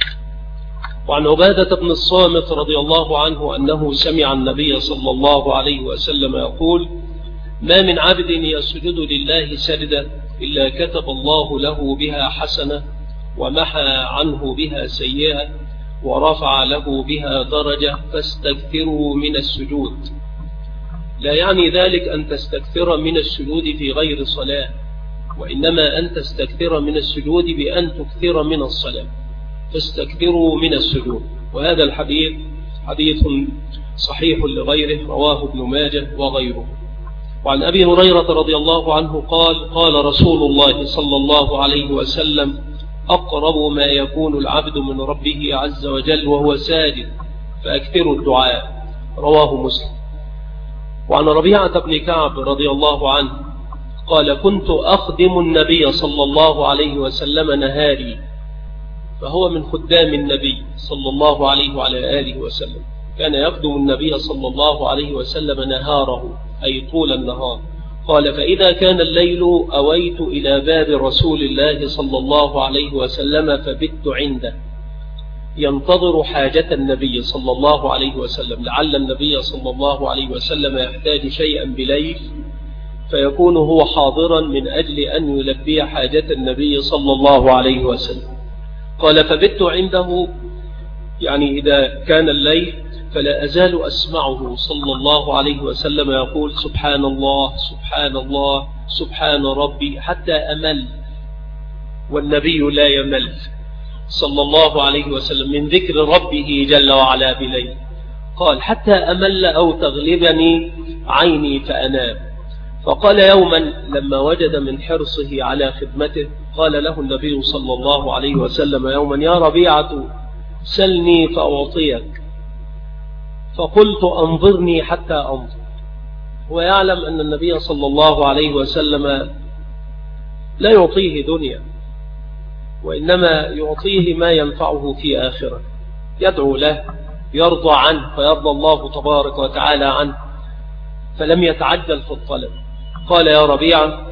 وعن عبادة بن الصامت رضي الله عنه أنه سمع النبي صلى الله عليه وسلم يقول ما من عبد يسجد لله سجدة إلا كتب الله له بها حسنة ومحى عنه بها سيئة ورفع له بها درجة، فاستكثروا من السجود. لا يعني ذلك أن تستكثر من السجود في غير صلاة، وإنما أن تستكثر من السجود بأن تكثر من الصلاة، فاستكثروا من السجود. وهذا الحديث حديث صحيح لغيره، رواه ابن ماجه وغيره. وعن أبي هريرة رضي الله عنه قال قال رسول الله صلى الله عليه وسلم أقرب ما يكون العبد من ربه عز وجل وهو ساجد فأكثروا الدعاء، رواه مسلم. وعن ربيعة بن كعب رضي الله عنه قال كنت أخدم النبي صلى الله عليه وسلم نهاري، فهو من خدام النبي صلى الله عليه وعلى آله وسلم، كان يخدم النبي صلى الله عليه وسلم نهاره أي طول النهار. قال فإذا كان الليل أويت إلى باب رسول الله صلى الله عليه وسلم فبت عنده ينتظر حاجة النبي صلى الله عليه وسلم، لعل النبي صلى الله عليه وسلم يحتاج شيئا بليل فيكون هو حاضرا من أجل أن يلبي حاجة النبي صلى الله عليه وسلم. قال فبت عنده يعني إذا كان الليل فلا أزال أسمعه صلى الله عليه وسلم يقول سبحان الله سبحان الله سبحان ربي حتى أمل، والنبي لا يمل صلى الله عليه وسلم من ذكر ربه جل وعلا بليل. قال حتى أمل أو تغلبني عيني فأنام. فقال يوما لما وجد من حرصه على خدمته قال له النبي صلى الله عليه وسلم يوما يا ربيعة سلني فأعطيك، فقلت أنظرني حتى أنظر. ويعلم أن النبي صلى الله عليه وسلم لا يعطيه دنيا، وإنما يعطيه ما ينفعه في آخرة، يدعو له يرضى عنه فيرضى الله تبارك وتعالى عنه، فلم يتعجل في الطلب. قال يا ربيعة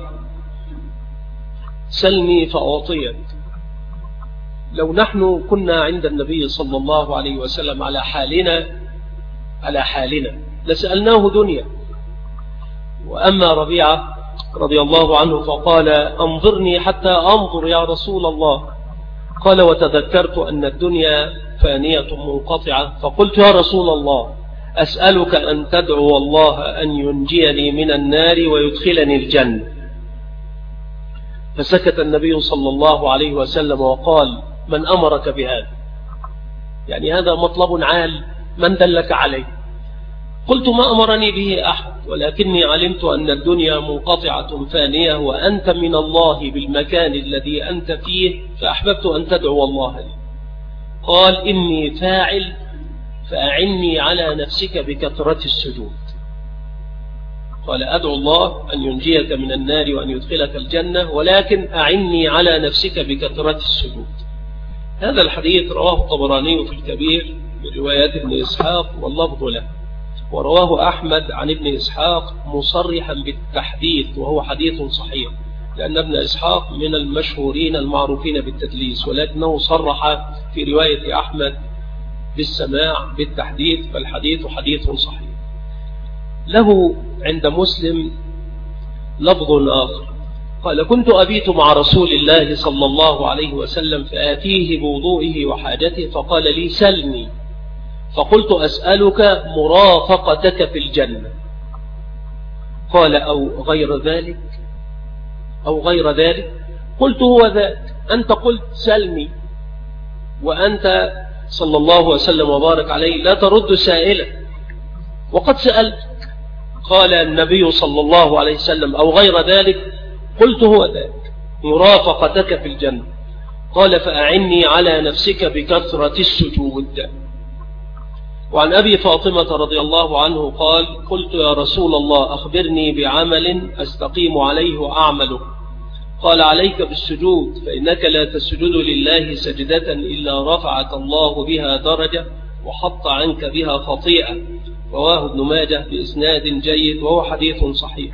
سلني فأعطيك. لو نحن كنا عند النبي صلى الله عليه وسلم على حالنا على حالنا لسألناه دنيا. وأما ربيعة رضي الله عنه فقال أنظرني حتى أنظر يا رسول الله. قال وتذكرت أن الدنيا فانية منقطعة، فقلت يا رسول الله أسألك أن تدعو الله أن ينجيني من النار ويدخلني الجنة. فسكت النبي صلى الله عليه وسلم وقال من أمرك بهذا؟ يعني هذا مطلب عال، من دلك عليه؟ قلت ما أمرني به أحد، ولكني علمت أن الدنيا منقطعة فانية وأنت من الله بالمكان الذي أنت فيه، فأحببت أن تدعو الله لي. قال إني فاعل فأعني على نفسك بكثرة السجود. قال أدعو الله أن ينجيك من النار وأن يدخلك الجنة، ولكن أعني على نفسك بكثرة السجود. هذا الحديث رواه الطبراني في الكبير من روايات ابن إسحاق واللفظ له. ورواه أحمد عن ابن إسحاق مصرحا بالتحديث، وهو حديث صحيح، لأن ابن إسحاق من المشهورين المعروفين بالتدليس، ولكنه صرح في رواية أحمد بالسماع بالتحديث، فالحديث حديث صحيح. له عند مسلم لفظ آخر قال: كنت أبيت مع رسول الله صلى الله عليه وسلم فآتيه بوضوئه وحاجته فقال لي: سلني. فقلت: أسألك مرافقتك في الجنة. قال: أو غير ذلك أو غير ذلك. قلت: هو ذاك، أنت قلت سلني، وأنت صلى الله وسلم وبارك عليه لا ترد سائلا، وقد سألت. قال النبي صلى الله عليه وسلم: أو غير ذلك. قلت: هو ذاك، مرافقتك في الجنة. قال: فأعني على نفسك بكثرة السجود. وعن أبي فاطمة رضي الله عنه قال: قلت: يا رسول الله أخبرني بعمل أستقيم عليه وأعمله. قال: عليك بالسجود، فإنك لا تسجد لله سجدة إلا رفعك الله بها درجة وحط عنك بها خطيئة. رواه ابن ماجه بإسناد جيد، وهو حديث صحيح.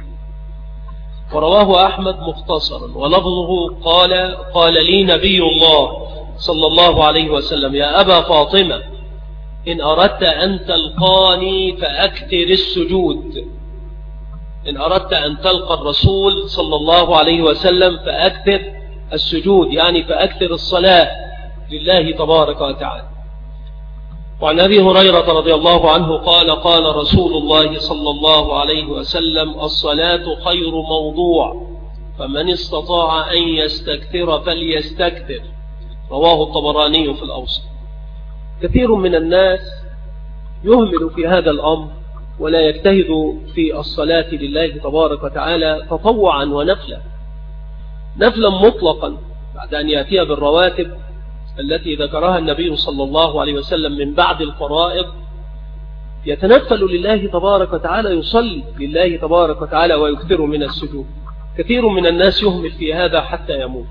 ورواه أحمد مختصرا، ولفظه قال: قال لي نبي الله صلى الله عليه وسلم: يا أبا فاطمة، إن أردت أن تلقاني فأكثر السجود. إن أردت أن تلقى الرسول صلى الله عليه وسلم فأكثر السجود، يعني فأكثر الصلاة لله تبارك وتعالى. وعن أبي هريرة رضي الله عنه قال: قال رسول الله صلى الله عليه وسلم: الصلاة خير موضوع، فمن استطاع أن يستكثر فليستكثر. رواه الطبراني في الأوسط. كثير من الناس يهمل في هذا الأمر ولا يجتهد في الصلاة لله تبارك وتعالى تطوعا ونفلا، نفلا مطلقا بعد أن يأتي بالرواتب التي ذكرها النبي صلى الله عليه وسلم من بعد الفرائض، يتنفل لله تبارك وتعالى، يصلي لله تبارك وتعالى ويكثر من السجود. كثير من الناس يهمل في هذا حتى يموت.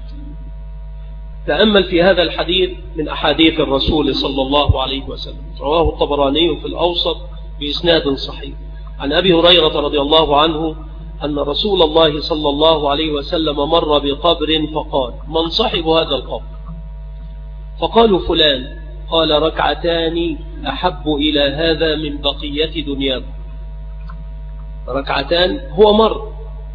تأمل في هذا الحديث من أحاديث الرسول صلى الله عليه وسلم. رواه الطبراني في الأوسط بإسناد صحيح. عن أبي هريرة رضي الله عنه أن رسول الله صلى الله عليه وسلم مر بقبر فقال: من صاحب هذا القبر؟ فقالوا: فلان. قال: ركعتان أحب إلى هذا من بقية دنياكم. ركعتان، هو مر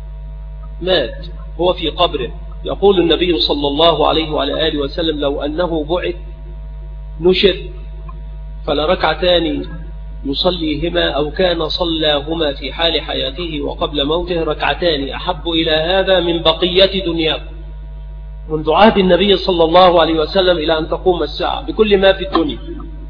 مات هو في قبره. يقول النبي صلى الله عليه وعلى آله وسلم: لو أنه بعث نشر فلركعتان يصليهما أو كان صلاهما في حال حياته وقبل موته، ركعتان أحب إلى هذا من بقية دنياكم. منذ عهد النبي صلى الله عليه وسلم إلى أن تقوم الساعة بكل ما في الدنيا،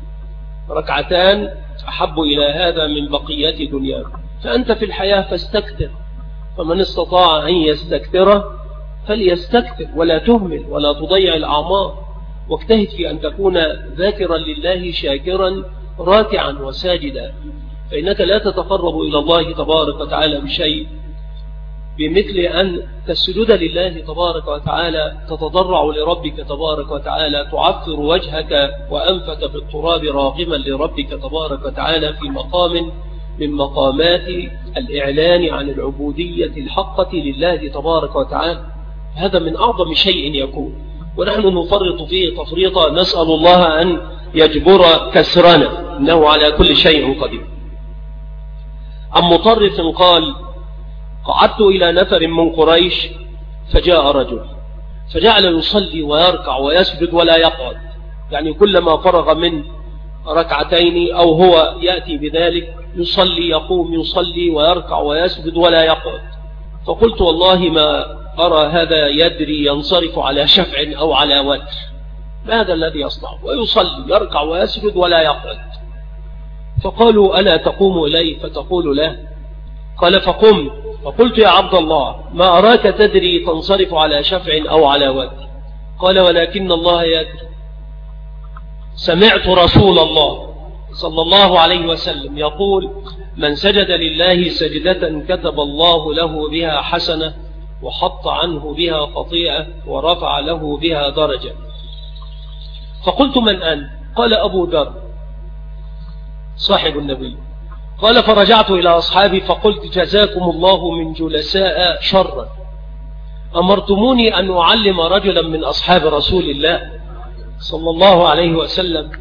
ركعتان أحب إلى هذا من بقية دنياكم. فأنت في الحياة فاستكثر، فمن استطاع أن يستكثر فليستكثر، ولا تهمل ولا تضيع الأعمار، واجتهد في أن تكون ذاكرا لله شاكرا راكعا وساجدا، فإنك لا تتقرب إلى الله تبارك وتعالى بشيء بمثل أن تسجد لله تبارك وتعالى، تتضرع لربك تبارك وتعالى، تعفر وجهك وأنفك بالتراب راغما لربك تبارك وتعالى في مقام من مقامات الإعلان عن العبودية الحقة لله تبارك وتعالى. هذا من أعظم شيء يكون، ونحن نفرط فيه تفريطا، نسأل الله أن يجبر كسرنا، إنه على كل شيء قدير. عن مطرف قال: قعدت إلى نفر من قريش فجاء رجل فجعل يصلي ويركع ويسجد ولا يقعد، يعني كلما فرغ من ركعتين أو هو يأتي بذلك يصلي، يقوم يصلي ويركع ويسجد ولا يقعد. فقلت: والله ما أرى هذا يدري ينصرف على شفع أو على وتر، ماذا الذي يصنع؟ ويصلي يركع ويسجد ولا يقعد. فقالوا: ألا تقوم إليه فتقول له؟ قال: فقمت فقلت: يا عبد الله، ما أراك تدري تنصرف على شفع أو على وتر؟ قال: ولكن الله يدري. سمعت رسول الله صلى الله عليه وسلم يقول: من سجد لله سجدة كتب الله له بها حسنة وحط عنه بها خطيئة ورفع له بها درجة. فقلت: من أنت؟ قال: أبو ذر صاحب النبي. قال فرجعت إلى أصحابي فقلت جزاكم الله من جلساء شرا، أمرتموني أن أعلم رجلا من أصحاب رسول الله صلى الله عليه وسلم.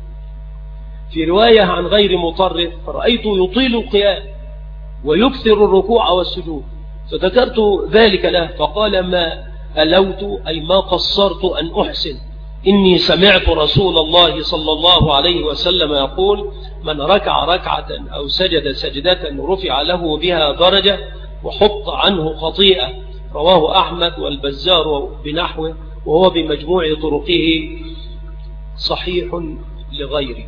في رواية عن غير مطرف فرأيت يطيل القيام ويكثر الركوع والسجود، فذكرت ذلك له فقال ما ألوت أي ما قصرت أن أحسن، إني سمعت رسول الله صلى الله عليه وسلم يقول من ركع ركعة أو سجد سجدة رفع له بها درجة وحط عنه خطيئة. رواه أحمد والبزار بنحوه، وهو بمجموع طرقه صحيح لغيره.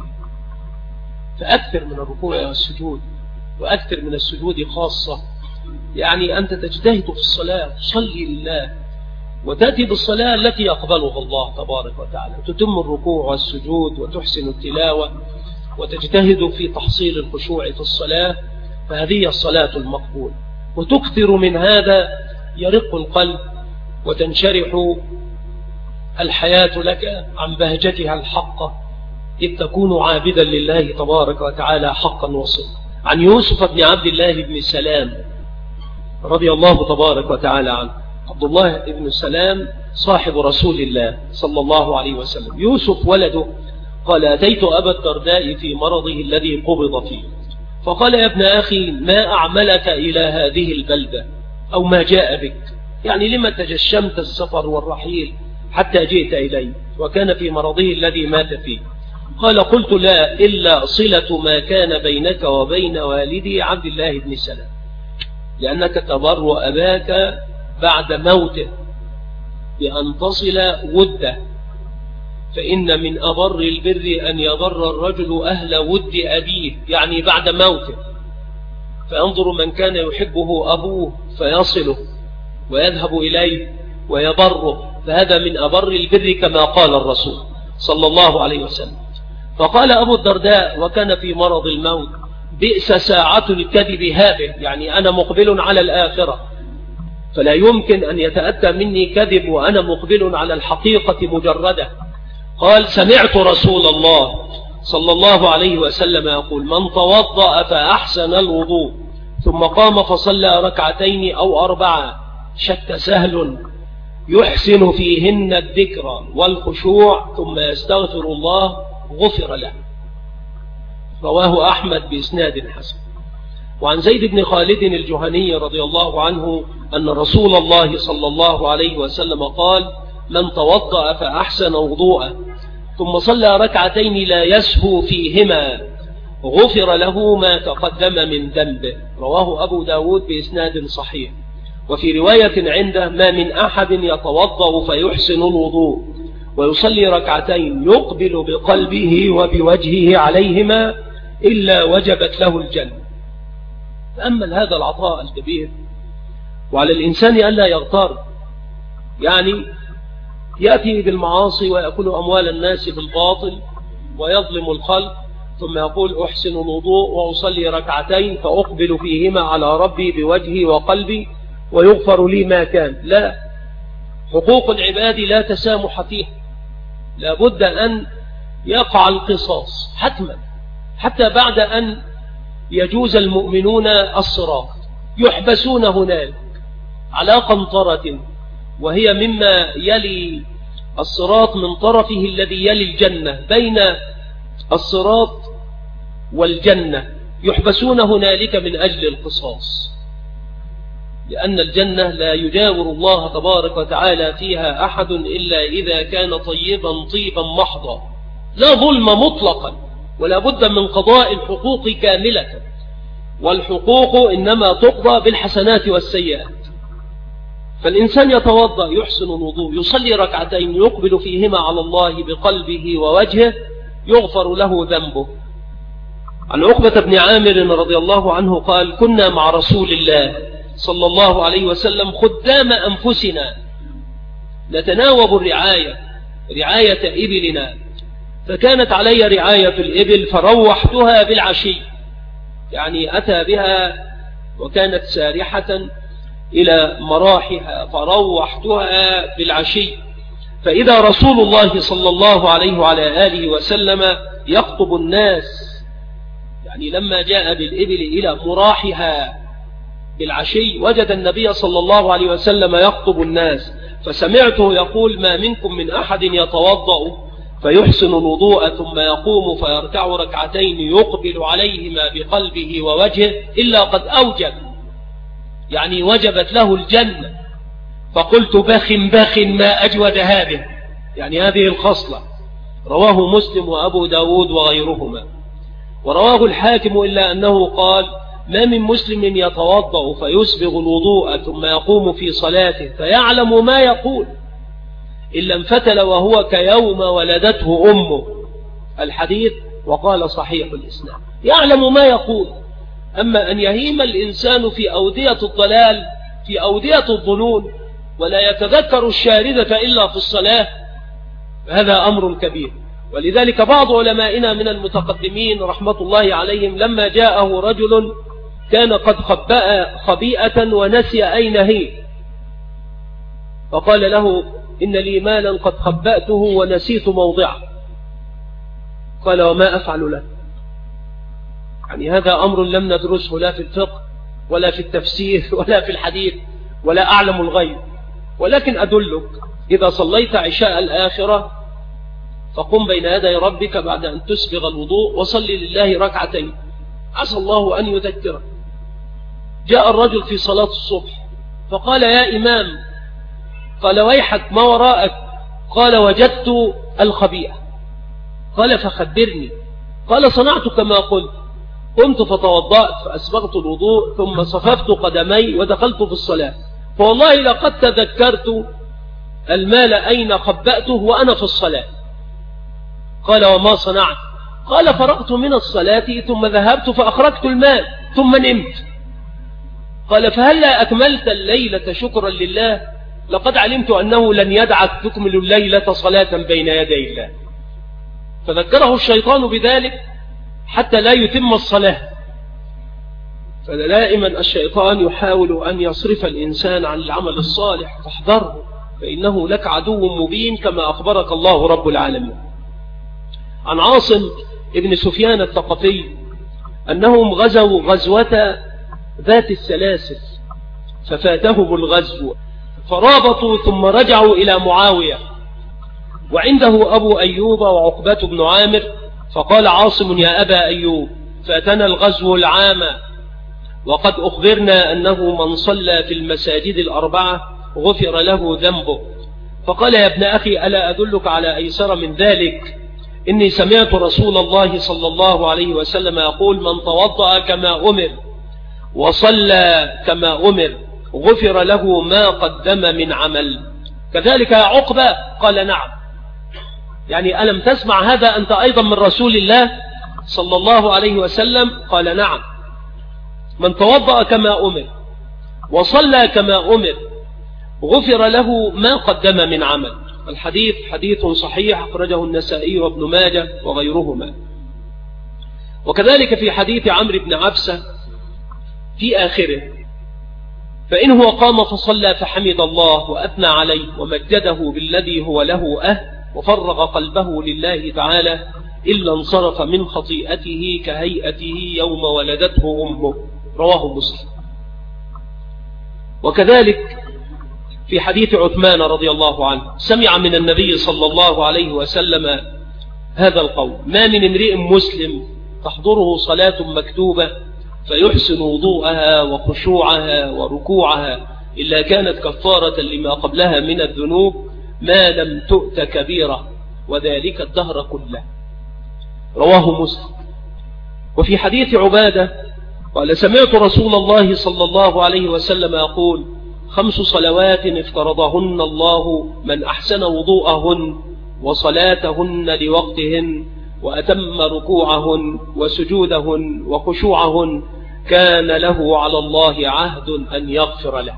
فأكثر من الركوع والسجود، وأكثر من السجود خاصة، يعني أنت تجتهد في الصلاة، تصلي لله وتأتي بالصلاة التي يقبلها الله تبارك وتعالى، تتم الركوع والسجود وتحسن التلاوة وتجتهد في تحصيل الخشوع في الصلاة، فهذه الصلاة المقبول. وتكثر من هذا يرق القلب وتنشرح الحياة لك عن بهجتها الحقة، إذ تكون عابدا لله تبارك وتعالى حقا وصدقا. عن يوسف بن عبد الله بن سلام رضي الله تبارك وتعالى عنه، عبد الله بن سلام صاحب رسول الله صلى الله عليه وسلم. يوسف ولده قال أتيت أبا الدرداء في مرضه الذي قبض فيه، فقال يا ابن أخي ما أعملك إلى هذه البلدة أو ما جاء بك، يعني لما تجشمت السفر والرحيل حتى جئت إلي، وكان في مرضه الذي مات فيه. قال قلت لا إلا صلة ما كان بينك وبين والدي عبد الله بن سلام، لأنك تبر أباك بعد موته بأن تصل وده، فإن من أبر البر أن يبر الرجل أهل ود أبيه، يعني بعد موته، فينظر من كان يحبه أبوه فيصله ويذهب إليه ويبره، فهذا من أبر البر كما قال الرسول صلى الله عليه وسلم. فقال أبو الدرداء وكان في مرض الموت بئس ساعة الكذب هذه، يعني أنا مقبل على الآخرة فلا يمكن أن يتأتى مني كذب وأنا مقبل على الحقيقة مجردة. قال سمعت رسول الله صلى الله عليه وسلم يقول من توضأ فأحسن الوضوء ثم قام فصلى ركعتين أو أربعة شك سهل يحسن فيهن الذكر والخشوع ثم يستغفر الله غفر له. رواه أحمد بإسناد حسن. وعن زيد بن خالد الجهني رضي الله عنه أن رسول الله صلى الله عليه وسلم قال من توضأ فأحسن وضوءه ثم صلى ركعتين لا يسهو فيهما غفر له ما تقدم من ذنبه. رواه أبو داود بإسناد صحيح. وفي رواية عنده ما من أحد يتوضأ فيحسن الوضوء ويصلي ركعتين يقبل بقلبه وبوجهه عليهما إلا وجبت له الجنة. تأمل هذا العطاء الكبير، وعلى الإنسان ألا يغتر، يعني يأتي بالمعاصي ويأكل أموال الناس بالباطل ويظلم الخلق ثم يقول أحسن الوضوء وأصلي ركعتين فأقبل فيهما على ربي بوجهي وقلبي ويغفر لي ما كان. لا، حقوق العباد لا تسامح فيها، لابد أن يقع القصاص حتما، حتى بعد أن يجوز المؤمنون الصراط يحبسون هناك على قنطرة، وهي مما يلي الصراط من طرفه الذي يلي الجنة، بين الصراط والجنة يحبسون هنالك من أجل القصاص، لأن الجنة لا يجاور الله تبارك وتعالى فيها أحد إلا إذا كان طيبا طيبا محضا، لا ظلم مطلقا، ولا بد من قضاء الحقوق كاملة، والحقوق إنما تقضى بالحسنات والسيئات. فالإنسان يتوضأ يحسن الوضوء يصلي ركعتين يقبل فيهما على الله بقلبه ووجهه يغفر له ذنبه. عن عقبة بن عامر رضي الله عنه قال كنا مع رسول الله صلى الله عليه وسلم خدام أنفسنا نتناوب الرعاية رعاية إبلنا، فكانت علي رعاية الإبل فروحتها بالعشي، يعني أتى بها وكانت سارحة إلى مراحها فروحتها بالعشي، فإذا رسول الله صلى الله عليه وعلى آله وسلم يخطب الناس، يعني لما جاء بالإبل إلى مراحها بالعشي وجد النبي صلى الله عليه وسلم يخطب الناس، فسمعته يقول: ما منكم من أحد يتوضأ فيحسن الوضوء ثم يقوم فيركع ركعتين يقبل عليهما بقلبه ووجهه إلا قد أوجب، يعني وجبت له الجنة. فقلت: بخ بخ ما أجود هذه، يعني هذه الخصلة. رواه مسلم وأبو داود وغيرهما. ورواه الحاكم إلا أنه قال: ما من مسلم يتوضأ فيسبغ الوضوء ثم يقوم في صلاته فيعلم ما يقول إلا انفتل وهو كيوم ولدته أمه. الحديث وقال صحيح الإسناد. يعلم ما يقول. أما أن يهيم الإنسان في أودية الضلال، في أودية الظنون، ولا يتذكر الشاردة إلا في الصلاة، هذا أمر كبير. ولذلك بعض علمائنا من المتقدمين رحمة الله عليهم لما جاءه رجل كان قد خبأ خبيئة ونسي أين هي، فقال له: إن لي مالا قد خبأته ونسيت موضعه. قال: وما أفعل له؟ يعني هذا أمر لم ندرسه لا في الفقه ولا في التفسير ولا في الحديث ولا أعلم الغيب، ولكن أدلك: إذا صليت عشاء الآخرة فقم بين يدي ربك بعد أن تسبغ الوضوء وصل لله ركعتين، عسى الله أن يذكرك. جاء الرجل في صلاة الصبح فقال: يا إمام. قال: ويحك ما وراءك؟ قال: وجدت الخبيئة. قال: فخبرني. قال: صنعت كما قلت، قمت فتوضأت فأسبغت الوضوء ثم صففت قدمي ودخلت في الصلاة، فوالله لقد تذكرت المال أين خبأته وأنا في الصلاة. قال: وما صنعت؟ قال: فرغت من الصلاة ثم ذهبت فأخرجت المال ثم نمت. قال: فهلا أكملت الليلة شكرا لله؟ لقد علمت أنه لن يدعك تكمل الليلة صلاة بين يدي الله. فذكره الشيطان بذلك حتى لا يتم الصلاة. فدائما الشيطان يحاول أن يصرف الإنسان عن العمل الصالح، فاحذره فإنه لك عدو مبين كما أخبرك الله رب العالمين. عن عاصم ابن سفيان الثقفي أنهم غزوا غزوة ذات السلاسل ففاتهم الغزو فرابطوا ثم رجعوا إلى معاوية وعنده أبو أيوب وعقبة بن عامر، فقال عاصم: يا أبا أيوب، فاتنا الغزو العام وقد أخبرنا أنه من صلى في المساجد الأربعة غفر له ذنبه. فقال: يا ابن أخي، ألا أدلك على أيسر من ذلك؟ إني سمعت رسول الله صلى الله عليه وسلم يقول: من توضأ كما أمر وصلى كما أمر غفر له ما قدم من عمل. كذلك يا عقبة؟ قال: نعم. يعني ألم تسمع هذا أنت أيضا من رسول الله صلى الله عليه وسلم؟ قال: نعم. من توضأ كما أمر وصلى كما أمر غفر له ما قدم من عمل. الحديث حديث صحيح أخرجه النسائي وابن ماجه وغيرهما. وكذلك في حديث عمرو بن عبسة في آخره: فإن هو قام فصلى فحمد الله وأثنى عليه ومجده بالذي هو له أهل وفرغ قلبه لله تعالى إلا انصرف من خطيئته كهيئته يوم ولدته أمه. رواه مسلم. وكذلك في حديث عثمان رضي الله عنه سمع من النبي صلى الله عليه وسلم هذا القول: ما من امرئ مسلم تحضره صلاة مكتوبة فيحسن وضوءها وخشوعها وركوعها إلا كانت كفارة لما قبلها من الذنوب ما لم تؤت كبيرة، وذلك الدهر كله. رواه مسلم. وفي حديث عبادة قال: سمعت رسول الله صلى الله عليه وسلم يقول: خمس صلوات افترضهن الله من أحسن وضوءهن وصلاتهن لوقتهن وأتم ركوعهن وسجودهن وخشوعهن كان له على الله عهد أن يغفر له.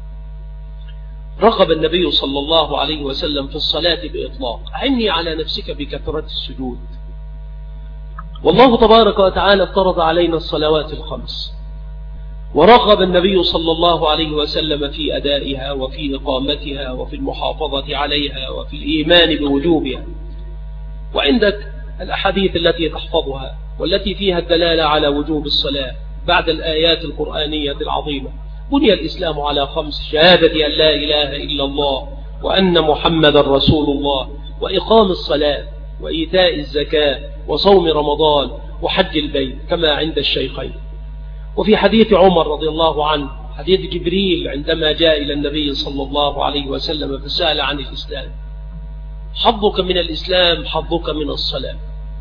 رغب النبي صلى الله عليه وسلم في الصلاة بإطلاق: عني على نفسك بكثرة السجود. والله تبارك وتعالى افترض علينا الصلوات الخمس، ورغب النبي صلى الله عليه وسلم في أدائها وفي إقامتها وفي المحافظة عليها وفي الإيمان بوجوبها. وعندك الأحاديث التي تحفظها والتي فيها الدلالة على وجوب الصلاة بعد الآيات القرآنية العظيمة. بني الإسلام على خمس: شهادة أن لا إله إلا الله وأن محمد رسول الله، وإقام الصلاة، وإيتاء الزكاة، وصوم رمضان، وحج البيت كما عند الشيخين. وفي حديث عمر رضي الله عنه، حديث جبريل عندما جاء إلى النبي صلى الله عليه وسلم فسأل عن الإسلام: حظك من الإسلام حظك من الصلاة،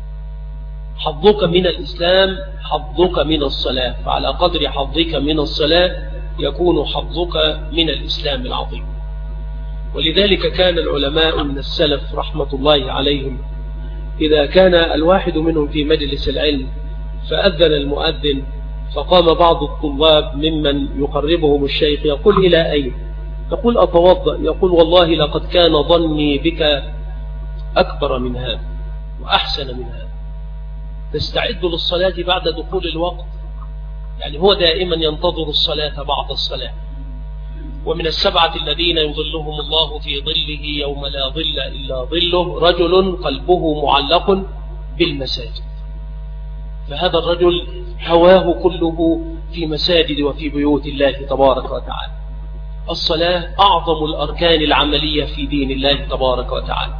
حظك من الإسلام حظك من الصلاة، فعلى قدر حظك من الصلاة يكون حظك من الإسلام العظيم. ولذلك كان العلماء من السلف رحمة الله عليهم إذا كان الواحد منهم في مجلس العلم فأذن المؤذن فقام بعض الطلاب ممن يقربهم الشيخ يقول: إلى أين؟ يقول: أتوضأ. يقول: والله لقد كان ظني بك أكبر من هذا وأحسن من هذا. تستعد للصلاة بعد دخول الوقت، يعني هو دائما ينتظر الصلاة بعد الصلاة. ومن السبعة الذين يظلهم الله في ظله يوم لا ظل إلا ظله رجل قلبه معلق بالمساجد. فهذا الرجل هواه كله في مساجد وفي بيوت الله تبارك وتعالى. الصلاة أعظم الأركان العملية في دين الله تبارك وتعالى،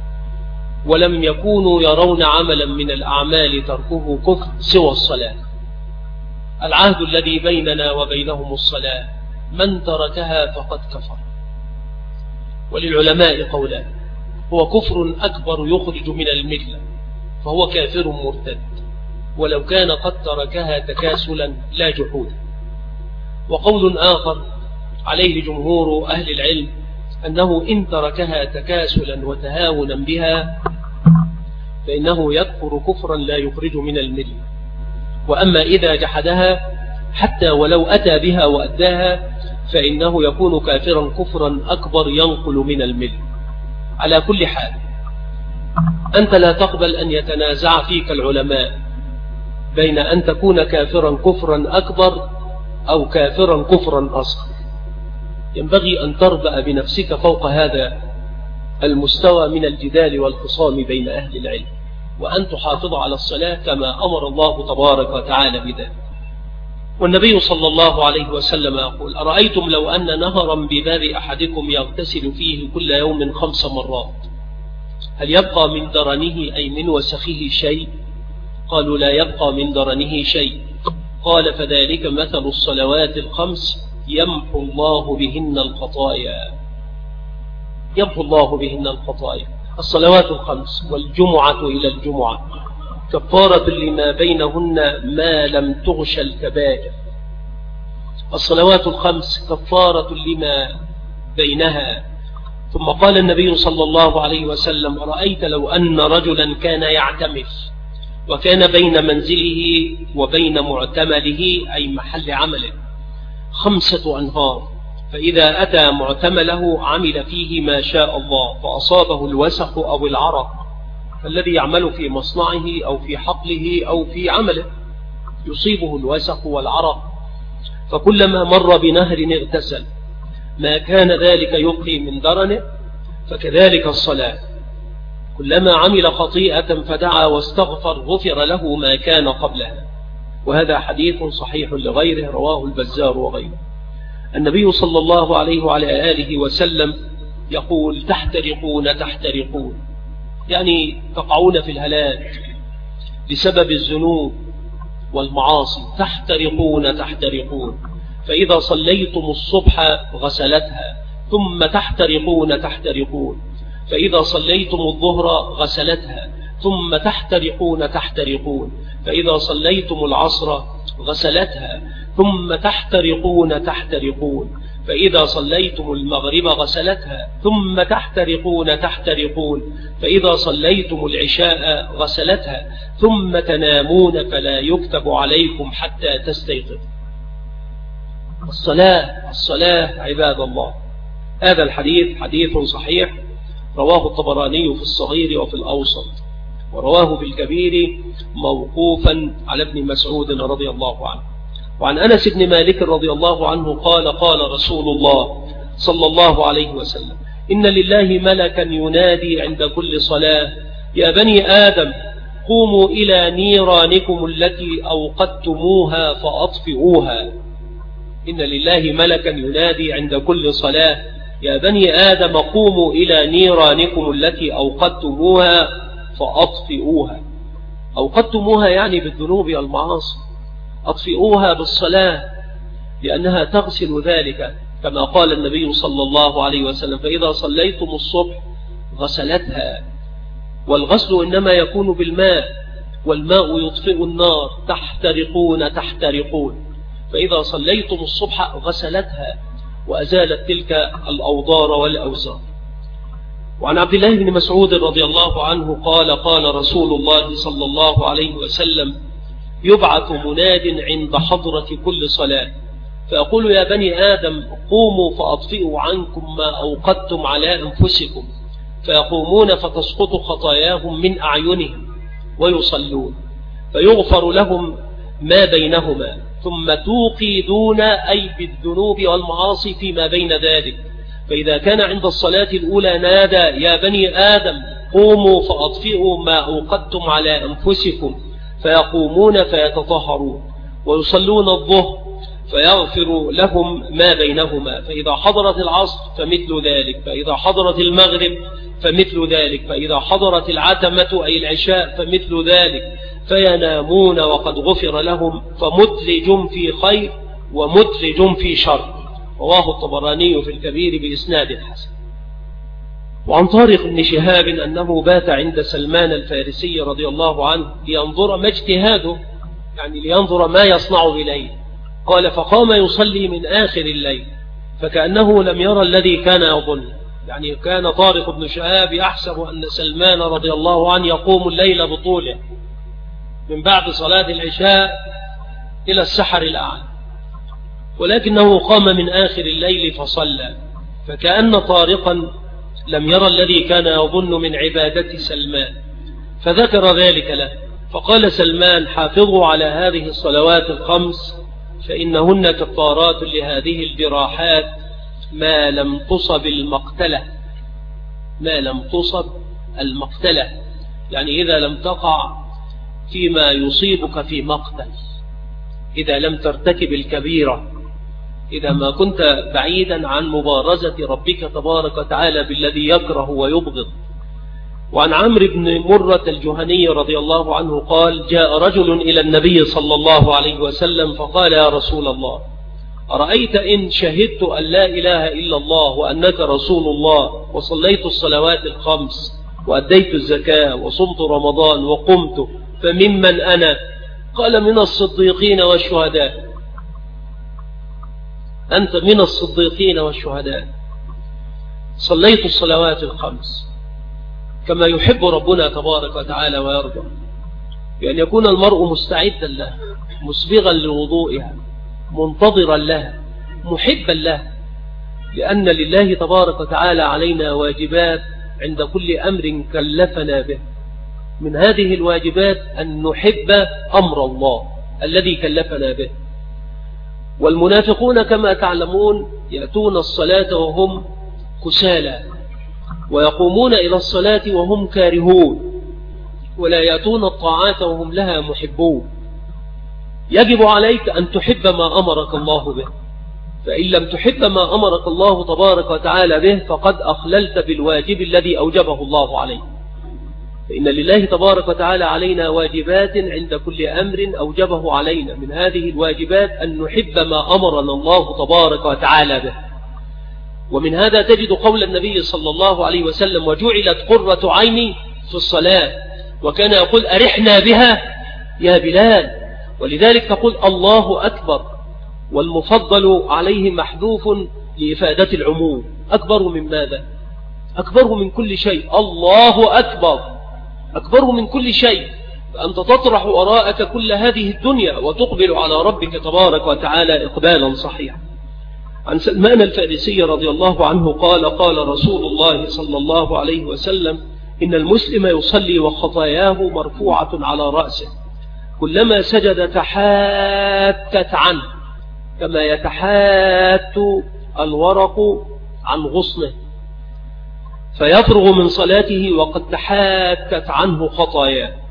ولم يكونوا يرون عملا من الأعمال تركه كفر سوى الصلاة. العهد الذي بيننا وبينهم الصلاة، من تركها فقد كفر. وللعلماء قولان: هو كفر أكبر يخرج من الملة فهو كافر مرتد، ولو كان قد تركها تكاسلا لا جحودا. وقول آخر عليه جمهور أهل العلم أنه إن تركها تكاسلا وتهاونا بها فإنه يكفر كفرا لا يخرج من الملة. وأما إذا جحدها حتى ولو أتى بها وأداها فإنه يكون كافرا كفرا أكبر ينقل من الملة. على كل حال أنت لا تقبل أن يتنازع فيك العلماء بين أن تكون كافرا كفرا أكبر أو كافرا كفرا أصغر. ينبغي أن تربأ بنفسك فوق هذا المستوى من الجدال والخصام بين أهل العلم، وأن تحافظ على الصلاة كما أمر الله تبارك وتعالى بذلك. والنبي صلى الله عليه وسلم يقول: أرأيتم لو أن نهرا بباب أحدكم يغتسل فيه كل يوم خمس مرات هل يبقى من درنه أي من وسخه شيء؟ قالوا: لا يبقى من درنه شيء. قال: فذلك مثل الصلوات الخمس يمحو الله بهن الخطايا، يمحو الله بهن الخطايا. الصلوات الخمس والجمعة إلى الجمعة كفارة لما بينهن ما لم تغش الكبائر. الصلوات الخمس كفارة لما بينها. ثم قال النبي صلى الله عليه وسلم: رأيت لو أن رجلا كان يعتمر وكان بين منزله وبين معتمله أي محل عمله خمسة أنهار، فإذا أتى معتمله عمل فيه ما شاء الله فأصابه الوسخ أو العرق، فالذي يعمل في مصنعه أو في حقله أو في عمله يصيبه الوسخ والعرق، فكلما مر بنهر اغتسل ما كان ذلك يبقي من درنه. فكذلك الصلاة، كلما عمل خطيئة فدعا واستغفر غفر له ما كان قبلها. وهذا حديث صحيح لغيره رواه البزار وغيره. النبي صلى الله عليه وعلى آله وسلم يقول: تحترقون تحترقون، يعني تقعون في الهلاك بسبب الذنوب والمعاصي. تحترقون تحترقون، فإذا صليتم الصبح غسلتها، ثم تحترقون تحترقون، فإذا صليتم الظهر غسلتها، ثم تحترقون تحترقون، فإذا صليتم العصر غسلتها، ثم تحترقون تحترقون، فإذا صليتم المغرب غسلتها، ثم تحترقون تحترقون، فإذا صليتم العشاء غسلتها، ثم تنامون فلا يكتب عليكم حتى تستيقظوا. الصلاة الصلاة عباد الله. هذا الحديث حديث صحيح رواه الطبراني في الصغير وفي الأوسط، ورواه في الكبير موقوفا على ابن مسعود رضي الله عنه. وعن أنس بن مالك رضي الله عنه قال: قال رسول الله صلى الله عليه وسلم: إن لله ملكا ينادي عند كل صلاة: يا بني آدم قوموا إلى نيرانكم التي أوقدتموها فأطفئوها. إن لله ملكا ينادي عند كل صلاة: يا بني آدم قوموا إلى نيرانكم التي أوقدتموها فأطفئوها. أوقدتموها يعني بالذنوب والمعاصي، أطفئوها بالصلاة لأنها تغسل ذلك، كما قال النبي صلى الله عليه وسلم: فإذا صليتم الصبح غسلتها. والغسل إنما يكون بالماء، والماء يطفئ النار، تحترقون تحترقون. فإذا صليتم الصبح غسلتها وأزالت تلك الأوضار والأوزار. وعن عبد الله بن مسعود رضي الله عنه قال: قال رسول الله صلى الله عليه وسلم: يبعث مناد عند حضرة كل صلاة فيقول: يا بني آدم قوموا فأطفئوا عنكم ما أوقدتم على أنفسكم، فيقومون فتسقط خطاياهم من أعينهم ويصلون فيغفر لهم ما بينهما، ثم توقدون أي بالذنوب والمعاصي فيما بين ذلك. فإذا كان عند الصلاة الأولى نادى: يا بني آدم قوموا فأطفئوا ما أوقدتم على أنفسكم، فيقومون فيتطهرون ويصلون الظهر فيغفر لهم ما بينهما. فإذا حضرت العصر فمثل ذلك، فإذا حضرت المغرب فمثل ذلك، فإذا حضرت العتمة أي العشاء فمثل ذلك، فينامون وقد غفر لهم، فمدلج في خير ومدلج في شر. رواه الطبراني في الكبير بإسناد حسن. وعن طارق بن شهاب أنه بات عند سلمان الفارسي رضي الله عنه لينظر ما اجتهاده، يعني لينظر ما يصنع إليه. قال: فقام يصلي من آخر الليل فكأنه لم يرى الذي كان يظن، يعني كان طارق بن شهاب يحسب أن سلمان رضي الله عنه يقوم الليل بطوله من بعد صلاة العشاء إلى السحر الأعلى، ولكنه قام من آخر الليل فصلى، فكأن طارقا لم يرى الذي كان يظن من عبادة سلمان، فذكر ذلك له. فقال سلمان: حافظوا على هذه الصلوات الخمس فإنهن كفارات لهذه الجراحات ما لم تصب المقتلة. ما لم تصب المقتلة يعني إذا لم تقع فيما يصيبك في مقتل، إذا لم ترتكب الكبيرة، إذا ما كنت بعيدا عن مبارزة ربك تبارك وتعالى بالذي يكره ويبغض. وعن عمرو بن مرة الجهني رضي الله عنه قال: جاء رجل إلى النبي صلى الله عليه وسلم فقال: يا رسول الله، أرأيت إن شهدت أن لا إله إلا الله وأنك رسول الله وصليت الصلوات الخمس وأديت الزكاة وصمت رمضان وقمت، فممن أنا؟ قال: من الصديقين والشهداء. أنت من الصديقين والشهداء، صليت الصلوات الخمس كما يحب ربنا تبارك وتعالى ويرضى، بأن يكون المرء مستعدا له، مسبغا لوضوئها، منتظرا لها، محبا له، لأن لله تبارك وتعالى علينا واجبات عند كل أمر كلفنا به. من هذه الواجبات أن نحب أمر الله الذي كلفنا به. والمنافقون كما تعلمون يأتون الصلاة وهم كسالى، ويقومون إلى الصلاة وهم كارهون، ولا يأتون الطاعات وهم لها محبون. يجب عليك أن تحب ما أمرك الله به، فإن لم تحب ما أمرك الله تبارك وتعالى به فقد أخللت بالواجب الذي أوجبه الله عليك. فإن لله تبارك وتعالى علينا واجبات عند كل أمر أوجبه علينا. من هذه الواجبات أن نحب ما أمرنا الله تبارك وتعالى به. ومن هذا تجد قول النبي صلى الله عليه وسلم: وجعلت قرة عيني في الصلاة، وكان يقول: أرحنا بها يا بلال. ولذلك تقول: الله أكبر، والمفضل عليه محذوف لإفادة العموم. أكبر من ماذا؟ أكبر من كل شيء. الله أكبر، أكبر من كل شيء. فأنت تطرح وراءك كل هذه الدنيا وتقبل على ربك تبارك وتعالى إقبالا صحيحا. عن سلمان الفارسي رضي الله عنه قال: قال رسول الله صلى الله عليه وسلم: إن المسلم يصلي وخطاياه مرفوعة على رأسه، كلما سجد تحاتت عنه كما يتحات الورق عن غصنه، فيفرغ من صلاته وقد تحاتت عنه خطاياه.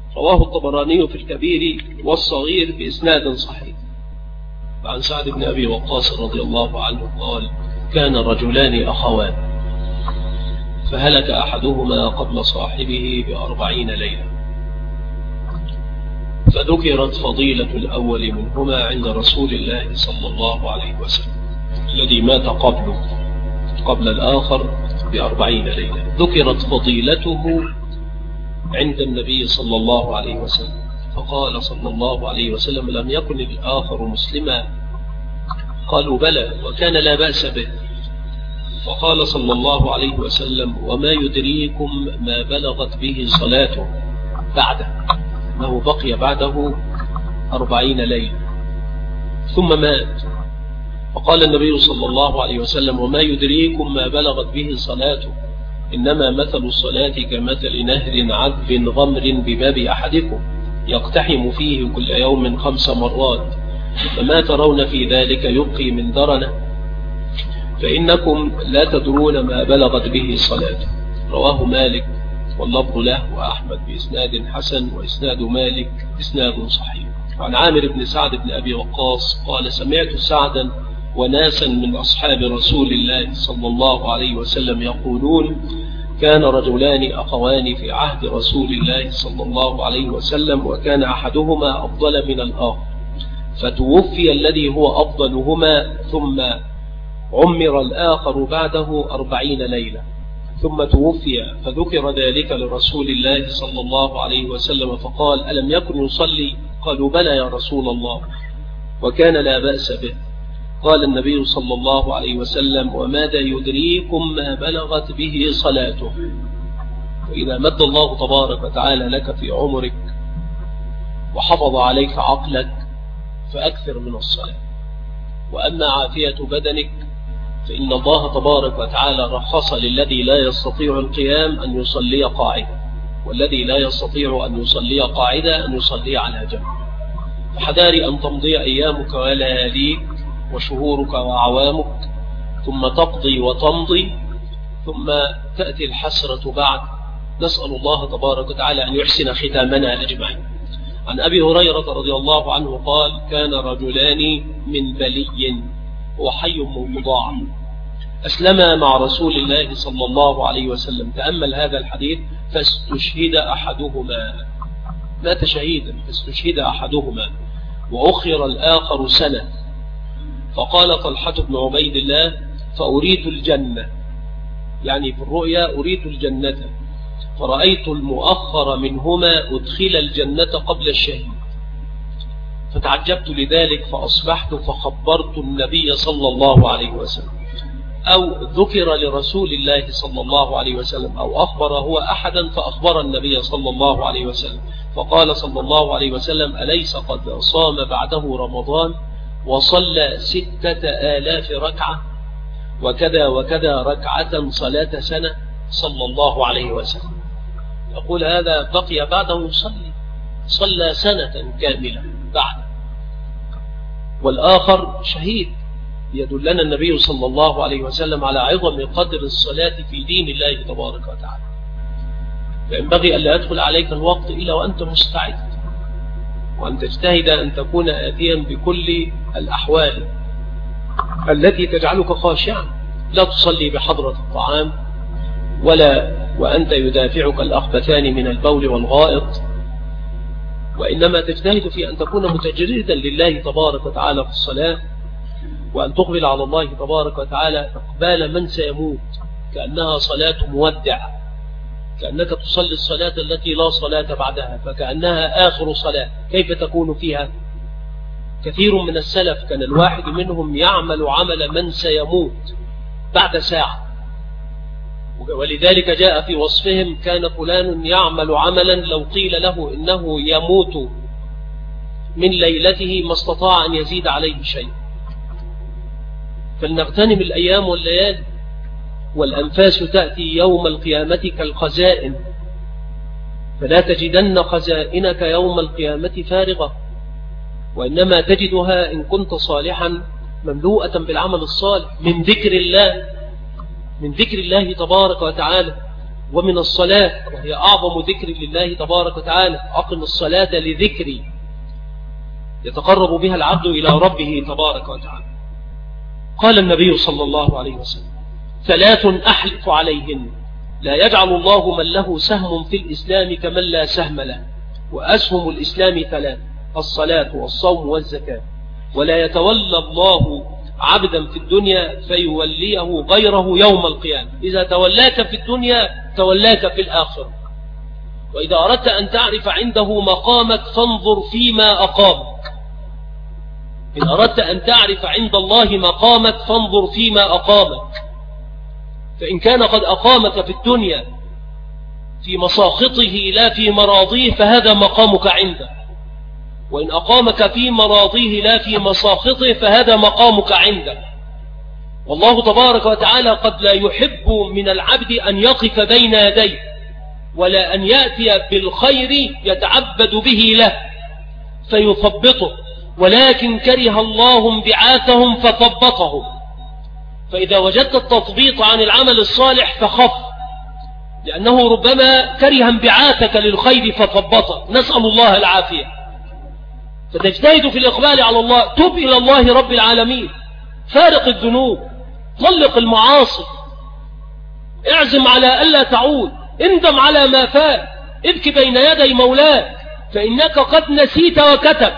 رواه الطبراني في الكبير والصغير بإسناد صحيح. عن سعد بن أبي وقاص رضي الله عنه قال: كان رجلان أخوان فهلك أحدهما قبل صاحبه بأربعين ليلة، فذكرت فضيلة الأول منهما عند رسول الله صلى الله عليه وسلم الذي مات قبله قبل الآخر بأربعين ليلة. ذكرت فضيلته عند النبي صلى الله عليه وسلم فقال صلى الله عليه وسلم: لم يكن الآخر مسلما؟ قالوا: بلى، وكان لا بأس به. فقال صلى الله عليه وسلم: وما يدريكم ما بلغت به صلاته بعده، أنه بقي بعده أربعين ليلة ثم مات. فقال النبي صلى الله عليه وسلم: وما يدريكم ما بلغت به صلاته، إنما مثل الصلاة كمثل نهر عذب غمر بباب أحدكم يقتحم فيه كل يوم خمس مرات، فما ترون في ذلك يبقي من درنه، فإنكم لا تدرون ما بلغت به صلاته. رواه مالك واللفظ له وأحمد بإسناد حسن، وإسناد مالك إسناد صحيح. عن عامر بن سعد بن أبي وقاص قال: سمعت سعدا وناسا من أصحاب رسول الله صلى الله عليه وسلم يقولون: كان رجلان أخوان في عهد رسول الله صلى الله عليه وسلم، وكان أحدهما أفضل من الآخر، فتوفي الذي هو أفضلهما، ثم عمر الآخر بعده أربعين ليلة، ثم توفي، فذكر ذلك لرسول الله صلى الله عليه وسلم فقال: ألم يكن يصلي؟ قالوا: بلى يا رسول الله، وكان لا بأس به. قال النبي صلى الله عليه وسلم: وماذا يدريكم ما بلغت به صلاته؟ وإذا مد الله تبارك وتعالى لك في عمرك وحفظ عليك عقلك فأكثر من الصلاة. وأما عافية بدنك فإن الله تبارك وتعالى رخص للذي لا يستطيع القيام أن يصلي قاعدة، والذي لا يستطيع أن يصلي قاعدة أن يصلي على جنب. فحذاري أن تمضي أيامك ولياليك وشهورك وأعوامك ثم تقضي وتمضي ثم تأتي الحسرة بعد. نسأل الله تبارك وتعالى أن يحسن ختامنا أجمعين. عن أبي هريرة رضي الله عنه قال: كان رجلان من بلي وحي مضاع أسلما مع رسول الله صلى الله عليه وسلم. تأمل هذا الحديث: فاستشهد أحدهما، مات شهيدا، فاستشهد أحدهما وأخر الآخر سنة. فقال طلحة بن عبيد الله: فأريد الجنة، يعني في الرؤيا أريد الجنة، فرأيت المؤخر منهما أدخل الجنة قبل الشهيد، فتعجبت لذلك فأصبحت فخبرت النبي صلى الله عليه وسلم، أو ذكر لرسول الله صلى الله عليه وسلم، أو أخبر هو أحدا فأخبر النبي صلى الله عليه وسلم، فقال صلى الله عليه وسلم: أليس قد صام بعده رمضان وصلى ستة آلاف ركعة وكذا وكذا ركعة صلاة سنة صلى الله عليه وسلم. يقول هذا بقي بعده يصلي، صلى سنة كاملة بعد. والآخر شهيد. يدلنا النبي صلى الله عليه وسلم على عظم قدر الصلاة في دين الله تبارك وتعالى. فينبغي أن لا يدخل عليك الوقت إلا وأنت مستعد، وأن تجتهد أن تكون آتيا بكل الأحوال التي تجعلك خاشعا. لا تصلي بحضرة الطعام، ولا وأنت يدافعك الأخبثان من البول والغائط، وإنما تجتهد في أن تكون متجردا لله تبارك وتعالى في الصلاة، وأن تقبل على الله تبارك وتعالى إقبال من سيموت، كأنها صلاة مودع، كأنك تصلي الصلاة التي لا صلاة بعدها، فكأنها آخر صلاة. كيف تكون فيها؟ كثير من السلف كان الواحد منهم يعمل عمل من سيموت بعد ساعة، ولذلك جاء في وصفهم: كان فلان يعمل عملا لو قيل له إنه يموت من ليلته ما استطاع أن يزيد عليه شيء. فلنغتنم الأيام والليالي، والأنفاس تأتي يوم القيامة كالخزائن، فلا تجدن خزائنك يوم القيامة فارغة، وإنما تجدها إن كنت صالحا مملوءة بالعمل الصالح من ذكر الله، من ذكر الله تبارك وتعالى. ومن الصلاة، وهي أعظم ذكر لله تبارك وتعالى. أقم الصلاة لذكري، يتقرب بها العبد إلى ربه تبارك وتعالى. قال النبي صلى الله عليه وسلم: ثلاث أحلف عليهن لا يجعل الله من له سهم في الإسلام كمن لا سهم له. وأسهم الإسلام ثلاث: الصلاة والصوم والزكاة. ولا يتولى الله عبدا في الدنيا فيوليه غيره يوم القيامة. إذا تولاك في الدنيا تولاك في الآخرة. وإذا أردت أن تعرف عنده مقامك فانظر فيما أقامك. إن أردت أن تعرف عند الله مقامك فانظر فيما أقامك. فإن كان قد أقامك في الدنيا في مساخطه لا في مراضيه فهذا مقامك عنده. وإن أقامك في مراضيه لا في مساخطه فهذا مقامك عنده. والله تبارك وتعالى قد لا يحب من العبد أن يقف بين يديه، ولا أن يأتي بالخير يتعبد به له فيثبطه، ولكن كره الله انبعاثهم فثبطهم. فإذا وجدت التثبيط عن العمل الصالح فخف، لأنه ربما كره انبعاثك للخير فثبطك. نسأل الله العافية. فتجتهد في الإقبال على الله، تب إلى الله رب العالمين، فارق الذنوب، طلق المعاصي، اعزم على ألا تعود، اندم على ما فات، ابكي بين يدي مولاك، فإنك قد نسيت وكتب،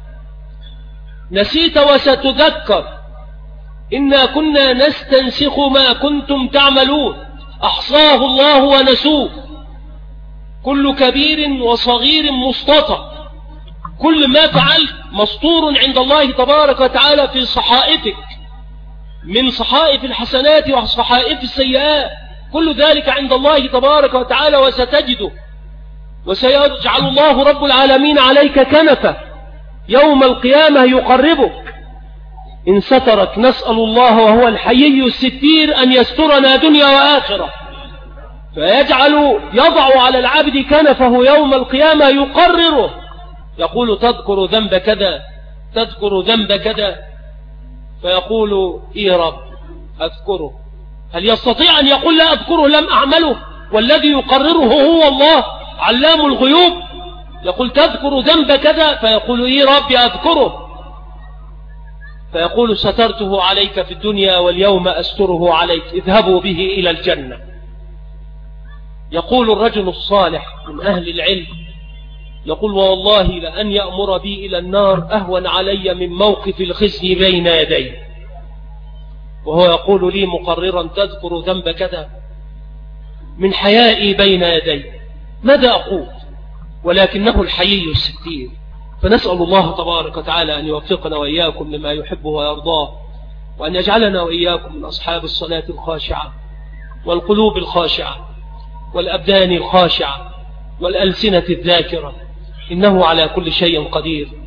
نسيت وستذكر. إنا كنا نستنسخ ما كنتم تعملون، أحصاه الله ونسوه، كل كبير وصغير مستطر، كل ما فعلت مسطور عند الله تبارك وتعالى في صحائفك، من صحائف الحسنات وصحائف السيئات، كل ذلك عند الله تبارك وتعالى وستجده. وسيجعل الله رب العالمين عليك كنفة يوم القيامة يقربك إن سترك. نسأل الله وهو الحيي الستير أن يسترنا دنيا وآخرة، فيجعل يضع على العبد كنفه يوم القيامة يقرره، يقول: تذكر ذنب كذا، تذكر ذنب كذا، فيقول: إيه رب أذكره. هل يستطيع أن يقول لا أذكره لم أعمله؟ والذي يقرره هو الله علام الغيوب. يقول: تذكر ذنب كذا، فيقول: إيه رب أذكره. فيقول: سترته عليك في الدنيا واليوم أستره عليك، اذهبوا به إلى الجنة. يقول الرجل الصالح من أهل العلم، يقول: والله لأن يأمر بي إلى النار أهون علي من موقف الخزي بين يدي. وهو يقول لي مقررا: تذكر ذنب كذا، من حيائي بين يدي ماذا أقول؟ ولكنه الحيي الستير. فنسأل الله تبارك وتعالى أن يوفقنا وإياكم لما يحبه ويرضاه، وأن يجعلنا وإياكم من أصحاب الصلاة الخاشعة والقلوب الخاشعة والأبدان الخاشعة والألسنة الذاكرة، إنه على كل شيء قدير.